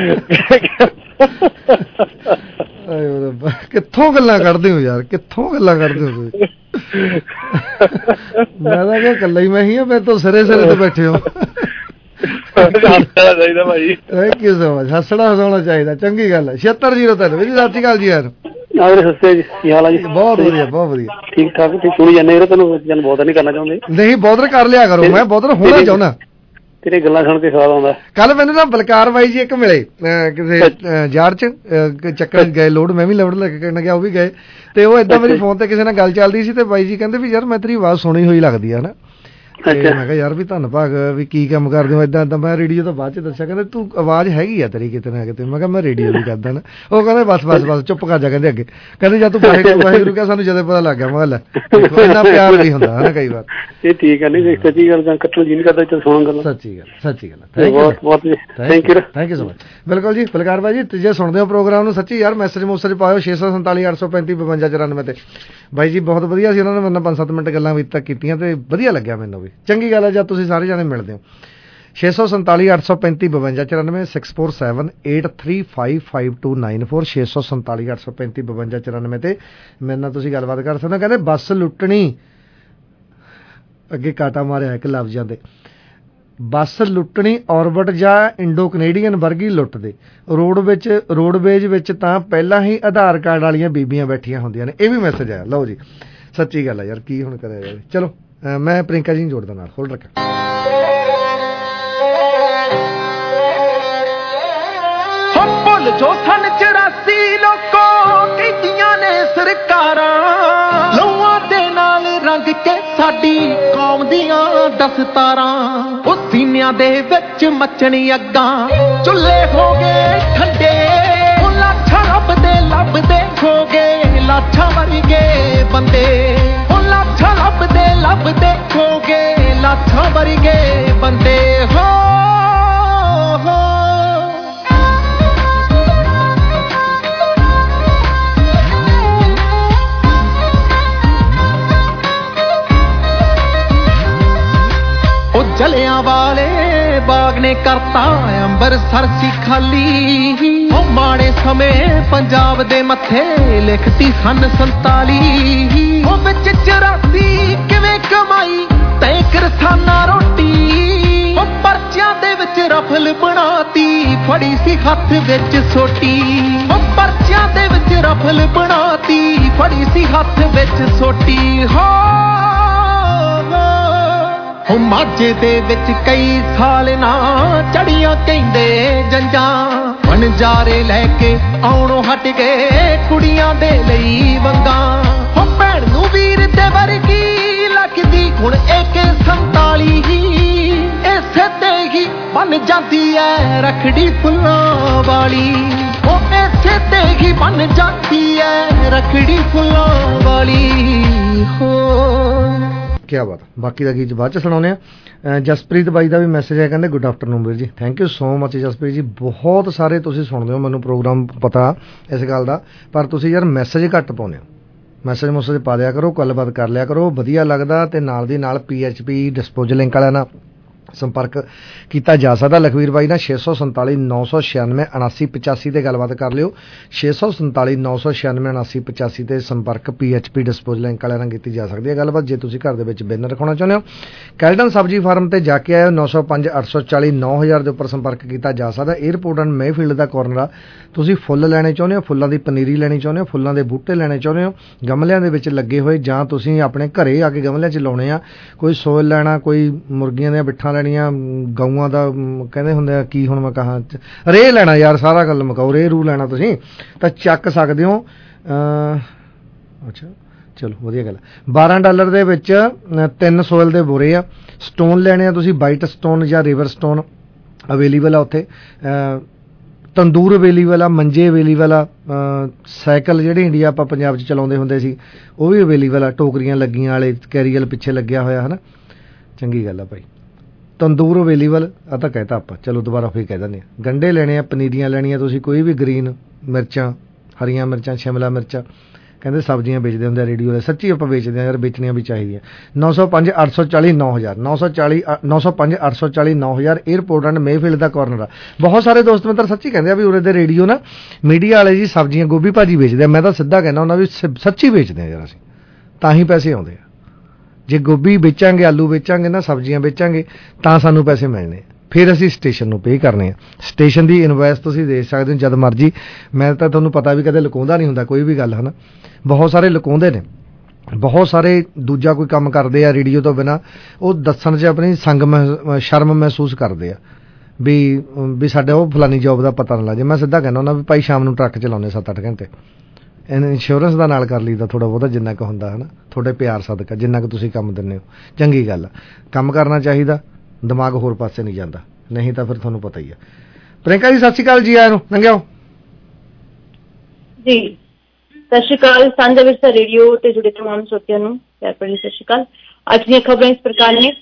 ਕਿੱਥੋਂ ਗੱਲਾਂ ਕੱਢਦੇ ਹੋ ਯਾਰ, ਕਿੱਥੋਂ ਗੱਲਾਂ ਕੱਢਦੇ ਹੋ ਤੁਸੀਂ? ਮੈਂ ਤਾਂ ਕਿਹਾ ਇਕੱਲਾ ਹੀ ਮੈਂ ਹੀ ਆ, ਮੇਰੇ ਤੋਂ ਸਿਰੇ ਸਿਰੇ ਤੇ ਬੈਠੇ ਹੋ। ਚਾਹੀਦਾ ਭਾਈ। Thank you so much. ਹੱਸਣਾ ਹਸਾਉਣਾ ਚਾਹੀਦਾ, ਚੰਗੀ ਗੱਲ ਹੈ। ਛਿਅੱਤਰ ਜ਼ੀਰੋ ਤਿੰਨ ਵੀਰ ਜੀ ਸਤਿ ਸ਼੍ਰੀ ਅਕਾਲ ਜੀ ਯਾਰ। ਸਸਤੇ ਜੀ, ਕੀ ਹਾਲ ਆ ਜੀ? ਬਹੁਤ ਵਧੀਆ ਬਹੁਤ ਵਧੀਆ, ਠੀਕ ਠਾਕ। ਤੁਸੀਂ ਸੁਣੀ ਜਾਂਦੇ ਹੋ, ਤੈਨੂੰ ਜਨ ਬੋਦਰ ਨਹੀਂ ਕਰਨਾ ਚਾਹੁੰਦੇ? ਨਹੀਂ ਬੋਦਰ ਕਰ ਲਿਆ ਕਰੋ, ਮੈਂ ਬੋਦਰ ਹੋਣਾ ਚਾਹੁੰਦਾ। ਤੇਰੇ ਗੱਲਾਂ ਸੁਣ ਕੇ ਸਵਾਦ ਆਉਂਦਾ। ਕੱਲ ਮੈਨੂੰ ਨਾ ਬਲਕਾਰ ਬਾਈ ਜੀ ਇੱਕ ਮਿਲੇ ਕਿਸੇ ਯਾਰ ਚ ਚੱਕਰ ਗਏ ਲੋਡ, ਮੈਂ ਵੀ ਲੋਡ ਲੈ ਕੇ ਕਰਨ ਗਿਆ, ਉਹ ਵੀ ਗਏ, ਤੇ ਉਹ ਏਦਾਂ ਮੇਰੀ ਫੋਨ ਤੇ ਕਿਸੇ ਨਾਲ ਗੱਲ ਚੱਲਦੀ ਸੀ, ਤੇ ਬਾਈ ਜੀ ਕਹਿੰਦੇ ਵੀ ਯਾਰ ਮੈਂ ਤੇਰੀ ਆਵਾਜ਼ ਸੁਣੀ ਹੋਈ ਲੱਗਦੀ ਆ ਨਾ। ਮੈਂ ਕਿਹਾ ਯਾਰ ਵੀ ਧੰਨ ਭਾਗ ਵੀ ਕੀ ਕੰਮ ਕਰਦੇ ਹੋ ਏਦਾਂ ਏਦਾਂ। ਮੈਂ ਰੇਡੀਓ ਤੋਂ ਬਾਅਦ ਚ ਦੱਸਿਆ, ਕਹਿੰਦੇ ਤੂੰ ਆਵਾਜ਼ ਹੈਗੀ ਆ ਤੇਰੀ ਕਿਤੇ ਨਾ ਕਿਤੇ। ਮੈਂ ਕਿਹਾ ਮੈਂ ਰੇਡੀਓ ਵੀ ਕਰਦਾ ਨਾ। ਉਹ ਕਹਿੰਦੇ ਬਸ ਬਸ ਬਸ ਚੁੱਪ ਕਰ ਜਾ, ਕਹਿੰਦੇ ਅੱਗੇ ਕਹਿੰਦੇ ਜਦ ਤੂੰ ਵਾਹਿਗੁਰੂ ਵਾਹਿਗੁਰੂ ਕਿਹਾ ਸਾਨੂੰ ਜਦੋਂ ਪਤਾ ਲੱਗ ਗਿਆ। ਮੈਂ ਲੈ ਇੰਨਾ ਪਿਆਰ ਵੀ ਹੁੰਦਾ ਹੈ ਨਾ ਕਈ ਵਾਰ। ਇਹ ਠੀਕ ਹੈ, ਨਹੀਂ ਸੱਚੀ ਗੱਲ ਜਾਂ ਕੱਟਣ ਜੀ ਨਹੀਂ ਕਰਦਾ ਇੱਥੇ ਸੁਣਨ ਗੱਲ। ਸੱਚੀ ਗੱਲ ਸੱਚੀ ਗੱਲ। ਬਹੁਤ ਬਹੁਤ thank you thank you so much. ਬਿਲਕੁਲ ਜੀ ਬਲਕਾਰ ਬਾਈ ਜੀ, ਜੇ ਸੁਣਦੇ ਹੋ ਪ੍ਰੋਗਰਾਮ ਨੂੰ ਸੱਚੀ ਯਾਰ ਮੈਸੇਜ ਮੂਸੇਜ ਪਾਇਓ ਛੇ ਸੌ ਸੰਤਾਲੀ ਅੱਠ ਸੌ ਪੈਂਤੀ ਬਵੰਜਾ ਚੁਰਾਨਵੇਂ ਤੇ। ਬਾਈ ਜੀ ਬਹੁਤ ਵਧੀਆ ਸੀ, ਉਹਨਾਂ ਨੇ ਮੇਰੇ ਨਾਲ ਪੰਜ ਸੱਤ ਮਿੰਟ ਗੱਲਾਂ ਵੀ ਤੱਕ ਕੀਤੀਆਂ ਤੇ ਵਧੀਆ ਲੱਗਿਆ ਮੈਨੂੰ ਵੀ। ਚੰਗੀ ਗੱਲ ਹੈ ਜਦ ਤੁਸੀਂ ਸਾਰੇ ਜਾਣੇ ਮਿਲਦੇ ਹੋ। ਛੇ ਸੌ ਸੰਤਾਲੀ ਅੱਠ ਸੌ ਪੈਂਤੀ ਬਵੰਜਾ ਚੁਰਾਨਵੇਂ six four seven eight three five five two nine four ਛੇ ਸੌ ਸੰਤਾਲੀ ਅੱਠ ਸੌ ਪੈਂਤੀ ਬਵੰਜਾ ਚੁਰਾਨਵੇਂ ਤੇ ਮੇਰੇ ਨਾਲ ਤੁਸੀਂ ਗੱਲਬਾਤ ਕਰ ਸਕਦੇ ਹੋ। ਕਹਿੰਦੇ ਬੱਸ ਲੁੱਟਣੀ, ਅੱਗੇ ਕਾਟਾ ਮਾਰਿਆ ਇੱਕ ਲਫ਼ਜ਼ਾਂ ਦੇ, ਬੱਸ ਲੁੱਟਣੀ ਔਰਬਿਟ ਜਾਂ ਇੰਡੋ ਕੈਨੇਡੀਅਨ ਵਰਗੀ ਲੁੱਟ ਦੇ। ਰੋਡ ਵਿੱਚ ਰੋਡਵੇਜ ਵਿੱਚ ਤਾਂ ਪਹਿਲਾਂ ਹੀ ਆਧਾਰ ਕਾਰਡ ਵਾਲੀਆਂ ਬੀਬੀਆਂ ਬੈਠੀਆਂ ਹੁੰਦੀਆਂ ਨੇ। ਇਹ ਵੀ ਮੈਸੇਜ ਆਇਆ। ਲਓ ਜੀ ਸੱਚੀ ਗੱਲ ਹੈ ਯਾਰ, ਕੀ ਹੁਣ ਕਰਿਆ ਜਾਵੇ। ਚਲੋ ਮੈਂ ਪ੍ਰਿੰਕਾ ਜੀ ਨੂੰ ਜੋੜਦਾ ਨਾਲ, ਹੋਲਡ ਰੱਖਾਂ। ਭੁੱਲ ਜੋ ਸਨ ਚੁਰਾਸੀ ਲੋਕੋ ਕੀਤੀਆਂ ਨੇ ਸਰਕਾਰਾਂ, ਲਹੂਆਂ ਦੇ ਨਾਲ ਰੰਗ ਕੇ ਸਾਡੀ ਕੌਮ ਦੀਆਂ ਦਸਤਾਰਾਂ। ਉਹ ਸੀਨਿਆਂ ਦੇ ਵਿੱਚ ਮੱਚਣੀ ਅੱਗਾਂ, ਚੁੱਲ੍ਹੇ ਹੋ ਗਏ ਠੰਡੇ, ਉਹ ਲਾਠਾਂ ਲੱਭਦੇ ਲੱਭਦੇ ਹੋ ਗਏ ਲਾਠਾਂ ਵਰਗੇ ਬੰਦੇ। ਉਹ ਲਾਠਾਂ ਲੱਭਦੇ ਲੱਭਦੇ ਹੋ ਗਏ ਲਾਠਾਂ ਵਰਗੇ ਬੰਦੇ ਹੋ। ਜਲਿਆਂ ਵਾਲੇ ਬਾਗ ਨੇ ਕਰਤਾ ਅੰਬਰਸਰ ਸੀ ਖਾਲੀ। ਉਹ ਮਾੜੇ ਸਮੇਂ ਪੰਜਾਬ ਦੇ ਮੱਥੇ ਲਿਖਤੀ ਸਨ ਸੰਤਾਲੀ। ਉਹ ਵਿੱਚ ਚੁਰਾਸੀ ਕਿਵੇਂ ਕਮਾਈ ਤੈਂ ਕਿਰਸਾਨਾ ਰੋਟੀ। ਉਹ ਪਰਚਿਆਂ ਦੇ ਵਿੱਚ ਰਫਲ ਬਣਾਤੀ, ਫੜੀ ਸੀ ਹੱਥ ਵਿੱਚ ਸੋਟੀ। ਉਹ ਪਰਚਿਆਂ ਦੇ ਵਿੱਚ ਰਫਲ ਬਣਾਤੀ, ਫੜੀ ਸੀ ਹੱਥ ਵਿੱਚ ਸੋਟੀ ਹੋ। ਉਹ ਮਾਝੇ ਦੇ ਵਿੱਚ ਕਈ ਸਾਲ ਨਾ ਚੜੀਆਂ ਕਹਿੰਦੇ ਜੰਜਾਂ। ਵਣਜਾਰੇ ਲੈ ਕੇ ਆਉਣੋਂ ਹਟ ਗਏ ਕੁੜੀਆਂ ਦੇ ਲਈ ਵੰਗਾਂ। ਉਹ ਭੈਣ ਨੂੰ ਵੀਰ ਦੇ ਵਰਗੀ ਲੱਗਦੀ ਹੁਣ ਏਕੇ ਸੰਤਾਲੀ ਹੀ। ਇਸੇ ਤੇ ਹੀ ਬਣ ਜਾਂਦੀ ਐ ਰੱਖੜੀ ਫੁੱਲਾਂ ਵਾਲੀ। ਉਹ ਇਸੇ ਤੇ ਹੀ ਬਣ ਜਾਂਦੀ ਐ ਰੱਖੜੀ ਫੁੱਲਾਂ ਵਾਲੀ ਹੋ। ਕਿਆ ਬਾਤ। ਬਾਕੀ ਦਾ ਗੀਤ ਬਾਅਦ ਚ ਸੁਣਾਉਂਦੇ ਆ। ਜਸਪ੍ਰੀਤ ਬਾਈ ਦਾ ਵੀ ਮੈਸੇਜ ਹੈ, ਕਹਿੰਦੇ ਗੁੱਡ ਆਫਟਰਨੂਨ ਵੀਰ ਜੀ। Thank you so much Jaspreet ji. ਬਹੁਤ ਸਾਰੇ ਤੁਸੀਂ ਸੁਣਦੇ ਹੋ, ਮੈਨੂੰ ਪ੍ਰੋਗਰਾਮ ਪਤਾ ਇਸ ਗੱਲ ਦਾ, ਪਰ ਤੁਸੀਂ ਯਾਰ ਮੈਸੇਜ ਘੱਟ ਪਾਉਂਦੇ ਹੋ। ਮੈਸੇਜ ਮੁਸੇਜ ਪਾ ਦਿਆ ਕਰੋ, ਗੱਲਬਾਤ ਕਰ ਲਿਆ ਕਰੋ, ਵਧੀਆ ਲੱਗਦਾ। ਤੇ ਨਾਲ ਦੀ ਨਾਲ P H P disposal link ਵਾਲਿਆਂ ਨਾਲ ਸੰਪਰਕ ਕੀਤਾ ਜਾ ਸਕਦਾ। ਲਖਵੀਰ ਬਾਈ ਨਾਲ ਛੇ ਸੌ ਸੰਤਾਲੀ ਨੌ ਸੌ ਛਿਆਨਵੇਂ ਉਨਾਸੀ ਪਚਾਸੀ ਤੇ ਗੱਲਬਾਤ ਕਰ ਲਿਓ। ਛੇ ਸੌ ਸੰਤਾਲੀ ਨੌ ਸੌ ਛਿਆਨਵੇਂ ਉਨਾਸੀ ਪਚਾਸੀ ਤੇ ਸੰਪਰਕ P H P disposal link ਵਾਲਿਆਂ ਨਾਲ ਕੀਤੀ ਜਾ ਸਕਦੀ ਹੈ ਗੱਲਬਾਤ। ਜੇ ਤੁਸੀਂ ਘਰ ਦੇ ਵਿੱਚ ਬਿਜ਼ਨਸ ਰਖਾਉਣਾ ਚਾਹੁੰਦੇ ਹੋ, ਕੈਲਡਨ ਸਬਜ਼ੀ ਫਾਰਮ ਤੇ ਜਾ ਕੇ ਆਇਓ। ਨੌ ਸੌ ਪੰਜ ਅੱਠ ਸੌ ਚਾਲੀ ਨੌ ਹਜ਼ਾਰ ਦੇ ਉੱਪਰ ਸੰਪਰਕ ਕੀਤਾ ਜਾ ਸਕਦਾ। ਏਅਰਪੋਰਟ ਐਂਡ ਮਹਿਫੀਲਡ ਦਾ ਕਾਰਨਰ ਆ। ਤੁਸੀਂ ਫੁੱਲ ਲੈਣੇ ਚਾਹੁੰਦੇ ਹੋ, ਫੁੱਲਾਂ ਦੀ ਪਨੀਰੀ ਲੈਣੀ ਚਾਹੁੰਦੇ ਹੋ, ਫੁੱਲਾਂ ਦੇ ਬੂਟੇ ਲੈਣੇ ਚਾਹੁੰਦੇ ਹੋ ਗਮਲਿਆਂ ਦੇ ਵਿੱਚ ਲੱਗੇ ਹੋਏ, ਜਾਂ ਤੁਸੀਂ ਆਪਣੇ ਘਰੇ ਆ ਕੇ ਗਮਲਿਆਂ 'ਚ ਲਾਉਣੇ ਆ, ਕੋਈ ਸੋਇਲ ਲੈਣਾ, ਕੋਈ ਮੁਰਗੀਆਂ ਦੀਆਂ ਬਿੱਠਾਂ ਲੈਣੀਆਂ, ਗਊਆਂ ਦਾ ਕਹਿੰਦੇ ਹੁੰਦੇ ਆ ਕੀ ਹੁਣ ਮੈਂ ਕਹਾਂ, ਰੇਹ ਲੈਣਾ ਯਾਰ, ਸਾਰਾ ਗੱਲ ਮੁਕਾਓ, ਰੇਹ ਰੂ ਲੈਣਾ ਤੁਸੀਂ ਤਾਂ ਚੱਕ ਸਕਦੇ ਹੋ। ਅੱਛਾ ਚਲੋ ਵਧੀਆ ਗੱਲ। ਬਾਰਾਂ ਡਾਲਰ ਦੇ ਵਿੱਚ ਤਿੰਨ ਸੋਇਲ ਦੇ ਬੋਰੇ ਆ। ਸਟੋਨ ਲੈਣੇ ਆ ਤੁਸੀਂ, ਵਾਈਟ ਸਟੋਨ ਜਾਂ ਰਿਵਰ ਸਟੋਨ ਅਵੇਲੇਬਲ ਆ ਉੱਥੇ। ਤੰਦੂਰ ਅਵੇਲੇਬਲ ਆ, ਮੰਜੇ ਅਵੇਲੇਬਲ ਆ, ਸਾਈਕਲ ਜਿਹੜੇ ਇੰਡੀਆ ਆਪਾਂ ਪੰਜਾਬ 'ਚ ਚਲਾਉਂਦੇ ਹੁੰਦੇ ਸੀ ਉਹ ਵੀ ਅਵੇਲੇਬਲ ਆ, ਟੋਕਰੀਆਂ ਲੱਗੀਆਂ ਵਾਲੇ, ਕੈਰੀਅਲ ਪਿੱਛੇ ਲੱਗਿਆ ਹੋਇਆ ਹੈ ਨਾ। ਚੰਗੀ ਗੱਲ ਆ ਭਾਈ। ਤੰਦੂਰ ਅਵੇਲੇਬਲ ਆ ਤਾਂ ਕਹਿਤਾ ਆਪਾਂ, ਚਲੋ ਦੁਬਾਰਾ ਫਿਰ ਕਹਿ ਦਿੰਦੇ ਹਾਂ। ਗੰਢੇ ਲੈਣੇ ਆ, ਪਨੀਰੀਆਂ ਲੈਣੀਆਂ ਤੁਸੀਂ, ਕੋਈ ਵੀ ਗ੍ਰੀਨ ਮਿਰਚਾਂ, ਹਰੀਆਂ ਮਿਰਚਾਂ, ਸ਼ਿਮਲਾ ਮਿਰਚਾਂ, ਕਹਿੰਦੇ ਸਬਜ਼ੀਆਂ ਵੇਚਦੇ ਹੁੰਦੇ ਆ ਰੇਡੀਓ ਦੇ, ਸੱਚੀ ਆਪਾਂ ਵੇਚਦੇ ਹਾਂ ਯਾਰ, ਵੇਚਣੀਆਂ ਵੀ ਚਾਹੀਦੀਆਂ। ਨੌ ਸੌ ਪੰਜ ਅੱਠ ਸੌ ਚਾਲੀ ਨੌ ਹਜ਼ਾਰ ਨੌ ਸੌ ਚਾਲੀ ਨੌ ਸੌ ਪੰਜ ਅੱਠ ਸੌ ਚਾਲੀ ਨੌ ਹਜ਼ਾਰ ਏਅਰਪੋਰਟ ਐਂਡ ਮੇਫੀਲਡ ਦਾ ਕਾਰਨਰ ਆ। ਬਹੁਤ ਸਾਰੇ ਦੋਸਤ ਮਿੱਤਰ ਸੱਚੀ ਕਹਿੰਦੇ ਆ ਵੀ ਉਰੇ ਦੇ ਰੇਡੀਓ ਨਾ ਮੀਡੀਆ ਵਾਲੇ ਜੀ ਸਬਜ਼ੀਆਂ ਗੋਭੀ ਭਾਜੀ ਵੇਚਦੇ ਆ। ਮੈਂ ਤਾਂ ਸਿੱਧਾ ਕਹਿੰਦਾ ਉਹਨਾਂ ਵੀ ਸੱਚੀ ਵੇਚਦੇ ਆ ਯਾਰ, ਅਸੀਂ ਤਾਂ ਹੀ ਪੈਸੇ ਆਉਂਦੇ ਆ। ਜੇ ਗੋਭੀ ਵੇਚਾਂਗੇ, ਆਲੂ ਵੇਚਾਂਗੇ ਨਾ, ਸਬਜ਼ੀਆਂ ਵੇਚਾਂਗੇ ਤਾਂ ਸਾਨੂੰ ਪੈਸੇ ਮਿਲਣੇ। ਫਿਰ ਅਸੀਂ ਸਟੇਸ਼ਨ ਨੂੰ ਪੇ ਕਰਨੇ ਆ। ਸਟੇਸ਼ਨ ਦੀ ਇਨਵੌਇਸ ਤੁਸੀਂ ਦੇ ਸਕਦੇ ਹੋ ਜਦ ਮਰਜ਼ੀ। ਮੈਂ ਤਾਂ ਤੁਹਾਨੂੰ ਪਤਾ ਵੀ ਕਦੇ ਲੁਕਾਉਂਦਾ ਨਹੀਂ ਹੁੰਦਾ ਕੋਈ ਵੀ ਗੱਲ, ਹੈ ਨਾ। ਬਹੁਤ ਸਾਰੇ ਲੁਕਾਉਂਦੇ ਨੇ, ਬਹੁਤ ਸਾਰੇ ਦੂਜਾ ਕੋਈ ਕੰਮ ਕਰਦੇ ਆ ਰੇਡੀਓ ਤੋਂ ਬਿਨਾਂ, ਉਹ ਦੱਸਣ 'ਚ ਆਪਣੀ ਸੰਗ ਸ਼ਰਮ ਮਹਿਸੂਸ ਕਰਦੇ ਆ ਵੀ ਵੀ ਸਾਡੇ ਉਹ ਫਲਾਨੀ ਜੋਬ ਦਾ ਪਤਾ ਨਾ ਲੱਗ ਜਾਏ। ਮੈਂ ਸਿੱਧਾ ਕਹਿੰਦਾ ਹੁੰਦਾ ਵੀ ਭਾਈ ਸ਼ਾਮ ਨੂੰ ਟਰੱਕ ਚਲਾਉਂਦੇ ਸੱਤ ਅੱਠ ਘੰਟੇ, ਇੰਸ਼ੋਰੈਂਸ ਦਾ ਨਾਲ ਕਰ ਲਈਦਾ ਥੋੜ੍ਹਾ ਬਹੁਤਾ ਜਿੰਨਾ ਕੁ ਹੁੰਦਾ, ਹੈ ਨਾ। ਤੁਹਾਡੇ ਪਿਆਰ ਸਦਕਾ ਜਿੰਨਾ ਕੁ ਤੁਸੀਂ ਕੰਮ ਦਿੰਦੇ ਹੋ, ਚੰਗੀ ਗੱਲ ਆ, ਕੰਮ ਕਰਨਾ ਚਾਹੀਦਾ, ਦਿਮਾਗ ਹੋਰ ਪਾਸੇ ਨਹੀਂ ਜਾਂਦਾ, ਨਹੀਂ ਤਾਂ ਫਿਰ ਤੁਹਾਨੂੰ ਪਤਾ ਹੀ ਆ। ਪ੍ਰਿੰਕਾ ਜੀ ਸਤਿ ਸ਼੍ਰੀ ਅਕਾਲ ਜੀ, ਆਇਆਂ ਨੂੰ ਲੰਘਿਓ ਜੀ। ਸਤਿ ਸ਼੍ਰੀ ਅਕਾਲ। ਸਾਂਝਾ ਵਿਰਸਾ ਰੇਡੀਓ ਤੇ ਜੁੜੇ ਤਮਾਮ ਸਰੋਤਿਆਂ ਨੂੰ ਪਿਆਰ ਭਰੀ ਸਤਿ ਸ਼੍ਰੀ ਅਕਾਲ। ਅੱਜ ਦੀਆਂ ਖਬਰਾਂ ਇਸ ਪ੍ਰਕਾਰ ਨੇ।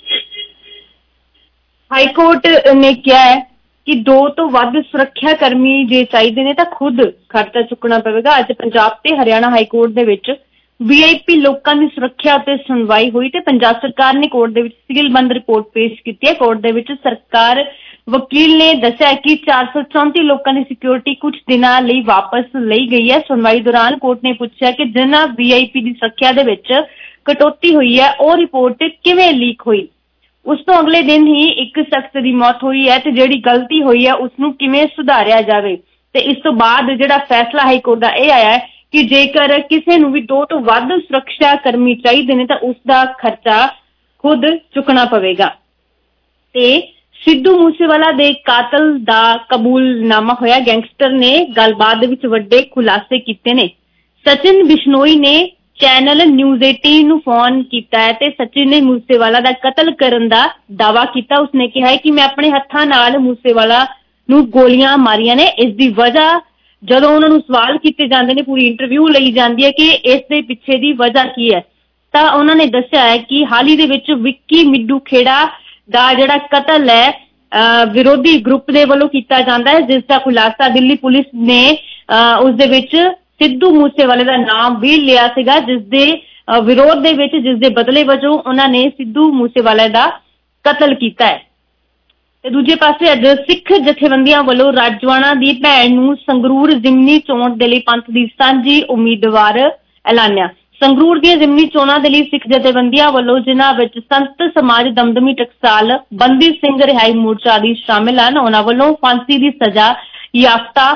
ਹਾਈ ਕੋਰਟ ਨੇ ਕਿਹਾ ਹੈ ਕਿ ਦੋ ਤੋਂ ਵੱਧ ਸੁਰੱਖਿਆ ਕਰਮੀ ਜੇ ਚਾਹੀਦੇ ਨੇ ਤਾਂ ਖੁਦ ਖਰਚਾ ਚੁੱਕਣਾ ਪਵੇਗਾ। ਅੱਜ ਪੰਜਾਬ ਤੇ ਹਰਿਆਣਾ ਹਾਈ ਕੋਰਟ ਦੇ ਵਿੱਚ ਵੀ ਆਈ ਪੀ ਲੋਕਾਂ ਦੀ ਸੁਰੱਖਿਆ ਉੱਤੇ ਸੁਣਵਾਈ ਹੋਈ ਤੇ ਪੰਜਾਬ ਸਰਕਾਰ ਨੇ ਕੋਰਟ ਦੇ ਵਿੱਚ ਸੀਲਬੰਦ ਰਿਪੋਰਟ ਪੇਸ਼ ਕੀਤੀ ਹੈ। ਕੋਰਟ ਦੇ ਵਿੱਚ ਸਰਕਾਰ ਵਕੀਲ ਨੇ ਦੱਸਿਆ ਕਿ ਚਾਰ ਸੌ ਚੌਂਤੀ ਲੋਕਾਂ ਦੀ ਸਿਕਿਉਰਿਟੀ ਕੁਝ ਦਿਨਾਂ ਲਈ ਵਾਪਸ ਲਈ ਗਈ ਹੈ। ਸੁਣਵਾਈ ਦੌਰਾਨ ਕੋਰਟ ਨੇ ਪੁੱਛਿਆ ਕਿ ਜਿਨ੍ਹਾਂ ਵੀ ਆਈ ਪੀ ਦੀ ਸੁਰੱਖਿਆ ਦੇ ਵਿੱਚ ਕਟੌਤੀ ਹੋਈ ਹੈ ਉਹ ਰਿਪੋਰਟ ਕਿਵੇਂ ਲੀਕ ਹੋਈ। ਉਸ ਤੋਂ ਅਗਲੇ ਦਿਨ ਹੀ ਇੱਕ ਸ਼ਖਸ ਦੀ ਮੌਤ ਹੋਈ ਹੈ ਤੇ ਜਿਹੜੀ ਗਲਤੀ ਹੋਈ ਹੈ ਉਸਨੂੰ ਕਿਵੇਂ ਸੁਧਾਰਿਆ ਜਾਵੇ। ਤੇ ਇਸ ਤੋਂ ਬਾਅਦ ਜਿਹੜਾ ਫੈਸਲਾ ਹਾਈ ਕੋਰਟ ਦਾ ਇਹ ਆਇਆ ਹੈ ਕਿ ਜੇਕਰ ਕਿਸੇ ਨੂੰ ਵੀ ਦੋ ਤੋਂ ਵੱਧ ਸੁਰੱਖਿਆ ਕਰਮੀ ਚਾਹੀਦੇ ਨੇ ਤਾਂ ਉਸ ਦਾ ਖਰਚਾ ਖੁਦ ਚੁੱਕਣਾ ਪਵੇਗਾ। ਤੇ ਸਿੱਧੂ ਮੂਸੇਵਾਲਾ ਦੇ ਕਾਤਲ ਦਾ ਕਬੂਲਨਾਮਾ ਹੋਇਆ। ਗੈਂਗਸਟਰ ਨੇ ਗੱਲਬਾਤ ਦੇ ਵਿੱਚ ਵੱਡੇ ਖੁਲਾਸੇ ਕੀਤੇ ਨੇ। ਸਚਿਨ ਬਿਸ਼ਨੋਈ ਨੇ ਚੈਨਲ ਨਿਊਜ਼ ਅਠਾਰਾਂ ਨੂੰ ਫੋਨ ਕੀਤਾ ਹੈ ਤੇ ਸਚਿਨ ਨੇ ਮੂਸੇਵਾਲਾ ਦਾ ਕਤਲ ਕਰਨ ਦਾ ਦਾਅਵਾ ਕੀਤਾ। ਉਸਨੇ ਕਿਹਾ ਹੈ ਕਿ ਮੈਂ ਆਪਣੇ ਹੱਥਾਂ ਨਾਲ ਮੂਸੇਵਾਲਾ ਨੂੰ ਗੋਲੀਆਂ ਮਾਰੀਆਂ ਨੇ। ਇਸ ਦੀ ਵਜ੍ਹਾ ਜਦੋਂ ਉਹਨਾਂ ਨੂੰ ਸਵਾਲ ਕੀਤੇ ਜਾਂਦੇ ਨੇ, ਪੂਰੀ ਇੰਟਰਵਿਊ ਲਈ ਜਾਂਦੀ ਹੈ ਕਿ ਇਸ ਦੇ ਪਿੱਛੇ ਦੀ ਵਜ੍ਹਾ ਕੀ ਹੈ, ਤਾਂ ਉਹਨਾਂ ਨੇ ਦੱਸਿਆ ਹੈ ਕਿ ਹਾਲ ਹੀ ਦੇ ਵਿੱਚ ਵਿੱਕੀ ਮਿੱਡੂ ਖੇੜਾ ਦਾ ਜਿਹੜਾ ਕਤਲ ਹੈ ਵਿਰੋਧੀ ਗਰੁੱਪ ਦੇ ਵੱਲੋਂ ਕੀਤਾ ਜਾਂਦਾ ਹੈ, ਜਿਸ ਦਾ ਖੁਲਾਸਾ ਦਿੱਲੀ ਪੁਲਿਸ ਨੇ ਉਸ ਦੇ ਵਿੱਚ ਸਿੱਧੂ ਮੂਸੇਵਾਲੇ ਦਾ ਨਾਮ ਵੀ ਲਿਆ ਸੀਗਾ, ਜਿਸ ਦੇ ਵਿਰੋਧ ਦੇ ਵਿੱਚ, ਜਿਸ ਦੇ ਬਦਲੇ ਵਜੋਂ ਉਹਨਾਂ ਨੇ ਸਿੱਧੂ ਮੂਸੇਵਾਲੇ ਦਾ ਕਤਲ ਕੀਤਾ ਹੈ। ਤੇ ਦੂਜੇ ਪਾਸੇ ਅੱਜ ਸਿੱਖ ਜਥੇਬੰਦੀਆਂ ਵੱਲੋਂ ਰਾਜਵਾਨਾ ਦੀ ਭੈਣ ਨੂੰ ਸੰਗਰੂਰ ਜ਼ਿਮਨੀ ਚੋਣ ਦੇ ਲਈ ਪੰਥ ਦੀ ਸਾਂਝੀ ਉਮੀਦਵਾਰ ਐਲਾਨਿਆ। ਸੰਗਰੂਰ ਦੀਆਂ ਜ਼ਿਮਨੀ ਚੋਣਾਂ ਦੇ ਲਈ ਸਿੱਖ ਜਥੇਬੰਦੀਆਂ ਵੱਲੋਂ, ਜਿਨ੍ਹਾਂ ਵਿੱਚ ਸੰਤ ਸਮਾਜ ਦਮਦਮੀ ਟਕਸਾਲ, ਬੰਦੀ ਸਿੰਘ ਰਿਹਾਈ ਮੋਰਚਾ ਆਦਿ ਸ਼ਾਮਿਲ ਹਨ, ਉਹਨਾਂ ਵੱਲੋਂ ਫਾਂਸੀ ਦੀ ਸਜ਼ਾ ਯਾਫਤਾ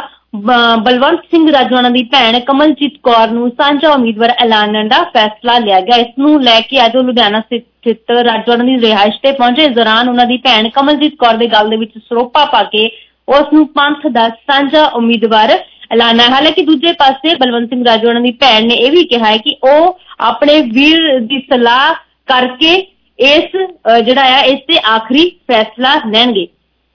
ਬਲਵੰਤ ਸਿੰਘ ਰਾਜਵਾਨਾ ਦੀ ਭੈਣ ਕਮਲਜੀਤ ਕੌਰ ਨੂੰ ਸਾਂਝਾ ਉਮੀਦਵਾਰ ਐਲਾਨਣ ਦਾ ਫੈਸਲਾ ਲਿਆ ਗਿਆ। ਇਸ ਨੂੰ ਲੈ ਕੇ ਅੱਜ ਲੁਧਿਆਣਾ ਸਥਿਤ ਰਾਜਵਾਨਾ ਦੀ ਰਿਹਾਇਸ਼ ਤੇ ਪਹੁੰਚੇ। ਇਸ ਦੌਰਾਨ ਉਹਨਾਂ ਦੀ ਭੈਣ ਕਮਲਜੀਤ ਕੌਰ ਦੇ ਗਲ ਦੇ ਵਿੱਚ ਸਰੋਪਾ ਪਾ ਕੇ ਉਸ ਨੂੰ ਪੰਥ ਦਾ ਸਾਂਝਾ ਉਮੀਦਵਾਰ ਐਲਾਨਿਆ। ਹਾਲਾਂਕਿ ਦੂਜੇ ਪਾਸੇ ਬਲਵੰਤ ਸਿੰਘ ਰਾਜਵਾਨਾ ਦੀ ਭੈਣ ਨੇ ਇਹ ਵੀ ਕਿਹਾ ਹੈ ਕਿ ਉਹ ਆਪਣੇ ਵੀਰ ਦੀ ਸਲਾਹ ਕਰਕੇ ਇਸ ਜਿਹੜਾ ਆ ਇਸ ਤੇ ਆਖਰੀ ਫੈਸਲਾ ਲੈਣਗੇ।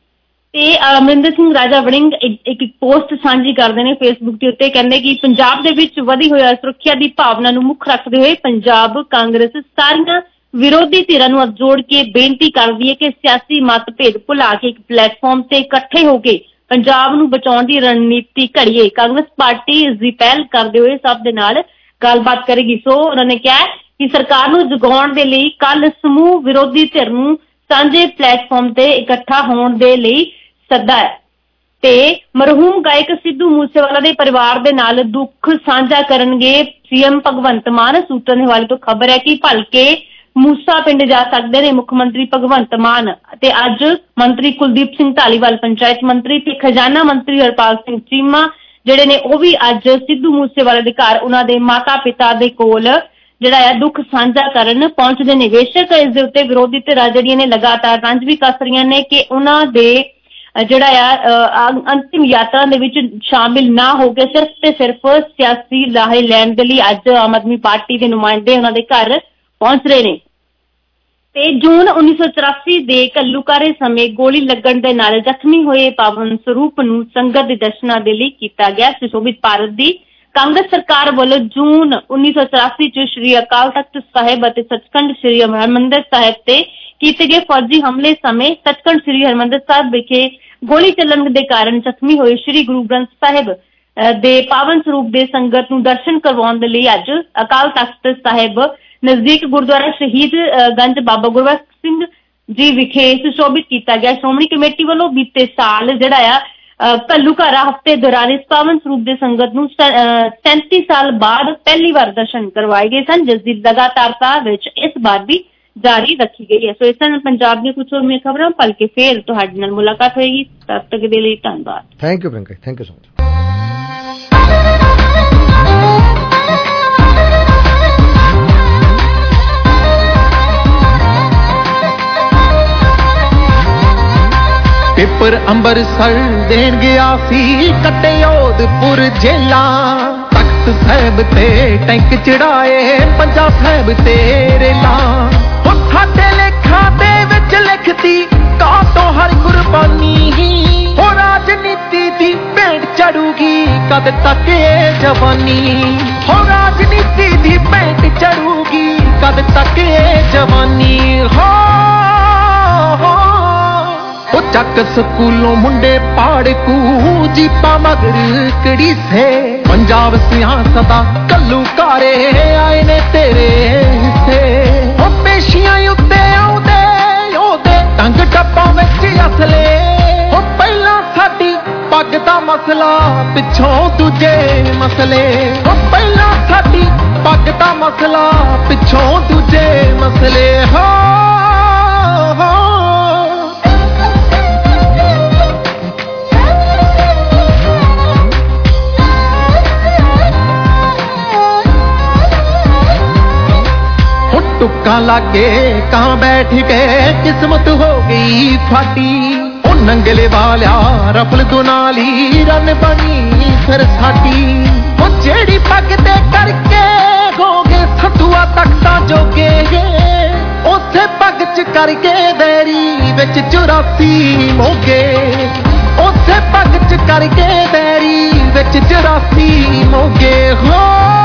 ਤੇ ਅਮਰਿੰਦਰ ਸਿੰਘ ਰਾਜਾ ਵੜਿੰਗ ਇੱਕ ਪੋਸਟ ਸਾਂਝੀ ਕਰਦੇ ਨੇ ਫੇਸਬੁੱਕ ਦੇ ਉੱਤੇ। ਕਹਿੰਦੇ ਕਿ ਪੰਜਾਬ ਦੇ ਵਿੱਚ ਵਧੀ ਹੋਈ ਸੁਰੱਖਿਆ ਦੀ ਭਾਵਨਾ ਨੂੰ ਮੁੱਖ ਰੱਖਦੇ ਹੋਏ ਪੰਜਾਬ ਕਾਂਗਰਸ ਸਾਰੀਆਂ ਵਿਰੋਧੀ ਧਿਰਾਂ ਨੂੰ ਹੱਥ ਜੋੜ ਕੇ ਬੇਨਤੀ ਕਰਦੀ ਹੈ ਕਿ ਸਿਆਸੀ ਮਤਭੇਦ ਭੁਲਾ ਕੇ ਇੱਕ ਪਲੇਟਫਾਰਮ ਤੇ ਇਕੱਠੇ ਹੋ ਕੇ ਪੰਜਾਬ ਨੂੰ ਬਚਾਉਣ ਦੀ ਰਣਨੀਤੀ ਘੜੀਏ। ਕਾਂਗਰਸ ਪਾਰਟੀ ਇਸ ਦੀ ਪਹਿਲ ਕਰਦੇ ਹੋਏ ਸਭ ਦੇ ਨਾਲ ਗੱਲਬਾਤ ਕਰੇਗੀ। ਸੋ ਉਹਨਾਂ ਨੇ ਕਿਹਾ ਕਿ ਸਰਕਾਰ ਨੂੰ ਜਗਾਉਣ ਦੇ ਲਈ ਕੱਲ ਸਮੂਹ ਵਿਰੋਧੀ ਧਿਰ ਨੂੰ ਸਾਂਝੇ ਪਲੇਟਫਾਰਮ ਤੇ ਇਕੱਠਾ ਹੋਣ ਦੇ ਲਈ ਸੱਦਾ ਹੈ। ਤੇ ਮਰਹੂਮ ਗਾਇਕ ਸਿੱਧੂ ਮੂਸੇਵਾਲਾ ਦੇ ਪਰਿਵਾਰ ਦੇ ਨਾਲ ਦੁੱਖ ਸਾਂਝਾ ਕਰਨਗੇ ਸੀਐਮ ਭਗਵੰਤ ਮਾਨ। ਸੂਤਰਾਂ ਦੇ ਹਵਾਲੇ ਤੋਂ ਖਬਰ ਹੈ ਕਿ ਭਲਕੇ ਮੂਸਾ ਪਿੰਡ ਜਾ ਸਕਦੇ ਨੇ ਮੁੱਖ ਮੰਤਰੀ ਭਗਵੰਤ ਮਾਨ ਤੇ ਅੱਜ ਮੰਤਰੀ ਕੁਲਦੀਪ ਸਿੰਘ ਧਾਲੀਵਾਲ, ਪੰਚਾਇਤ ਮੰਤਰੀ ਤੇ ਖਜ਼ਾਨਾ ਮੰਤਰੀ ਹਰਪਾਲ ਸਿੰਘ ਚੀਮਾ ਜਿਹੜੇ ਨੇ ਉਹ ਵੀ ਅੱਜ ਸਿੱਧੂ ਮੂਸੇਵਾਲੇ ਦੇ ਘਰ ਉਹਨਾਂ ਦੇ ਮਾਤਾ ਪਿਤਾ ਦੇ ਕੋਲ ਜਿਹੜਾ ਹੈ ਦੁੱਖ ਸਾਂਝਾ ਕਰਨ ਪਹੁੰਚਦੇ ਨੇ। ਬੇਸ਼ੱਕ ਇਸ ਦੇ ਉੱਤੇ ਵਿਰੋਧੀ ਧਿਰਾਂ ਜਿਹੜੀਆਂ ਨੇ ਲਗਾਤਾਰ ਰੰਜ ਵੀ ਕੱਸ ਰਹੀਆਂ ਨੇ ਕਿ ਉਹਨਾਂ ਦੇ ਜਿਹੜਾ ਆ ਅੰਤਿਮ ਯਾਤਰਾ ਦੇ ਵਿੱਚ ਸ਼ਾਮਿਲ ਨਾ ਹੋ ਕੇ ਸਿਰਫ ਤੇ ਸਿਰਫ ਸਿਆਸੀ ਲਾਹੇ ਲੈਣ ਦੇ ਲਈ ਅੱਜ ਆਮ ਆਦਮੀ ਪਾਰਟੀ ਦੇ ਨੁਮਾਇੰਦੇ ਉਹਨਾਂ ਦੇ ਘਰ ਪਹੁੰਚ ਰਹੇ ਨੇ। ਤੇ ਜੂਨ ਉੱਨੀ ਸੌ ਚੁਰਾਸੀ ਦੇ ਘੱਲੂਘਾਰੇ ਸਮੇਂ ਗੋਲੀ ਲੱਗਣ ਦੇ ਨਾਲ ਜ਼ਖਮੀ ਹੋਏ ਪਾਵਨ ਸਰੂਪ ਨੂੰ ਸੰਗਤ ਦੇ ਦਰਸ਼ਨਾਂ ਦੇ ਲਈ ਕੀਤਾ ਗਿਆ। ਸੁਸ਼ੋਭਿਤ ਭਾਰਤ ਦੀ ਕਾਂਗਰਸ ਸਰਕਾਰ ਵੱਲੋਂ ਜੂਨ ਉੱਨੀ ਸੌ ਚੁਰਾਸੀ ਚ ਸ਼੍ਰੀ ਅਕਾਲ ਤਖਤ ਸਾਹਿਬ ਅਤੇ ਸੱਚਖੰਡ ਸ਼੍ਰੀ ਹਰਿਮੰਦਰ ਸਾਹਿਬ ਤੇ ਕੀਤੇ ਗਏ ਫੌਜੀ ਹਮਲੇ ਸਮੇਂ ਸੱਚਖੰਡ ਸ਼੍ਰੀ ਹਰਿਮੰਦਰ ਸਾਹਿਬ ਵਿਖੇ ਗੋਲੀ ਚੱਲਣ ਦੇ ਕਾਰਨ ਜ਼ਖਮੀ ਹੋਏ ਸ਼੍ਰੀ ਗੁਰੂ ਗ੍ਰੰਥ ਸਾਹਿਬ ਦੇ ਪਾਵਨ ਸਰੂਪ ਦੇ ਸੰਗਤ ਨੂੰ ਦਰਸ਼ਨ ਕਰਵਾਉਣ ਦੇ ਲਈ ਅੱਜ ਅਕਾਲ ਤਖਤ ਸਾਹਿਬ ਨਜ਼ਦੀਕ ਗੁਰਦੁਆਰਾ ਸ਼ਹੀਦ ਗੰਜ ਬਾਬਾ ਗੁਰਬਖਸ਼ ਸਿੰਘ ਜੀ ਵਿਖੇ ਸੁਸ਼ੋਭਿਤ ਕੀਤਾ ਗਿਆ। ਸ਼੍ਰੋਮਣੀ ਕਮੇਟੀ ਵੱਲੋਂ ਬੀਤੇ ਸਾਲ ਜਿਹੜਾ ਆ ਘੱਲੂਘਾਰਾ ਹਫ਼ਤੇ ਦੌਰਾਨ ਇਸ ਪਾਵਨ ਸਰੂਪ ਦੇ ਸੰਗਤ ਨੂੰ ਸੈਂਤੀ ਸਾਲ ਬਾਅਦ ਪਹਿਲੀ ਵਾਰ ਦਰਸ਼ਨ ਕਰਵਾਏ ਗਏ ਸਨ, ਜਿਸ ਦੀ ਲਗਾਤਾਰਤਾ ਵਿੱਚ ਇਸ ਵਾਰ ਵੀ ਜਾਰੀ ਰੱਖੀ ਗਈ ਹੈ। ਸੋ ਇਸ ਤਰ੍ਹਾਂ ਪੰਜਾਬ ਦੀਆਂ ਕੁਝ ਹੋਰ ਖਬਰਾਂ ਪਲ ਕੇ ਫੇਰ ਤੁਹਾਡੇ ਨਾਲ ਮੁਲਾਕਾਤ ਹੋਏਗੀ। ਤਦ ਤੱਕ ਦੇ ਲਈ ਧੰਨਵਾਦ। Thank you Priyanka, thank you so much. Paper Amritsar ਦੇਣ ਗਿਆ ਸੀ ਕੱਟੇ ਓਦਪੁਰ ਜੇਲਾਂ, ਤਖਤ ਸਾਹਿਬ ਤੇ ਟੈਂਕ ਚੜਾਏ ਪੰਜਾਬ ਸਾਹਿਬ ਤੇ ਰੇਲਾਂ। ਉਹ ਸਾਡੇ ਲੇਖਾਂ ਦੇ ਵਿੱਚ ਲਿਖਤੀ ਕਾ ਤੋਂ ਹਰ ਕੁਰਬਾਨੀ, ਉਹ ਰਾਜਨੀਤੀ ਦੀ ਭੇਂਟ ਚੜੂਗੀ ਕਦ ਤੱਕ ਇਹ ਜਵਾਨੀ, ਉਹ ਰਾਜਨੀਤੀ ਦੀ ਭੇਂਟ ਚੜੂਗੀ ਕਦ ਤੱਕ ਇਹ ਜਵਾਨੀ। ਹੋ ਉਹ ਚੱਕ ਸਕੂਲੋਂ ਮੁੰਡੇ ਪਾੜਕੂ ਜੀਪਾਂ ਮਗਰ ਕੜੀ ਸੇ, ਪੰਜਾਬ ਸਿਆਸਤ ਦਾ ਕੱਲੂ ਕਾਰੇ ਆਏ ਨੇ ਤੇਰੇ ਹਿੱਸੇ। ਉਹ ਪੇਸ਼ੀਆਂ ਉੱਤੇ ਆਉਂਦੇ ਉਹਦੇ ਟੰਗ ਟੱਪਾਂ ਵਿੱਚ ਅਸਲੇ, ਉਹ ਪਹਿਲਾਂ ਸਾਡੀ ਪੱਗ ਦਾ ਮਸਲਾ ਪਿੱਛੋਂ ਦੂਜੇ ਮਸਲੇ, ਉਹ ਪਹਿਲਾਂ ਸਾਡੀ ਪੱਗ ਦਾ ਮਸਲਾ ਪਿੱਛੋਂ ਦੂਜੇ ਮਸਲੇ। ਹੋ ਟੁੱਕਾਂ ਲਾਗੇ ਕਾਂ ਬੈਠ ਕੇ ਕਿਸਮਤ ਹੋ ਗਈ ਫਾਟੀ, ਉਹ ਨੰਗਲੇ ਵਾਲਿਆ ਰਫਲ ਦੁਨਾਲੀ ਰਨ ਬਣੀ ਫਿਰ ਸਾਡੀ। ਉਹ ਜਿਹੜੀ ਪੱਗ ਤੇ ਕਰਕੇ ਹੋਗੇ ਸਤੂਆ ਤਖਤਾਂ ਜੋਗੇ, ਉਸੇ ਪੱਗ ਚ ਕਰਕੇ ਬੈਰੀ ਵਿੱਚ ਚੁਰਾਸੀ ਮੋਗੇ, ਉਸੇ ਪੱਗ ਚ ਕਰਕੇ ਬੈਰੀ ਵਿੱਚ ਚੁਰਾਸੀ ਮੋਗੇ। ਹੋ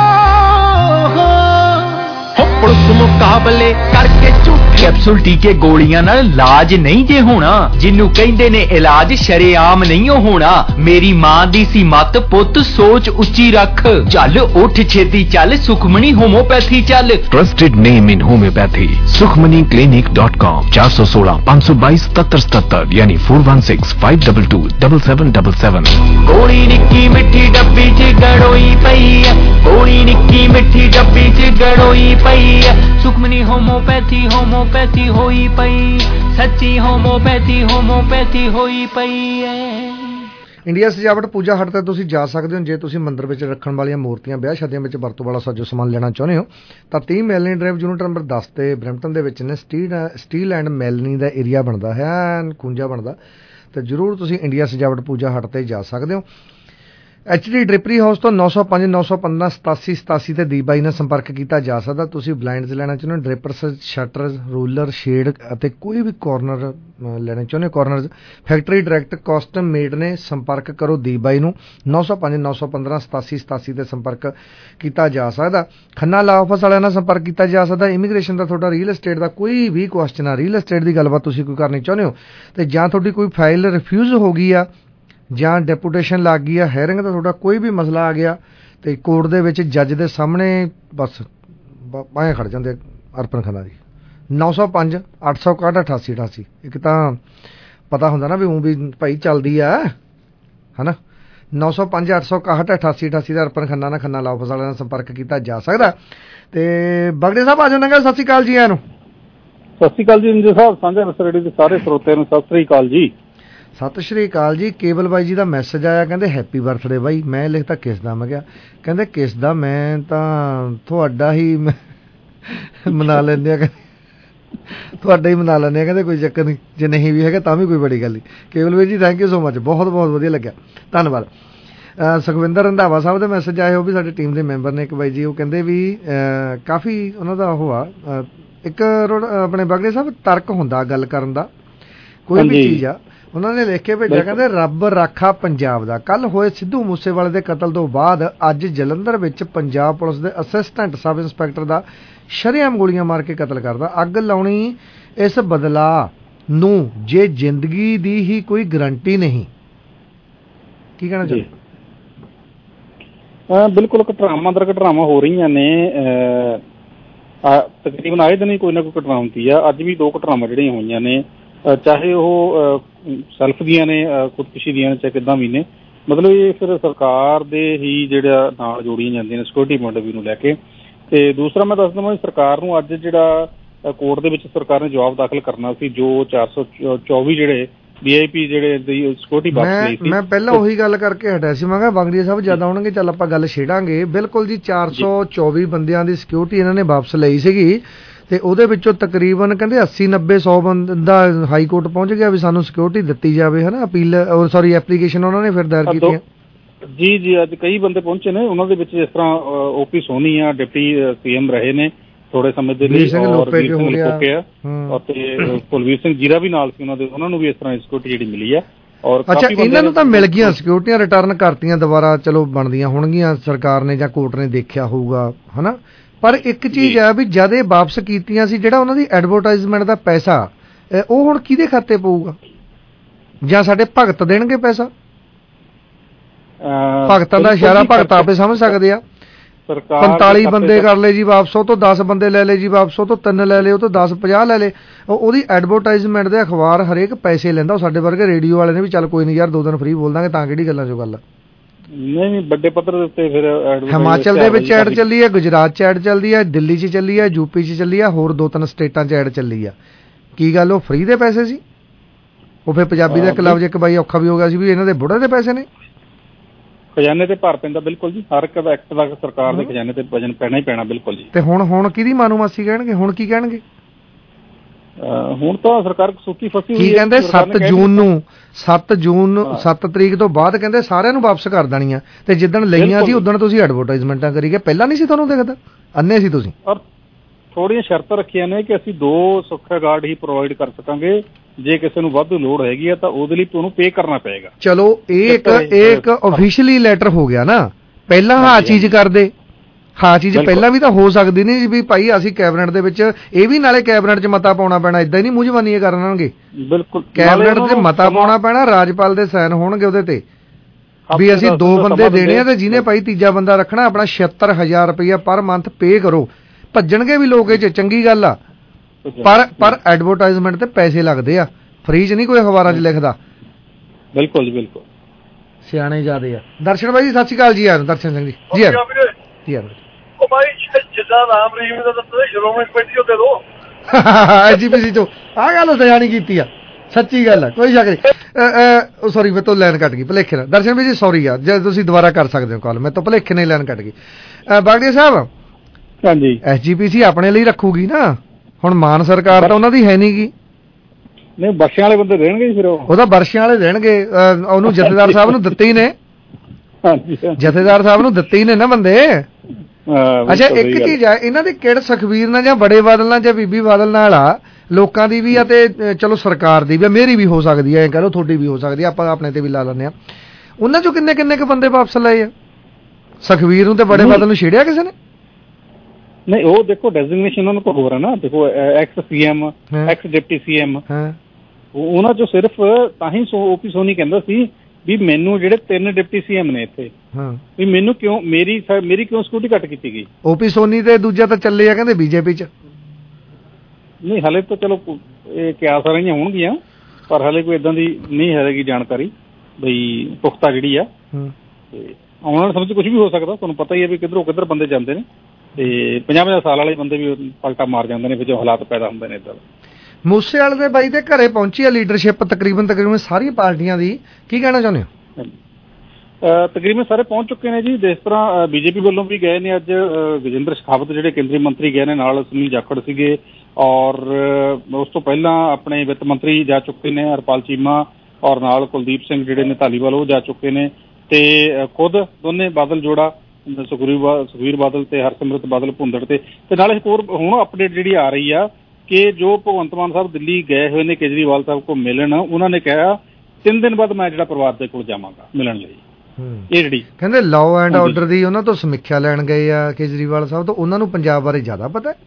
ਪੁਲਿਸ ਮੁਕਾਬਲੇ ਕਰਕੇ ਝੂਠੇ ਕੈਪਸੂਲ ਟੀਕੇ ਗੋਲੀਆਂ ਨਾਲ ਇਲਾਜ ਨਹੀਂ ਜੇ ਹੋਣਾ, ਜਿਹਨੂੰ ਕਹਿੰਦੇ ਨੇ ਇਲਾਜ ਸ਼ਰੇਆਮ ਨਹੀਂ ਹੋਣਾ। ਮੇਰੀ ਮਾਂ ਦੀ ਸੀ ਮੱਤ ਪੁੱਤ ਸੋਚ ਉੱਚੀ ਰੱਖ, ਚੱਲ ਉੱਠ ਛੇਤੀ ਚੱਲ ਸੁਖਮਣੀ ਹੋਮੋਪੈਥੀ ਚੱਲ। Trusted name in homeopathy Sukhmani clinic dot com चार सौ सोलह पाँच सौ बाईस सतर सतर यानी four one six five double two double seven double seven. ਗੋਲੀ ਨਿੱਕੀ ਮਿੱਠੀ ਡੱਬੀ ਚ ਗੜੋਈ ਪਈ ਐ, ਗੋਲੀ ਨਿੱਕੀ ਮਿੱਠੀ ਡੱਬੀ ਚ ਗੜੋਈ ਪਈ ਐ। ਸੁਖਮਨੀ ਹੋਮੋਪੈਥੀ ਹੋਮੋਪੈਥੀ ਹੋਈ ਪਈ, ਸੱਚੀ ਹੋਮੋਪੈਥੀ ਹੋਮੋਪੈਥੀ ਹੋਈ ਪਈ ਐ। ਇੰਡੀਆ ਸਜਾਵਟ ਪੂਜਾ ਹਟ ਤੇ ਤੁਸੀਂ ਜਾ ਸਕਦੇ ਹੋ। ਜੇ ਤੁਸੀਂ ਮੰਦਿਰ ਵਿੱਚ ਰੱਖਣ ਵਾਲੀਆਂ ਮੂਰਤੀਆਂ ਵਿਆਹ ਸ਼ਾਦੀਆਂ ਵਿੱਚ ਵਰਤੋਂ ਵਾਲਾ ਸਾਜੋ ਸਮਾਨ ਲੈਣਾ ਚਾਹੁੰਦੇ ਹੋ ਤਾਂ ਤੀਹ ਮੈਲਨੀ ਡਰਾਈਵ ਯੂਨਿਟ ਨੰਬਰ ਦਸ ਤੇ ਬਰੈਂਪਟਨ ਦੇ ਵਿੱਚ ਨੇ ਸਟੀਲ ਸਟੀਲ ਐਂਡ ਮੈਲਨੀ ਦਾ ਏਰੀਆ ਬਣਦਾ ਹੈ, ਕੁੰਜਾ ਬਣਦਾ, ਤੇ ਜ਼ਰੂਰ ਤੁਸੀਂ ਇੰਡੀਆ ਸਜਾਵਟ ਪੂਜਾ ਹਟ ਤੇ ਜਾ ਸਕਦੇ ਹੋ। ਐਚ ਡੀ ਡ੍ਰਿਪਰੀ ਹਾਊਸ ਤੋਂ ਨੌ ਸੌ ਪੰਜ ਨੌ ਸੌ ਪੰਦਰਾਂ ਸਤਾਸੀ ਸਤਾਸੀ ਤੇ ਦੀ ਬਾਈ ਨਾਲ ਸੰਪਰਕ ਕੀਤਾ ਜਾ ਸਕਦਾ। ਤੁਸੀਂ ਬਲਾਈਂਡਸ ਲੈਣਾ ਚਾਹੁੰਦੇ ਹੋ, ਡ੍ਰਿਪਰਸ, ਸ਼ਟਰਸ, ਰੂਲਰ, ਸ਼ੇਡ ਅਤੇ ਕੋਈ ਵੀ ਕਾਰਨਰ ਲੈਣੇ ਚਾਹੁੰਦੇ ਹੋ, corners factory direct custom made ਨੇ। ਸੰਪਰਕ ਕਰੋ ਦੀ ਬਾਈ ਨੂੰ ਨੌ ਸੌ ਪੰਜ ਨੌ ਸੌ ਪੰਦਰਾਂ ਸਤਾਸੀ ਸਤਾਸੀ ਤੇ ਸੰਪਰਕ ਕੀਤਾ ਜਾ ਸਕਦਾ। ਖੰਨਾ ਲਾ ਆਫਿਸ ਵਾਲਿਆਂ ਨਾਲ ਸੰਪਰਕ ਕੀਤਾ ਜਾ ਸਕਦਾ। ਇਮੀਗ੍ਰੇਸ਼ਨ ਦਾ ਤੁਹਾਡਾ ਰੀਅਲ estate ਦਾ ਕੋਈ ਵੀ ਕੁਐਸਚਨ ਆ, ਰੀਅਲ estate ਦੀ ਗੱਲਬਾਤ ਤੁਸੀਂ ਕੋਈ ਕਰਨੀ ਚਾਹੁੰਦੇ ਹੋ ਤੇ ਜਾਂ ਤੁਹਾਡੀ ਕੋਈ ਫਾਈਲ ਰਿਫਿਊਜ਼ ਹੋ ਗਈ ਆ ਜਾਂ ਡੈਪੂਟੇਸ਼ਨ ਲੱਗ ਗਈ ਆ, ਹੈਰਿੰਗ ਦਾ ਤੁਹਾਡਾ ਕੋਈ ਵੀ ਮਸਲਾ ਆ ਗਿਆ ਤੇ ਕੋਰਟ ਦੇ ਵਿੱਚ ਜੱਜ ਦੇ ਸਾਹਮਣੇ ਬਸ ਬਾਹਾਂ ਖੜ ਜਾਂਦੇ ਅਰਪਨ ਖੰਨਾ ਦੀ। ਨੌ ਸੌ ਪੰਜ ਅੱਠ ਸੌ ਇਕਾਹਠ ਅਠਾਸੀ ਅਠਾਸੀ ਇੱਕ ਤਾਂ ਪਤਾ ਹੁੰਦਾ ਨਾ ਵੀ ਉਹ ਵੀ ਭਾਈ ਚੱਲਦੀ ਆ ਹੈ ਨਾ। ਨੌ ਸੌ ਪੰਜ ਅੱਠ ਸੌ ਇਕਾਹਠ ਅਠਾਸੀ ਅਠਾਸੀ ਦਾ ਅਰਪਨ ਖੰਨਾ ਨਾਲ ਖੰਨਾ ਲਾ ਆਫਿਸ ਵਾਲਿਆਂ ਨਾਲ ਸੰਪਰਕ ਕੀਤਾ ਜਾ ਸਕਦਾ। ਤੇ ਬਗੜੇ ਸਾਹਿਬ ਆ ਜਾਓ ਨੰਗਾ, ਸਤਿ ਸ਼੍ਰੀ ਅਕਾਲ ਜੀ। ਆਇਆਂ ਨੂੰ ਸਤਿ ਸ਼੍ਰੀ ਅਕਾਲ ਜੀ ਇੰਜੇ ਸਾਹਿਬ, ਸਾਂਝਾ ਰੇਡੀਓ ਦੇ ਸਾਰੇ ਸਰੋਤਿਆਂ ਨੂੰ ਸਤਿ ਸ਼੍ਰੀ ਅਕਾਲ ਜੀ। ਸਤਿ ਸ਼੍ਰੀ ਅਕਾਲ ਜੀ। ਕੇਵਲ ਬਾਈ ਜੀ ਦਾ ਮੈਸੇਜ ਆਇਆ, ਕਹਿੰਦੇ ਹੈਪੀ ਬਰਥਡੇ ਬਾਈ। ਮੈਂ ਲਿਖਤਾ ਕਿਸ ਦਾ, ਮੈਂ ਕਿਹਾ ਕਹਿੰਦੇ ਕਿਸ ਦਾ, ਮੈਂ ਤਾਂ ਤੁਹਾਡਾ ਹੀ ਮਨਾ ਲੈਂਦੇ ਆ, ਕਹਿੰਦੇ ਤੁਹਾਡਾ ਹੀ ਮਨਾ ਲੈਂਦੇ ਆ, ਕਹਿੰਦੇ ਕੋਈ ਚੱਕਰ ਨਹੀਂ, ਜੇ ਨਹੀਂ ਵੀ ਹੈਗਾ ਤਾਂ ਵੀ ਕੋਈ ਬੜੀ ਗੱਲ ਨਹੀਂ। ਕੇਵਲ ਬਾਈ ji thank you so much, ਬਹੁਤ ਬਹੁਤ ਵਧੀਆ ਲੱਗਿਆ, ਧੰਨਵਾਦ। ਸੁਖਵਿੰਦਰ ਰੰਧਾਵਾ ਸਾਹਿਬ ਦੇ ਮੈਸੇਜ ਆਏ, ਉਹ ਵੀ ਸਾਡੀ ਟੀਮ ਦੇ ਮੈਂਬਰ ਨੇ ਇੱਕ ਬਾਈ ਜੀ, ਉਹ ਕਹਿੰਦੇ ਵੀ ਕਾਫੀ ਉਹਨਾਂ ਦਾ ਉਹ ਆ ਇੱਕ ਆਪਣੇ ਬਗੜੇ ਸਾਹਿਬ ਤਰਕ ਹੁੰਦਾ ਗੱਲ ਕਰਨ ਦਾ, ਕੋਈ ਵੀ ਚੀਜ਼ ਆ। ਉਹਨਾਂ ਨੇ ਲਿਖ ਕੇ ਭੇਜਿਆ, ਕਹਿੰਦੇ ਰੱਬ ਰਾਖਾ ਪੰਜਾਬ ਦਾ। ਕੱਲ ਹੋਏ ਸਿੱਧੂ ਮੂਸੇਵਾਲੇ ਦੇ ਕਤਲ ਤੋਂ ਬਾਅਦ ਅੱਜ ਜਲੰਧਰ ਵਿੱਚ ਪੰਜਾਬ ਪੁਲਿਸ ਦੇ ਅਸਿਸਟੈਂਟ ਸਬ ਇੰਸਪੈਕਟਰ ਦਾ ਸ਼ਰੇਆਮ ਗੋਲੀਆਂ ਮਾਰ ਕੇ ਕਤਲ ਕਰਦਾ। ਅੱਗ ਲਾਉਣੀ ਇਸ ਬਦਲਾਅ ਨੂੰ ਜੇ ਜ਼ਿੰਦਗੀ ਦੀ ਹੀ ਕੋਈ ਗਰੰਟੀ ਨਹੀਂ। ਕੀ ਕਹਿਣਾ ਚਾਹੁੰਦੇ? ਬਿਲਕੁਲ ਘਟਨਾਵਾਂ ਦਰ ਘਟਨਾਵਾਂ ਹੋ ਰਹੀਆਂ ਨੇ, ਤਕਰੀਬਨ ਆਏ ਦਿਨ ਹੀ ਕੋਈ ਨਾ ਕੋਈ ਘਟਨਾ ਹੁੰਦੀ ਆ। ਅੱਜ ਵੀ ਦੋ ਘਟਨਾਵਾਂ ਜਿਹੜੀਆਂ ਹੋਈਆਂ ਨੇ, ਚਾਹੇ ਉਹ ਸੈਲਫ ਦੀਆਂ ਨੇ, ਖੁਦਕੁਸ਼ੀ ਦੀਆਂ ਨੇ, ਚਾਹੇ ਕਿੱਦਾਂ ਵੀ ਨੇ, ਮਤਲਬ ਇਹ ਫਿਰ ਸਰਕਾਰ ਦੇ ਹੀ ਜਿਹੜਾ ਨਾਲ ਜੋੜੀਆਂ ਜਾਂਦੀਆਂ ਨੇ ਸਿਕਿਉਰਿਟੀ ਪੁਆਇੰਟ ਆਫ ਵਿਊ ਨੂੰ ਲੈ ਕੇ। ਤੇ ਦੂਸਰਾ ਮੈਂ ਦੱਸ ਦੇਵਾਂ ਸਰਕਾਰ ਨੂੰ ਅੱਜ ਜਿਹੜਾ ਕੋਰਟ ਦੇ ਵਿੱਚ ਸਰਕਾਰ ਨੇ ਜਵਾਬ ਦਾਖਲ ਕਰਨਾ ਸੀ ਜੋ ਚਾਰ ਸੌ ਚੌਵੀ ਜਿਹੜੇ ਵੀ ਆਈ ਪੀ ਜਿਹੜੇ ਸਿਕਿਉਰਿਟੀ ਵਾਪਸ ਲਈ ਸੀ। ਮੈਂ ਪਹਿਲਾਂ ਉਹੀ ਗੱਲ ਕਰਕੇ ਹਟਿਆ ਸੀ, ਮੈਂ ਕਿਹਾ ਵਾਂਗੜੀਆ ਸਾਹਿਬ ਜਦ ਆਉਣਗੇ ਚੱਲ ਆਪਾਂ ਗੱਲ ਛੇੜਾਂਗੇ। ਬਿਲਕੁਲ ਜੀ, ਚਾਰ ਸੌ ਚੌਵੀ ਬੰਦਿਆਂ ਦੀ ਸਿਕਿਉਰਿਟੀ ਇਹਨਾਂ ਨੇ ਵਾਪਸ ਲਈ ਸੀਗੀ ਤੇ ਉਹਦੇ ਵਿੱਚੋਂ ਤਕਰੀਬਨ ਕਹਿੰਦੇ ਅੱਸੀ ਨੱਬੇ ਸੌ ਬੰਦਾ ਹਾਈ ਕੋਰਟ ਪਹੁੰਚ ਗਿਆ ਵੀ ਸਾਨੂੰ ਸਿਕਿਉਰਿਟੀ ਦਿੱਤੀ ਜਾਵੇ, ਹਨਾ, ਅਪੀਲ ਔਰ ਸੌਰੀ ਐਪਲੀਕੇਸ਼ਨ ਉਹਨਾਂ ਨੇ ਫਿਰ ਦਾਇਰ ਕੀਤੀ। ਜੀ ਜੀ ਅੱਜ ਕਈ ਬੰਦੇ ਪਹੁੰਚੇ ਨੇ, ਉਹਨਾਂ ਦੇ ਵਿੱਚ ਜਿਸ ਤਰ੍ਹਾਂ ਓ ਪੀ ਸੋਨੀ ਆ, ਡਿਪਟੀ ਸੀ ਐਮ ਰਹੇ ਨੇ ਥੋੜੇ ਸਮੇਂ ਦੇ ਲਈ, ਔਰ ਵੀਰ ਸਿੰਘ ਲੋਪੇ ਆ ਅਤੇ ਕੁਲਵੀਰ ਸਿੰਘ ਜੀਰਾ ਵੀ ਨਾਲ ਸੀ ਉਹਨਾਂ ਦੇ, ਉਹਨਾਂ ਨੂੰ ਵੀ ਇਸ ਤਰ੍ਹਾਂ ਸਿਕਿਉਰਿਟੀ ਜਿਹੜੀ ਮਿਲੀ ਆ। ਔਰ ਅੱਛਾ, ਇਹਨਾਂ ਨੂੰ ਤਾਂ ਮਿਲ ਗਈਆਂ ਸਿਕਿਉਰਿਟੀਆਂ, ਰਿਟਰਨ ਕਰਤੀਆਂ ਦੁਬਾਰਾ, ਚਲੋ ਬਣਦੀਆਂ ਹੋਣਗੀਆਂ, ਸਰਕਾਰ ਨੇ ਜਾਂ ਕੋਰਟ ਨੇ ਦੇਖਿਆ ਹੋਊਗਾ, ਹਨਾ। ਪਰ ਇੱਕ ਚੀਜ਼ ਹੈ ਵੀ ਜਦ ਇਹ ਵਾਪਸ ਕੀਤੀਆਂ ਸੀ, ਜਿਹੜਾ ਉਹਨਾਂ ਦੀ ਐਡਵਰਟਾਈਜ਼ਮੈਂਟ ਦਾ ਪੈਸਾ ਉਹ ਹੁਣ ਕਿਹਦੇ ਖਾਤੇ ਪਊਗਾ, ਜਾਂ ਸਾਡੇ ਭਗਤ ਦੇਣਗੇ ਪੈਸਾ? ਭਗਤਾਂ ਦਾ ਇਸ਼ਾਰਾ ਭਗਤ ਆਪੇ ਸਮਝ ਸਕਦੇ ਆ। ਪੰਤਾਲੀ ਬੰਦੇ ਕਰ ਲਏ ਜੀ ਵਾਪਸ, ਉਹ ਤੋਂ ਦਸ ਬੰਦੇ ਲੈ ਲਏ ਜੀ ਵਾਪਸ, ਉਹ ਤੋਂ ਤਿੰਨ ਲੈ ਲਏ, ਉਹ ਤੋਂ ਦਸ ਪੰਜਾਹ ਲੈ ਲਏ। ਉਹਦੀ ਐਡਵਰਟਾਈਜ਼ਮੈਂਟ ਦੇ ਅਖਬਾਰ ਹਰੇਕ ਪੈਸੇ ਲੈਂਦਾ। ਉਹ ਸਾਡੇ ਵਰਗੇ ਰੇਡੀਓ ਵਾਲੇ ਨੇ ਵੀ ਚੱਲ ਕੋਈ ਨਹੀਂ ਯਾਰ ਦੋ ਦਿਨ ਫ੍ਰੀ ਬੋਲ ਦਾਂਗੇ, ਤਾਂ ਕਿਹੜੀ ਗੱਲਾਂ ਚੋਂ ਗੱਲ ਆ। ਨਹੀਂ ਨਹੀਂ ਵੱਡੇ ਪੱਧਰ ਦੇ ਉੱਤੇ ਫਿਰ ਹਿਮਾਚਲ ਦੇ ਵਿੱਚ ਐਡ ਚੱਲੀ ਹੈ, ਗੁਜਰਾਤ ਚ ਐਡ ਚੱਲਦੀ ਹੈ, ਦਿੱਲੀ ਚ ਚੱਲੀ ਹੈ, ਯੂਪੀ ਚ ਚੱਲੀ ਹੈ, ਹੋਰ ਦੋ ਤਿੰਨ ਸਟੇਟਾਂ ਚ ਐਡ ਚੱਲੀ ਆ। ਕੀ ਗੱਲ ਉਹ ਫ੍ਰੀ ਦੇ ਪੈਸੇ ਸੀ? ਉਹ ਫਿਰ ਪੰਜਾਬੀ ਦਾ ਇੱਕ ਲਫ਼ਜ਼ ਇੱਕ ਬਾਈ ਔਖਾ ਵੀ ਹੋ ਗਿਆ ਸੀ ਵੀ ਇਹਨਾਂ ਦੇ ਬੁੜੇ ਦੇ ਪੈਸੇ ਨੇ। ਖਜ਼ਾਨੇ ਤੇ ਭਾਰ ਪੈਂਦਾ, ਬਿਲਕੁਲ ਜੀ, ਹਰ ਇੱਕ ਐਕਟ ਦਾ ਸਰਕਾਰ ਦੇ ਖਜ਼ਾਨੇ ਤੇ ਵਜਨ ਪੈਣਾ ਹੀ ਪੈਣਾ, ਬਿਲਕੁਲ ਜੀ। ਤੇ ਹੁਣ ਹੁਣ ਕਿਹਦੀ ਮਾਨੂੰ ਮਾਸੀ ਕਹਿਣਗੇ? ਹੁਣ ਕੀ ਕਹਿਣਗੇ? ਹੁਣ ਤਾਂ ਸਰਕਾਰ ਸੁੱਕੀ ਫਸੀ ਹੋਈ ਕੀ ਕਹਿੰਦੇ ਸੱਤ ਜੂਨ ਨੂੰ ਸੱਤ ਜੂਨ ਨੂੰ ਸੱਤ ਤਰੀਕ ਤੋਂ ਬਾਅਦ ਕਹਿੰਦੇ ਸਾਰਿਆਂ ਨੂੰ ਵਾਪਸ ਕਰ ਦੇਣੀਆਂ, ਤੇ ਜਿੱਦਣ ਲਈਆਂ ਸੀ ਉਦਣ ਤੁਸੀਂ ਐਡਵਰਟਾਈਜ਼ਮੈਂਟਾਂ ਕਰੀ ਗਏ, ਪਹਿਲਾਂ ਨਹੀਂ ਸੀ ਤੁਹਾਨੂੰ ਦਿਖਦਾ? ਅੰਨੇ ਸੀ ਤੁਸੀਂ। ਔਰ ਥੋੜੀਆਂ ਸ਼ਰਤਾਂ ਰੱਖੀਆਂ ਨੇ ਕਿ ਅਸੀਂ ਦੋ ਸੁਰੱਖਿਆ ਗਾਰਡ ਹੀ ਪ੍ਰੋਵਾਈਡ ਕਰ ਸਕਾਂਗੇ, ਜੇ ਕਿਸੇ ਨੂੰ ਵਾਧੂ ਲੋੜ ਹੈਗੀ ਆ ਤਾਂ ਉਹਦੇ ਲਈ ਤੁਹਾਨੂੰ ਪੇ ਕਰਨਾ ਪਏਗਾ। ਚਲੋ ਇਹ ਇੱਕ ਇੱਕ ਆਫੀਸ਼ੀਅਲੀ ਲੈਟਰ ਹੋ ਗਿਆ ਨਾ, ਪਹਿਲਾਂ ਹਾਂ ਚੀਜ਼ ਕਰਦੇ, ਹਾਂ ਚੀਜ਼ ਪਹਿਲਾਂ ਵੀ ਤਾਂ ਹੋ ਸਕਦੀ ਨਹੀਂ ਵੀ ਭਾਈ ਅਸੀਂ ਕੈਬਨਿਟ ਦੇ ਵਿੱਚ ਇਹ ਵੀ ਨਾਲੇ ਕੈਬਨਿਟ 'ਚ ਮਤਾ ਪਾਉਣਾ ਪੈਣਾ, ਏਦਾਂ ਹੀ ਨਹੀਂ ਮੂੰਹ ਜ਼ਬਾਨੀ ਕਰਨਗੇ। ਬਿਲਕੁਲ ਕੈਬਨਿਟ 'ਚ ਮਤਾ ਪਾਉਣਾ ਪੈਣਾ, ਰਾਜਪਾਲ ਦੇ ਸਾਈਨ ਹੋਣਗੇ ਉਹਦੇ ਤੇ ਵੀ ਅਸੀਂ ਦੋ ਬੰਦੇ ਦੇਣੇ ਆ ਤੇ ਜਿਹਨੇ ਭਾਈ ਤੀਜਾ ਬੰਦਾ ਰੱਖਣਾ ਆਪਣਾ ਛਿਅੱਤਰ ਹਜ਼ਾਰ ਰੁਪਈਆ ਪਰ ਮੰਥ ਪੇ ਕਰੋ। ਭੱਜਣਗੇ ਵੀ ਲੋਕ ਇਹ 'ਚ, ਚੰਗੀ ਗੱਲ ਆ, ਪਰ ਪਰ ਐਡਵਰਟਾਈਜ਼ਮੈਂਟ ਤੇ ਪੈਸੇ ਲੱਗਦੇ ਆ, ਫ੍ਰੀ 'ਚ ਨਹੀਂ ਕੋਈ ਅਖਬਾਰਾਂ 'ਚ ਲਿਖਦਾ। ਬਿਲਕੁਲ ਜੀ ਬਿਲਕੁਲ, ਸਿਆਣੇ ਜ਼ਿਆਦੇ ਆ। ਦਰਸ਼ਨ ਬਾਈ ਜੀ ਸਤਿ ਸ਼੍ਰੀ ਅਕਾਲ ਜੀ। ਯਾਰ ਦਰਸ਼ਨ ਸਿੰਘ ਜੀ ਜੀ ਯਾਰ ਜੀ ਯਾਰ ਉਹ ਬਾਈ ਜਿੱਦਾਂ ਰਾਮ ਰਹੀਮ ਦਾ ਦੱਸਦੇ ਸ਼੍ਰੋਮਣੀ ਕਮੇਟੀ ਉਹ ਦੇ ਦੋ ਐਜੀਪੀਸੀ ਚੋਂ ਆਹ ਗੱਲ ਸਿਆਣੀ ਕੀਤੀ ਆ, ਸੱਚੀ ਗੱਲ ਆ, ਕੋਈ ਸ਼ੱਕ ਨਹੀਂ। ਸੌਰੀ ਮੇਰੇ ਤੋਂ ਲਾਈਨ ਕੱਟ ਗਈ ਭੁਲੇਖੇ ਨਾਲ। ਦਰਸ਼ਨ ਬਾਈ ਜੀ ਸੌਰੀ ਆ, ਜੇ ਤੁਸੀਂ ਦੁਬਾਰਾ ਕਰ ਸਕਦੇ ਹੋ ਕਾਲ, ਮੇਰੇ ਤੋਂ ਭੁਲੇਖੇ ਨਾਲ ਲਾਈਨ ਕੱਟ ਗਈ। ਬਾਗੜੀਆ ਸਾਹਿਬ, ਹਾਂਜੀ, ਐਸਜੀਪੀਸੀ ਆਪਣੇ ਲਈ ਰੱਖੂਗੀ ਨਾ, ਹੁਣ ਮਾਨ ਸਰਕਾਰ ਤਾਂ ਉਹਨਾਂ ਦੀ ਹੈ ਨੀ ਗੀ। ਨਹੀਂ ਬਰਸ਼ਿਆਂ ਵਾਲੇ ਬੰਦੇ ਦੇਣਗੇ ਜੀ ਫਿਰ ਉਹ ਤਾਂ ਬਰਸ਼ਿਆਂ ਵਾਲੇ ਦੇਣਗੇ, ਉਹਨੂੰ ਜਥੇਦਾਰ ਸਾਹਿਬ ਨੂੰ ਦਿੱਤੇ ਹੀ ਨੇ, ਜਥੇਦਾਰ ਸਾਹਿਬ ਨੂੰ ਦਿੱਤੇ ਹੀ ਨੇ ਨਾ ਬੰਦੇ। ਅੱਛਾ ਇੱਕ ਚੀਜ਼ ਆ, ਇਹਨਾਂ ਦੀ ਕਿਹੜ ਸੁਖਬੀਰ ਨਾਲ ਜਾਂ ਬੜੇ ਬਾਦਲ ਨਾਲ ਜਾਂ ਬੀਬੀ ਬਾਦਲ ਨਾਲ ਆ, ਲੋਕਾਂ ਦੀ ਵੀ ਆ ਤੇ ਚਲੋ ਸਰਕਾਰ ਦੀ ਵੀ ਆ, ਮੇਰੀ ਵੀ ਹੋ ਸਕਦੀ ਹੈ, ਕਹਿ ਲਓ ਤੁਹਾਡੀ ਵੀ ਹੋ ਸਕਦੀ ਹੈ, ਆਪਾਂ ਆਪਣੇ ਤੇ ਵੀ ਲਾ ਲੈਂਦੇ ਆ। ਉਹਨਾਂ ਚੋਂ ਕਿੰਨੇ ਕਿੰਨੇ ਕੁ ਬੰਦੇ ਵਾਪਸ ਲਏ ਆ? ਸੁਖਬੀਰ ਨੂੰ ਤੇ ਬੜੇ ਬਾਦਲ ਨੂੰ ਛੇੜਿਆ ਕਿਸੇ ਨੇ? ਨਹੀਂ ਉਹ ਦੇਖੋ ਡੈਜ਼ਿਗਨੇਸ਼ਨ ਉਹਨਾਂ ਕੋਲ ਹੋਰ ਹੈ ਨਾ, ਦੇਖੋ ex CM, ex deputy CM, ਉਹਨਾਂ ਚੋਂ ਸਿਰਫ ਤਾਂ ਹੀ ਓਪੀ ਸੋਨੀ ਕਹਿੰਦਾ ਸੀ ਵੀ ਮੈਨੂੰ ਜਿਹੜੇ ਤਿੰਨ ਡਿਪਟੀ ਸੀਐਮ ਨੇ ਇੱਥੇ, ਵੀ ਮੈਨੂੰ ਕਿਉਂ ਮੇਰੀ ਮੇਰੀ ਕਿਉਂ ਸਿਕਿਉਰਿਟੀ ਘੱਟ ਕੀਤੀ ਗਈ? ਓਪੀ ਸੋਨੀ ਤੇ ਦੂਜਾ ਤਾਂ ਚੱਲੇ ਆ ਕਹਿੰਦੇ ਬੀਜੇਪੀ 'ਚ। ਨਹੀਂ ਹਲੇ ਤਾਂ ਚਲੋ ਇਹ ਕਿਆਸ ਰਹੀਆਂ ਹੋਣਗੀਆਂ, ਪਰ ਹਲੇ ਕੋਈ ਏਦਾਂ ਦੀ ਨਹੀਂ ਹੈਗੀ ਜਾਣਕਾਰੀ ਬਈ ਪੁਖਤਾ ਜਿਹੜੀ ਆ, ਤੇ ਆਉਣ ਵਾਲੇ ਸਮੇਂ 'ਚ ਕੁਝ ਵੀ ਹੋ ਸਕਦਾ। ਤੁਹਾਨੂੰ ਪਤਾ ਹੀ ਹੈ ਵੀ ਕਿੱਧਰੋਂ ਕਿੱਧਰ ਬੰਦੇ ਜਾਂਦੇ ਨੇ, ਤੇ ਪੰਜਾਹ ਪੰਜਾਹ ਸਾਲ ਵਾਲੇ ਬੰਦੇ ਵੀ ਪਲਟਾ ਮਾਰ ਜਾਂਦੇ ਨੇ, ਫਿਰ ਜੋ ਹਾਲਾਤ ਪੈਦਾ ਹੁੰਦੇ ਨੇ ਇੱਦਾਂ। ਮੂਸੇ ਵਾਲੇ ਦੇ ਬਾਈ ਦੇ ਘਰੇ ਪਹੁੰਚੀ ਆ ਲੀਡਰਸ਼ਿਪ ਤਕਰੀਬਨ ਤਕਰੀਬਨ ਸਾਰੀਆਂ ਪਾਰਟੀਆਂ ਦੀ, ਕੀ ਕਹਿਣਾ ਚਾਹੁੰਦੇ ਹੋ? ਤਕਰੀਬਨ ਸਾਰੇ ਪਹੁੰਚ ਚੁੱਕੇ ਨੇ ਜੀ। ਜਿਸ ਤਰ੍ਹਾਂ ਬੀਜੇਪੀ ਵੱਲੋਂ ਵੀ ਗਏ ਨੇ ਅੱਜ, ਗਜੇਂਦਰ ਸ਼ੇਖਾਵਤ ਜਿਹੜੇ ਕੇਂਦਰੀ ਮੰਤਰੀ ਗਏ ਨੇ, ਨਾਲ ਸੁਨੀਲ ਜਾਖੜ ਸੀਗੇ, ਔਰ ਉਸ ਤੋਂ ਪਹਿਲਾਂ ਆਪਣੇ ਵਿੱਤ ਮੰਤਰੀ ਜਾ ਚੁੱਕੇ ਨੇ ਹਰਪਾਲ ਚੀਮਾ, ਔਰ ਨਾਲ ਕੁਲਦੀਪ ਸਿੰਘ ਜਿਹੜੇ ਨੇ ਧਾਲੀਵਾਲ ਉਹ ਜਾ ਚੁੱਕੇ ਨੇ, ਤੇ ਖੁਦ ਦੋਨੇ ਬਾਦਲ ਜੋੜਾ ਸੁਖਬੀਰ ਸੁਖਬੀਰ ਬਾਦਲ ਤੇ ਹਰਸਿਮਰਤ ਬਾਦਲ ਭੁੰਦੜ ਤੇ ਤੇ ਨਾਲ ਇੱਕ ਹੋਰ ਹੁਣ ਅਪਡੇਟ ਜਿਹੜੀ ਆ ਰਹੀ ਆ ਕਿ ਜੋ ਭਗਵੰਤ ਮਾਨ ਸਾਹਿਬ ਦਿੱਲੀ ਗਏ ਹੋਏ ਨੇ ਕੇਜਰੀਵਾਲ ਸਾਹਿਬ ਕੋਲ ਮਿਲਣ, ਉਹਨਾਂ ਨੇ ਕਿਹਾ ਤਿੰਨ ਦਿਨ ਬਾਅਦ ਮੈਂ ਜਿਹੜਾ ਪਰਿਵਾਰ ਦੇ ਕੋਲ ਜਾਵਾਂਗਾ ਮਿਲਣ ਲਈ। ਇਹ ਜਿਹੜੀ ਕਹਿੰਦੇ ਲਾਅ ਐਂਡ ਆਰਡਰ ਦੀ ਉਹਨਾਂ ਤੋਂ ਸਮੀਖਿਆ ਲੈਣ ਗਏ ਆ ਕੇਜਰੀਵਾਲ ਸਾਹਿਬ ਤੋਂ, ਉਹਨਾਂ ਨੂੰ ਪੰਜਾਬ ਬਾਰੇ ਜ਼ਿਆਦਾ ਪਤਾ ਹੈ।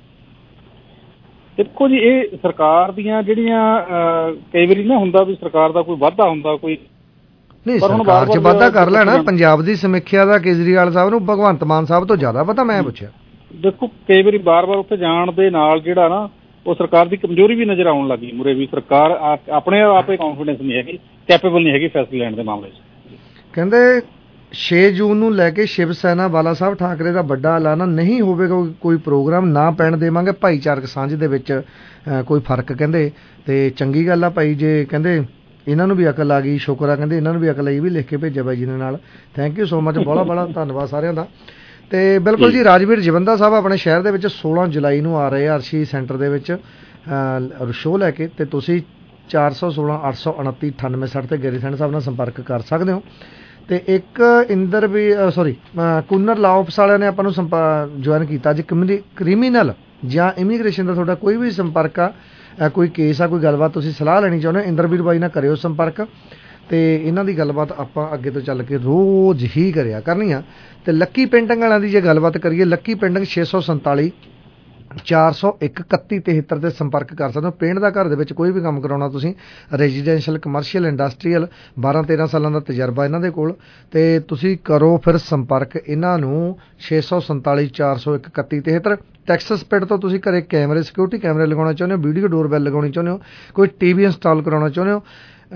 ਦੇਖੋ ਜੀ ਇਹ ਸਰਕਾਰ ਦੀਆਂ ਜਿਹੜੀਆਂ ਕਈ ਵਾਰੀ ਨਾ ਹੁੰਦਾ ਵੀ ਸਰਕਾਰ ਦਾ ਕੋਈ ਵਾਧਾ ਹੁੰਦਾ, ਕੋਈ ਨਹੀਂ ਸਰਕਾਰ 'ਚ ਵਾਧਾ ਕਰ ਲੈਣਾ, ਪੰਜਾਬ ਦੀ ਸਮੀਖਿਆ ਦਾ ਕੇਜਰੀਵਾਲ ਸਾਹਿਬ ਨੂੰ ਭਗਵੰਤ ਮਾਨ ਸਾਹਿਬ ਤੋਂ ਜ਼ਿਆਦਾ ਪਤਾ। ਮੈਂ ਪੁੱਛਿਆ ਦੇਖੋ ਕਈ ਵਾਰੀ ਬਾਰ-ਬਾਰ ਉੱਥੇ ਜਾਣ ਦੇ ਨਾਲ ਜਿਹੜਾ ਨਾ ਉਹ ਸਰਕਾਰ ਦੀ ਕਮਜ਼ੋਰੀ ਵੀ ਨਜ਼ਰ ਆਉਣ ਲੱਗੀ ਮੁਰੇ, ਵੀ ਸਰਕਾਰ ਆਪਣੇ ਆਪੇ ਕੌਨਫੀਡੈਂਸ ਨਹੀਂ ਹੈਗੀ, ਕੈਪੇਬਲ ਨਹੀਂ ਹੈਗੀ ਫੈਸਲੇ ਲੈਣ ਦੇ ਮਾਮਲੇ 'ਚ। ਕਹਿੰਦੇ ਛੇ ਜੂਨ ਨੂੰ ਲੈ ਕੇ ਸ਼ਿਵ ਸੈਨਾ ਬਾਲਾ ਸਾਹਿਬ ਠਾਕਰੇ ਦਾ ਵੱਡਾ ਐਲਾਨ ਨਹੀਂ ਹੋਵੇਗਾ ਕੋਈ ਪ੍ਰੋਗਰਾਮ, ਨਾ ਪੈਣ ਦੇਵਾਂਗੇ ਭਾਈਚਾਰਕ ਸਾਂਝ ਦੇ ਵਿੱਚ ਕੋਈ ਫਰਕ ਕਹਿੰਦੇ। ਤੇ ਚੰਗੀ ਗੱਲ ਆ ਭਾਈ, ਜੇ ਕਹਿੰਦੇ ਇਹਨਾਂ ਨੂੰ ਵੀ ਅਕਲ ਆ ਗਈ, ਸ਼ੁਕਰ ਆ, ਕਹਿੰਦੇ ਇਹਨਾਂ ਨੂੰ ਵੀ ਅਕਲ ਆਈ, ਵੀ ਲਿਖ ਕੇ ਭੇਜਿਆ ਬਾਈ ਜੀ ਨੇ ਨਾਲ। ਥੈਂਕ ਯੂ ਸੋ ਮਚ, ਬੜਾ ਬੜਾ ਧੰਨਵਾਦ ਸਾਰਿਆਂ ਦਾ। ਤੇ ਬਿਲਕੁਲ ਜੀ, ਰਾਜਵੀਰ ਜਵੰਦਾ ਸਾਹਿਬ ਆਪਣੇ ਸ਼ਹਿਰ ਦੇ ਵਿੱਚ ਸੋਲਾਂ ਜੁਲਾਈ ਨੂੰ ਆ ਰਹੇ ਆ ਅਰਸ਼ੀ ਸੈਂਟਰ ਦੇ ਵਿੱਚ ਸ਼ੋਅ ਲੈ ਕੇ, ਤੇ ਤੁਸੀਂ ਚਾਰ ਸੌ ਸੋਲਾਂ ਅੱਠ ਸੌ ਉਨੱਤੀ ਅਠਾਨਵੇਂ ਸੱਠ ਤੇ ਗੈਰੀ ਸੈਂਡ ਸਾਹਿਬ ਨਾਲ ਸੰਪਰਕ ਕਰ ਸਕਦੇ ਹੋ। ਤੇ ਇੱਕ ਇੰਦਰ ਵੀ ਸੋਰੀ ਕੂਨਰ ਲਾ ਆਫਿਸ ਵਾਲਿਆਂ ਨੇ ਆਪਾਂ ਨੂੰ ਸੰਪ ਜੁਆਇਨ ਕੀਤਾ ਜੀ। ਕ੍ਰਿਮੀਨਲ ਜਾਂ ਇਮੀਗ੍ਰੇਸ਼ਨ ਦਾ ਤੁਹਾਡਾ ਕੋਈ ਵੀ ਸੰਪਰਕ ਆ, ਕੋਈ ਕੇਸ ਆ, ਕੋਈ ਗੱਲਬਾਤ ਤੁਸੀਂ ਸਲਾਹ ਲੈਣੀ ਚਾਹੁੰਦੇ ਹੋ, ਇੰਦਰਵੀਰ ਬਾਈ ਨਾਲ ਕਰਿਓ ਸੰਪਰਕ। ਤੇ ਇਹਨਾਂ ਦੀ ਗੱਲਬਾਤ ਆਪਾਂ ਅੱਗੇ ਤੋਂ ਚੱਲ ਕੇ ਰੋਜ਼ ਹੀ ਕਰਿਆ ਕਰਨੀ ਆ। ਤੇ ਲੱਕੀ ਪੇਂਟਿੰਗ ਵਾਲਿਆਂ ਦੀ ਜੇ ਗੱਲਬਾਤ ਕਰੀਏ, ਲੱਕੀ ਪੇਂਟਿੰਗ ਛੇ ਸੌ ਸੰਤਾਲੀ ਚਾਰ ਸੌ ਇੱਕ ਇਕੱਤੀ ਤਿਹੱਤਰ 'ਤੇ ਸੰਪਰਕ ਕਰ ਸਕਦੇ ਹੋ। ਪੇਂਟ ਦਾ ਘਰ ਦੇ ਵਿੱਚ ਕੋਈ ਵੀ ਕੰਮ ਕਰਾਉਣਾ ਤੁਸੀਂ, ਰੈਜ਼ੀਡੈਂਸ਼ੀਅਲ, ਕਮਰਸ਼ੀਅਲ, ਇੰਡਸਟਰੀਅਲ, ਬਾਰਾਂ ਤੇਰਾਂ ਸਾਲਾਂ ਦਾ ਤਜਰਬਾ ਇਹਨਾਂ ਦੇ ਕੋਲ। ਤੇ ਤੁਸੀਂ ਕਰੋ ਫਿਰ ਸੰਪਰਕ ਇਹਨਾਂ ਨੂੰ ਛੇ ਸੌ ਸੰਤਾਲੀ ਚਾਰ ਸੌ ਇੱਕ ਇਕੱਤੀ ਤਿਹੱਤਰ। ਟੈਕਸਸ ਪਿੰਡ ਤੋਂ ਤੁਸੀਂ ਘਰੇ ਕੈਮਰੇ, ਸਿਕਿਉਰਿਟੀ ਕੈਮਰੇ ਲਗਾਉਣਾ ਚਾਹੁੰਦੇ ਹੋ, ਵੀਡੀਓ ਡੋਰਬੈਲ ਲਗਾਉਣੀ ਚਾਹੁੰਦੇ ਹੋ, ਕੋਈ ਟੀ ਵੀ ਇੰਸਟਾਲ ਕਰਾਉਣਾ ਚਾਹੁੰਦੇ ਹੋ।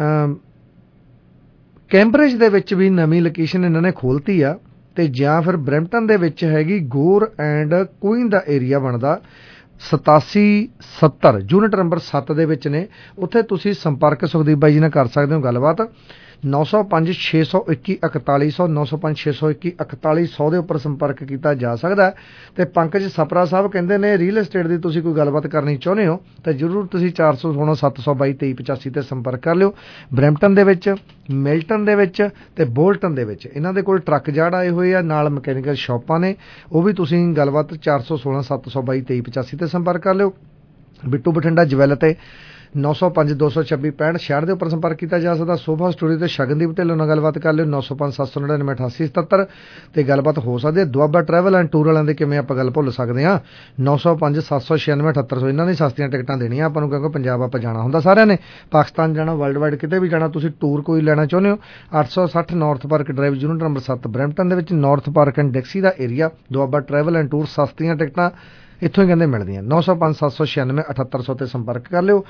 ਕੈਂਬਰਿਜ ਦੇ ਵਿੱਚ ਵੀ ਨਵੀਂ ਲੋਕੇਸ਼ਨ ਇਹਨਾਂ ਨੇ ਖੋਲ੍ਹਤੀ ਆ, ਤੇ ਜਾਂ ਫਿਰ ਬਰੈਂਪਟਨ ਦੇ ਵਿੱਚ ਹੈਗੀ ਗੋਰ ਐਂਡ ਕੁਈਨ ਦਾ ਏਰੀਆ ਬਣਦਾ ਸਤਾਸੀ ਸੱਤਰ ਯੂਨਿਟ ਨੰਬਰ ਸੱਤ ਦੇ ਵਿੱਚ ਨੇ। ਉੱਥੇ ਤੁਸੀਂ ਸੰਪਰਕ ਸੁਖਦੀਪ ਬਾਈ ਜੀ ਨਾਲ ਕਰ ਸਕਦੇ ਹੋ ਗੱਲਬਾਤ। ਨੌ ਸੌ ਪੰਜ ਛੇ ਸੌ ਇੱਕੀ ਇਕਤਾਲੀ ਸੌ ਨੌ ਸੌ ਪੰਜ ਛੇ ਸੌ ਇੱਕੀ ਇਕਤਾਲੀ ਸੌ ਦੇ ਉੱਪਰ ਸੰਪਰਕ ਕੀਤਾ ਜਾ ਸਕਦਾ। ਤੇ ਪੰਕਜ ਸਪਰਾ ਸਾਹਿਬ ਕਹਿੰਦੇ ਨੇ ਰੀਅਲ ਏਸਟੇਟ ਦੀ ਤੁਸੀਂ ਕੋਈ ਗੱਲਬਾਤ ਕਰਨੀ ਚਾਹੁੰਦੇ ਹੋ ਤਾਂ ਜ਼ਰੂਰ ਤੁਸੀਂ ਚਾਰ ਸੌ ਸੋਲਾਂ ਸੱਤ ਸੌ ਬਾਈ ਤੇਈ ਪਚਾਸੀ 'ਤੇ ਸੰਪਰਕ ਕਰ ਲਿਓ। ਬਰੈਂਪਟਨ ਦੇ ਵਿੱਚ, ਮਿਲਟਨ ਦੇ ਵਿੱਚ ਤੇ ਬੋਲਟਨ ਦੇ ਵਿੱਚ ਇਹਨਾਂ ਦੇ ਕੋਲ ਟਰੱਕ ਯਾਰਡ ਆਏ ਹੋਏ ਆ, ਨਾਲ ਮਕੈਨੀਕਲ ਸ਼ਾਪਾਂ ਨੇ, ਉਹ ਵੀ ਤੁਸੀਂ ਗੱਲਬਾਤ ਚਾਰ ਸੌ ਸੋਲਾਂ ਸੱਤ ਸੌ ਬਾਈ ਤੇਈ ਪਚਾਸੀ 'ਤੇ ਸੰਪਰਕ ਕਰ ਲਿਓ। ਬਿੱਟੂ ਬਠਿੰਡਾ ਜਵੈਲ ਤੇ ਨੌ ਸੌ ਪੰਜ ਦੋ ਸੌ ਛੱਬੀ ਪੈਂਹਠ ਛਿਆਹਠ ਦੇ ਉੱਪਰ ਸੰਪਰਕ ਕੀਤਾ ਜਾ ਸਕਦਾ। ਸੋਫਾ ਸਟੋਰੀ ਤੇ ਸ਼ਗਨਦੀਪ ਢਿੱਲੋਂ ਨਾਲ ਗੱਲਬਾਤ ਕਰ ਲਿਓ ਨੌ ਸੌ ਪੰਜ ਸੱਤ ਸੌ ਨੜਿਨਵੇਂ ਅਠਾਸੀ ਸਤੱਤਰ 'ਤੇ ਗੱਲਬਾਤ ਹੋ ਸਕਦੀ ਹੈ। ਦੁਆਬਾ ਟਰੈਵਲ ਐਂਡ ਟੂਰ ਵਾਲਿਆਂ ਦੇ ਕਿਵੇਂ ਆਪਾਂ ਗੱਲ ਭੁੱਲ ਸਕਦੇ ਹਾਂ। ਨੌ ਸੌ ਪੰਜ ਸੱਤ ਸੌ ਛਿਆਨਵੇਂ ਅਠੱਤਰ ਸੌ ਇਹਨਾਂ ਦੀ ਸਸਤੀਆਂ ਟਿਕਟਾਂ ਦੇਣੀਆਂ ਆਪਾਂ ਨੂੰ, ਕਿਉਂਕਿ ਪੰਜਾਬ ਆਪਾਂ ਜਾਣਾ ਹੁੰਦਾ ਸਾਰਿਆਂ ਨੇ, ਪਾਕਿਸਤਾਨ ਜਾਣਾ, ਵਰਲਡ ਵਾਈਡ ਕਿਤੇ ਵੀ ਜਾਣਾ, ਤੁਸੀਂ ਟੂਰ ਕੋਈ ਲੈਣਾ ਚਾਹੁੰਦੇ ਹੋ। ਅੱਠ ਸੌ ਸੱਠ North Park drive unit number ਸੱਤ ਬਰੈਂਪਟਨ ਦੇ ਵਿੱਚ, ਨਾਰਥ ਪਾਰਕ ਐਂਡ ਡਿਕਸੀ ਦਾ area. Doaba travel and tour, ਸਸਤੀਆਂ ਟਿਕਟਾਂ ਇੱਥੋਂ ਹੀ ਕਹਿੰਦੇ ਮਿਲਦੀਆਂ। ਨੌ ਸੌ ਪੰਜ ਸੱਤ ਸੌ ਛਿਆਨਵੇਂ ਅਠੱਤਰ ਸੌ 'ਤੇ ਸੰਪਰਕ ਕਰ ਲਿਓ।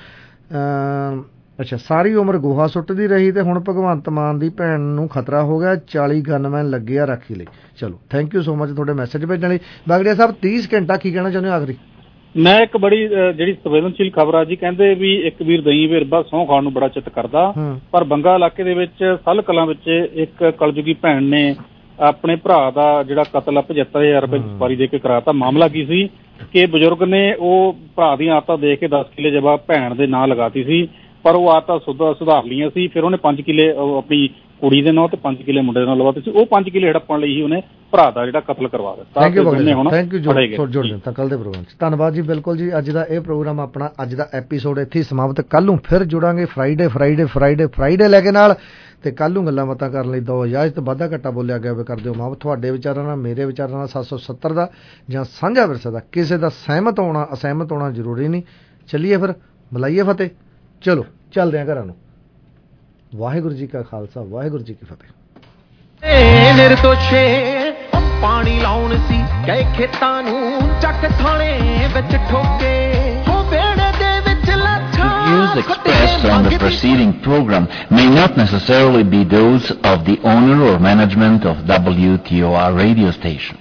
ਅੱਛਾ, ਸਾਰੀ ਉਮਰ ਗੋਹਾ ਸੁੱਟਦੀ ਰਹੀ ਤੇ ਹੁਣ ਭਗਵੰਤ ਮਾਨ ਦੀ ਭੈਣ ਨੂੰ ਖਤਰਾ ਹੋ ਗਿਆ, ਚਾਲੀ ਗਨਮੈਨ ਲੱਗੇ ਆ ਰਾਖੀ ਲਈ। ਚਲੋ ਥੈਂਕ ਯੂ ਸੋ ਮਚ ਤੁਹਾਡੇ ਮੈਸੇਜ ਭੇਜਣ ਲਈ। ਬਾਗੜੀਆ ਸਾਹਿਬ ਤੀਹ ਘੰਟਾ ਕੀ ਕਹਿਣਾ ਚਾਹੁੰਦੇ ਹੋ ਆਖਰੀ? ਮੈਂ ਇੱਕ ਬੜੀ ਜਿਹੜੀ ਸੰਵੇਦਨਸ਼ੀਲ ਖਬਰ ਆ ਜੀ, ਕਹਿੰਦੇ ਵੀ ਇੱਕ ਵੀਰ ਦਈ ਵੇਰਬਾ ਸਹੁੰ ਖਾਣ ਨੂੰ ਬੜਾ ਚਿੱਤ ਕਰਦਾ, ਪਰ ਬੰਗਾ ਇਲਾਕੇ ਦੇ ਵਿੱਚ ਸੱਲ ਕਲਾਂ ਵਿੱਚ ਇੱਕ ਕਲਯੁਗੀ ਭੈਣ ਨੇ ਆਪਣੇ ਭਰਾ ਦਾ ਜਿਹੜਾ ਕਤਲ ਆ ਪਝੱਤਰ ਹਜ਼ਾਰ ਰੁਪਏ ਸਵਾਰੀ ਦੇ ਕੇ ਕਰਾਤਾ। ਮਾਮਲਾ ਕੀ ਸੀ ਕਿ ਬਜ਼ੁਰਗ ਨੇ ਉਹ ਭਰਾ ਦੀਆਂ ਆਦਤਾਂ ਦੇਖ ਕੇ ਦਸ ਕਿੱਲੇ ਜਗ੍ਹਾ ਭੈਣ ਦੇ ਨਾਂ ਲਗਾਤੀ ਸੀ, ਪਰ ਉਹ ਆਦਤਾਂ ਸੁਧਾਰ ਸੁਧਾਰ ਲਈਆਂ ਸੀ। ਫਿਰ ਉਹਨੇ ਪੰਜ ਕਿੱਲੇ ਆਪਣੀ ਕੁੜੀ ਦੇ ਨਾਂ ਤੇ ਪੰਜ ਕਿੱਲੇ ਮੁੰਡੇ ਦੇ ਨਾਂ ਲਗਾਤੇ ਸੀ। ਉਹ ਪੰਜ ਕਿੱਲੇ ਹੜੱਪਣ ਲਈ ਹੀ ਉਹਨੇ ਭਰਾ ਦਾ ਜਿਹੜਾ ਕਤਲ ਕਰਵਾ ਦਿੱਤਾ। ਥੈਂਕ ਯੂ ਥੈਂਕ ਯੂ ਜੁੜ ਦਿੱਤਾ ਕੱਲ ਦੇ ਪ੍ਰੋਗਰਾਮ 'ਚ। ਧੰਨਵਾਦ ਜੀ। ਬਿਲਕੁਲ ਜੀ, ਅੱਜ ਦਾ ਇਹ ਪ੍ਰੋਗਰਾਮ ਆਪਣਾ ਅੱਜ ਦਾ ਐਪੀਸੋਡ ਇੱਥੇ ਹੀ ਸਮਾਪਤ। ਕੱਲ੍ਹ ਨੂੰ ਫਿਰ ਜੁੜਾਂਗੇ ਫਰਾਈਡੇ ਫਰਾਈਡੇ ਫਰਾਈਡੇ ਫਰਾਈਡੇ ਲੈ ਕੇ ਨਾਲ, ਤੇ ਕੱਲ੍ਹ ਨੂੰ ਗੱਲਾਂ ਬਾਤਾਂ ਕਰਨ ਲਈ ਦੋ ਇਜਾਜ਼ਤ। ਵਾਧਾ ਘੱਟਾ ਬੋਲਿਆ ਗਿਆ ਹੋਵੇ ਕਰ ਦਿਓ ਮਾਫ। ਤੁਹਾਡੇ ਵਿਚਾਰਾਂ ਨਾਲ, ਮੇਰੇ ਵਿਚਾਰਾਂ ਨਾਲ ਸੱਤ ਸੌ ਸੱਤਰ ਦਾ ਜਾਂ ਸਾਂਝਾ ਵਿਰਸੇ ਦਾ ਕਿਸੇ ਦਾ ਸਹਿਮਤ ਹੋਣਾ ਅਸਹਿਮਤ ਹੋਣਾ ਜ਼ਰੂਰੀ ਨਹੀਂ। ਚੱਲੀਏ ਫਿਰ, ਬੁਲਾਈਏ ਫਤਿਹ। ਚਲੋ ਚੱਲਦੇ ਹਾਂ ਘਰਾਂ ਨੂੰ। ਵਾਹਿਗੁਰੂ ਜੀ ਕਾ ਖਾਲਸਾ, ਵਾਹਿਗੁਰੂ ਜੀ ਕੀ ਫਤਿਹ। ਨਿਰਦੋਸ਼ੇ ਪਾਣੀ ਲਾਉਣ ਸੀ ਗਏ ਖੇਤਾਂ ਨੂੰ, ਚੱਕ ਥਾਣੇ ਵਿੱਚ ਠੋਕੇ ਹੋ ਵੇੜੇ ਦੇ ਵਿੱਚ ਲੱਛਾਂ। Views expressed on the preceding program may not necessarily be those of the owner or management of W T O R radio station.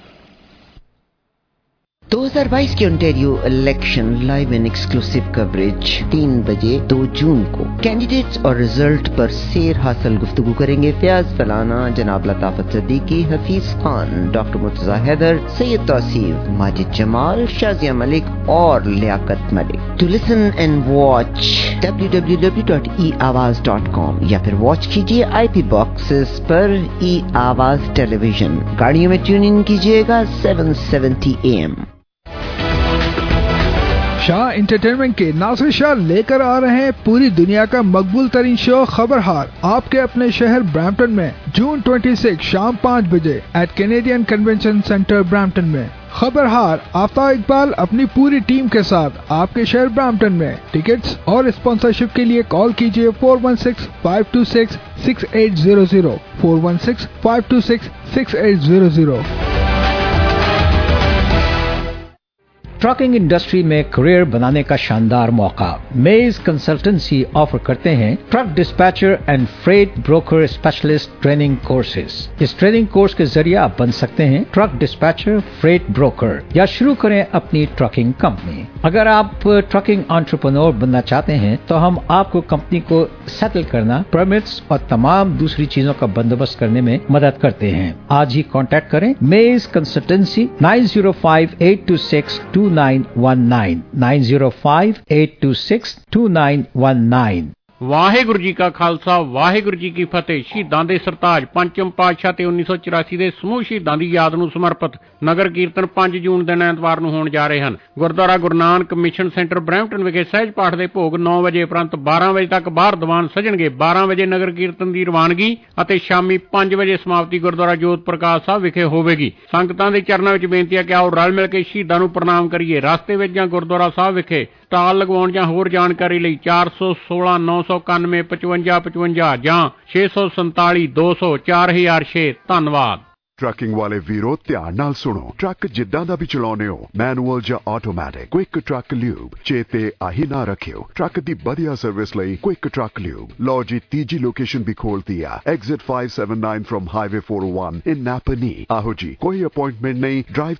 दो हज़ार बाईस के Ontario election live and exclusive coverage तीन बजे दो जून को कैंडिडेट्स और रिजल्ट पर सेर हासिल गुफ्तगू करेंगे फयाज फलाना, जनाब लताफत सदीकी, हफीज खान, डॉक्टर मुर्तजा हैदर, सैयद तौसीफ, माजिद जमाल, शाजिया मलिक और Liaquat Malik. To listen and watch W W W dot e Awaaz dot com या फिर वॉच कीजिए आईपी बॉक्सेस पर ई आवाज टेलीविजन। गाड़ियों में ट्यून इन कीजिएगा seven seventy A M. Shah entertainment के नासिर शाह लेकर आ रहे हैं पूरी दुनिया का मकबूल तरीन शो खबरहार आपके अपने शहर ब्रैम्पटन में जून छब्बीस शाम पाँच बजे at Canadian convention centre Brampton में। खबरहार आफ्ताब इकबाल अपनी पूरी टीम के साथ आपके शहर ब्रैम्पटन में। टिकट्स और स्पॉन्सरशिप के लिए कॉल कीजिए four one six five two six six eight zero zero four one six five two six six eight zero zero. Trucking industry में करियर बनाने का शानदार मौका। मेज कंसल्टेंसी ऑफर करते हैं truck dispatcher and freight broker specialist training courses. इस training course के जरिए आप बन सकते हैं ट्रक डिस्पैचर, फ्रेट ब्रोकर या शुरू करें अपनी ट्रकिंग कंपनी। अगर आप ट्रकिंग एंटरप्रेन्योर बनना चाहते हैं तो हम आपको कंपनी को सेटल करना, परमिट्स और तमाम दूसरी चीजों का बंदोबस्त करने में मदद करते हैं। आज ही कांटेक्ट करें Maze consultancy nine zero five eight two six two nine one nine nine zero five eight two six two nine one nine. Waheguru ji ਕਾ ਖਾਲਸਾ ਵਾਹਿਗੁਰੂ ਜੀ ਕੀ ਫਤਿਹ। ਸ਼ਹੀਦਾਂ ਦੇ ਸਰਤਾਜ ਪੰਚਮ ਪਾਤਸ਼ਾਹ ਤੇ ਉੱਨੀ ਸੌ ਚੁਰਾਸੀ ਦੇ ਸਮੂਹ ਸ਼ਹੀਦਾਂ ਦੀ ਯਾਦ ਨੂੰ ਸਮਰਪਿਤ ਨਗਰ ਕੀਰਤਨ ਪੰਜ ਜੂਨ ਦਿਨ ਐਤਵਾਰ ਨੂੰ ਹੋਣ ਜਾ ਰਹੇ ਹਨ। Gurdwara Guru Nanak mission centre Brampton ਵਿਖੇ ਸਹਿਜ ਪਾਠ ਦੇ ਭੋਗ ਨੌ ਵਜੇ ਉਪਰੰਤ ਬਾਰਾਂ ਵਜੇ ਤੱਕ ਬਾਹਰ ਦੀਵਾਨ ਸਜਣਗੇ। ਬਾਰਾਂ ਵਜੇ ਨਗਰ ਕੀਰਤਨ ਦੀ ਰਵਾਨਗੀ ਅਤੇ ਸ਼ਾਮੀ ਪੰਜ ਵਜੇ ਸਮਾਪਤੀ ਗੁਰਦੁਆਰਾ ਜੋਤ ਪ੍ਰਕਾਸ਼ ਸਾਹਿਬ ਵਿਖੇ ਹੋਵੇਗੀ। ਸੰਗਤਾਂ ਦੇ ਚਰਨਾਂ ਵਿੱਚ ਬੇਨਤੀ ਹੈ ਕਿ ਆਓ ਰਲ ਮਿਲ ਕੇ ਸ਼ਹੀਦਾਂ ਨੂੰ ਪ੍ਰਣਾਮ ਕਰੀਏ। ਰਸਤੇ ਵਿੱਚ ਜਾਂ ਗੁਰਦੁਆਰਾ ਸਾਹਿਬ ਵਿਖੇ ਸਟਾਲ ਲਗਵਾਉਣ ਜਾਂ ਹੋਰ ਜਾਣਕਾਰੀ ਲਈ ਚਾਰ ਸੌ ਸੋਲਾਂ ਨੌ ਸੌ ਇਕਾਨਵੇਂ ਪਚਵੰਜਾ ਪਚਵੰਜਾ ਜਾਂ ਛੇ ਸੌ ਸੰਤਾਲੀ ਦੋ ਸੌ ਚਾਰ ਹਜ਼ਾਰ ਛੇ। ਧੰਨਵਾਦ। ਟਰੱਕਿੰਗ ਵਾਲੇ ਵੀਰੋ ਧਿਆਨ ਨਾਲ ਸੁਣੋ। ਟਰੱਕ ਜਿੱਦਾਂ ਦਾ ਵੀ ਚਲਾਉਂਦੇ ਹੋ, ਮੈਨੂਅਲ ਜਾਂ ਆਟੋਮੈਟਿਕ, ਕੁਇਕ ਟਰੱਕ ਲਿਊਬ ਚੇਤੇ ਆਹੀ ਨਾ ਰੱਖਿਓ। ਟਰੱਕ ਦੀ ਵਧੀਆ ਸਰਵਿਸ ਲਈ ਕੁਇਕ ਟਰੱਕ ਲਿਊਬ। ਲਓ ਜੀ ਤੀਜੀ ਲੋਕੇਸ਼ਨ ਵੀ ਖੋਲਤੀ ਆ, exit five seven nine from highway four oh one in Napanee. ਆਹੋ ਜੀ, ਕੋਈ ਅਪਾਇੰਟਮੈਂਟ ਨਹੀਂ, ਡਰਾਈਵ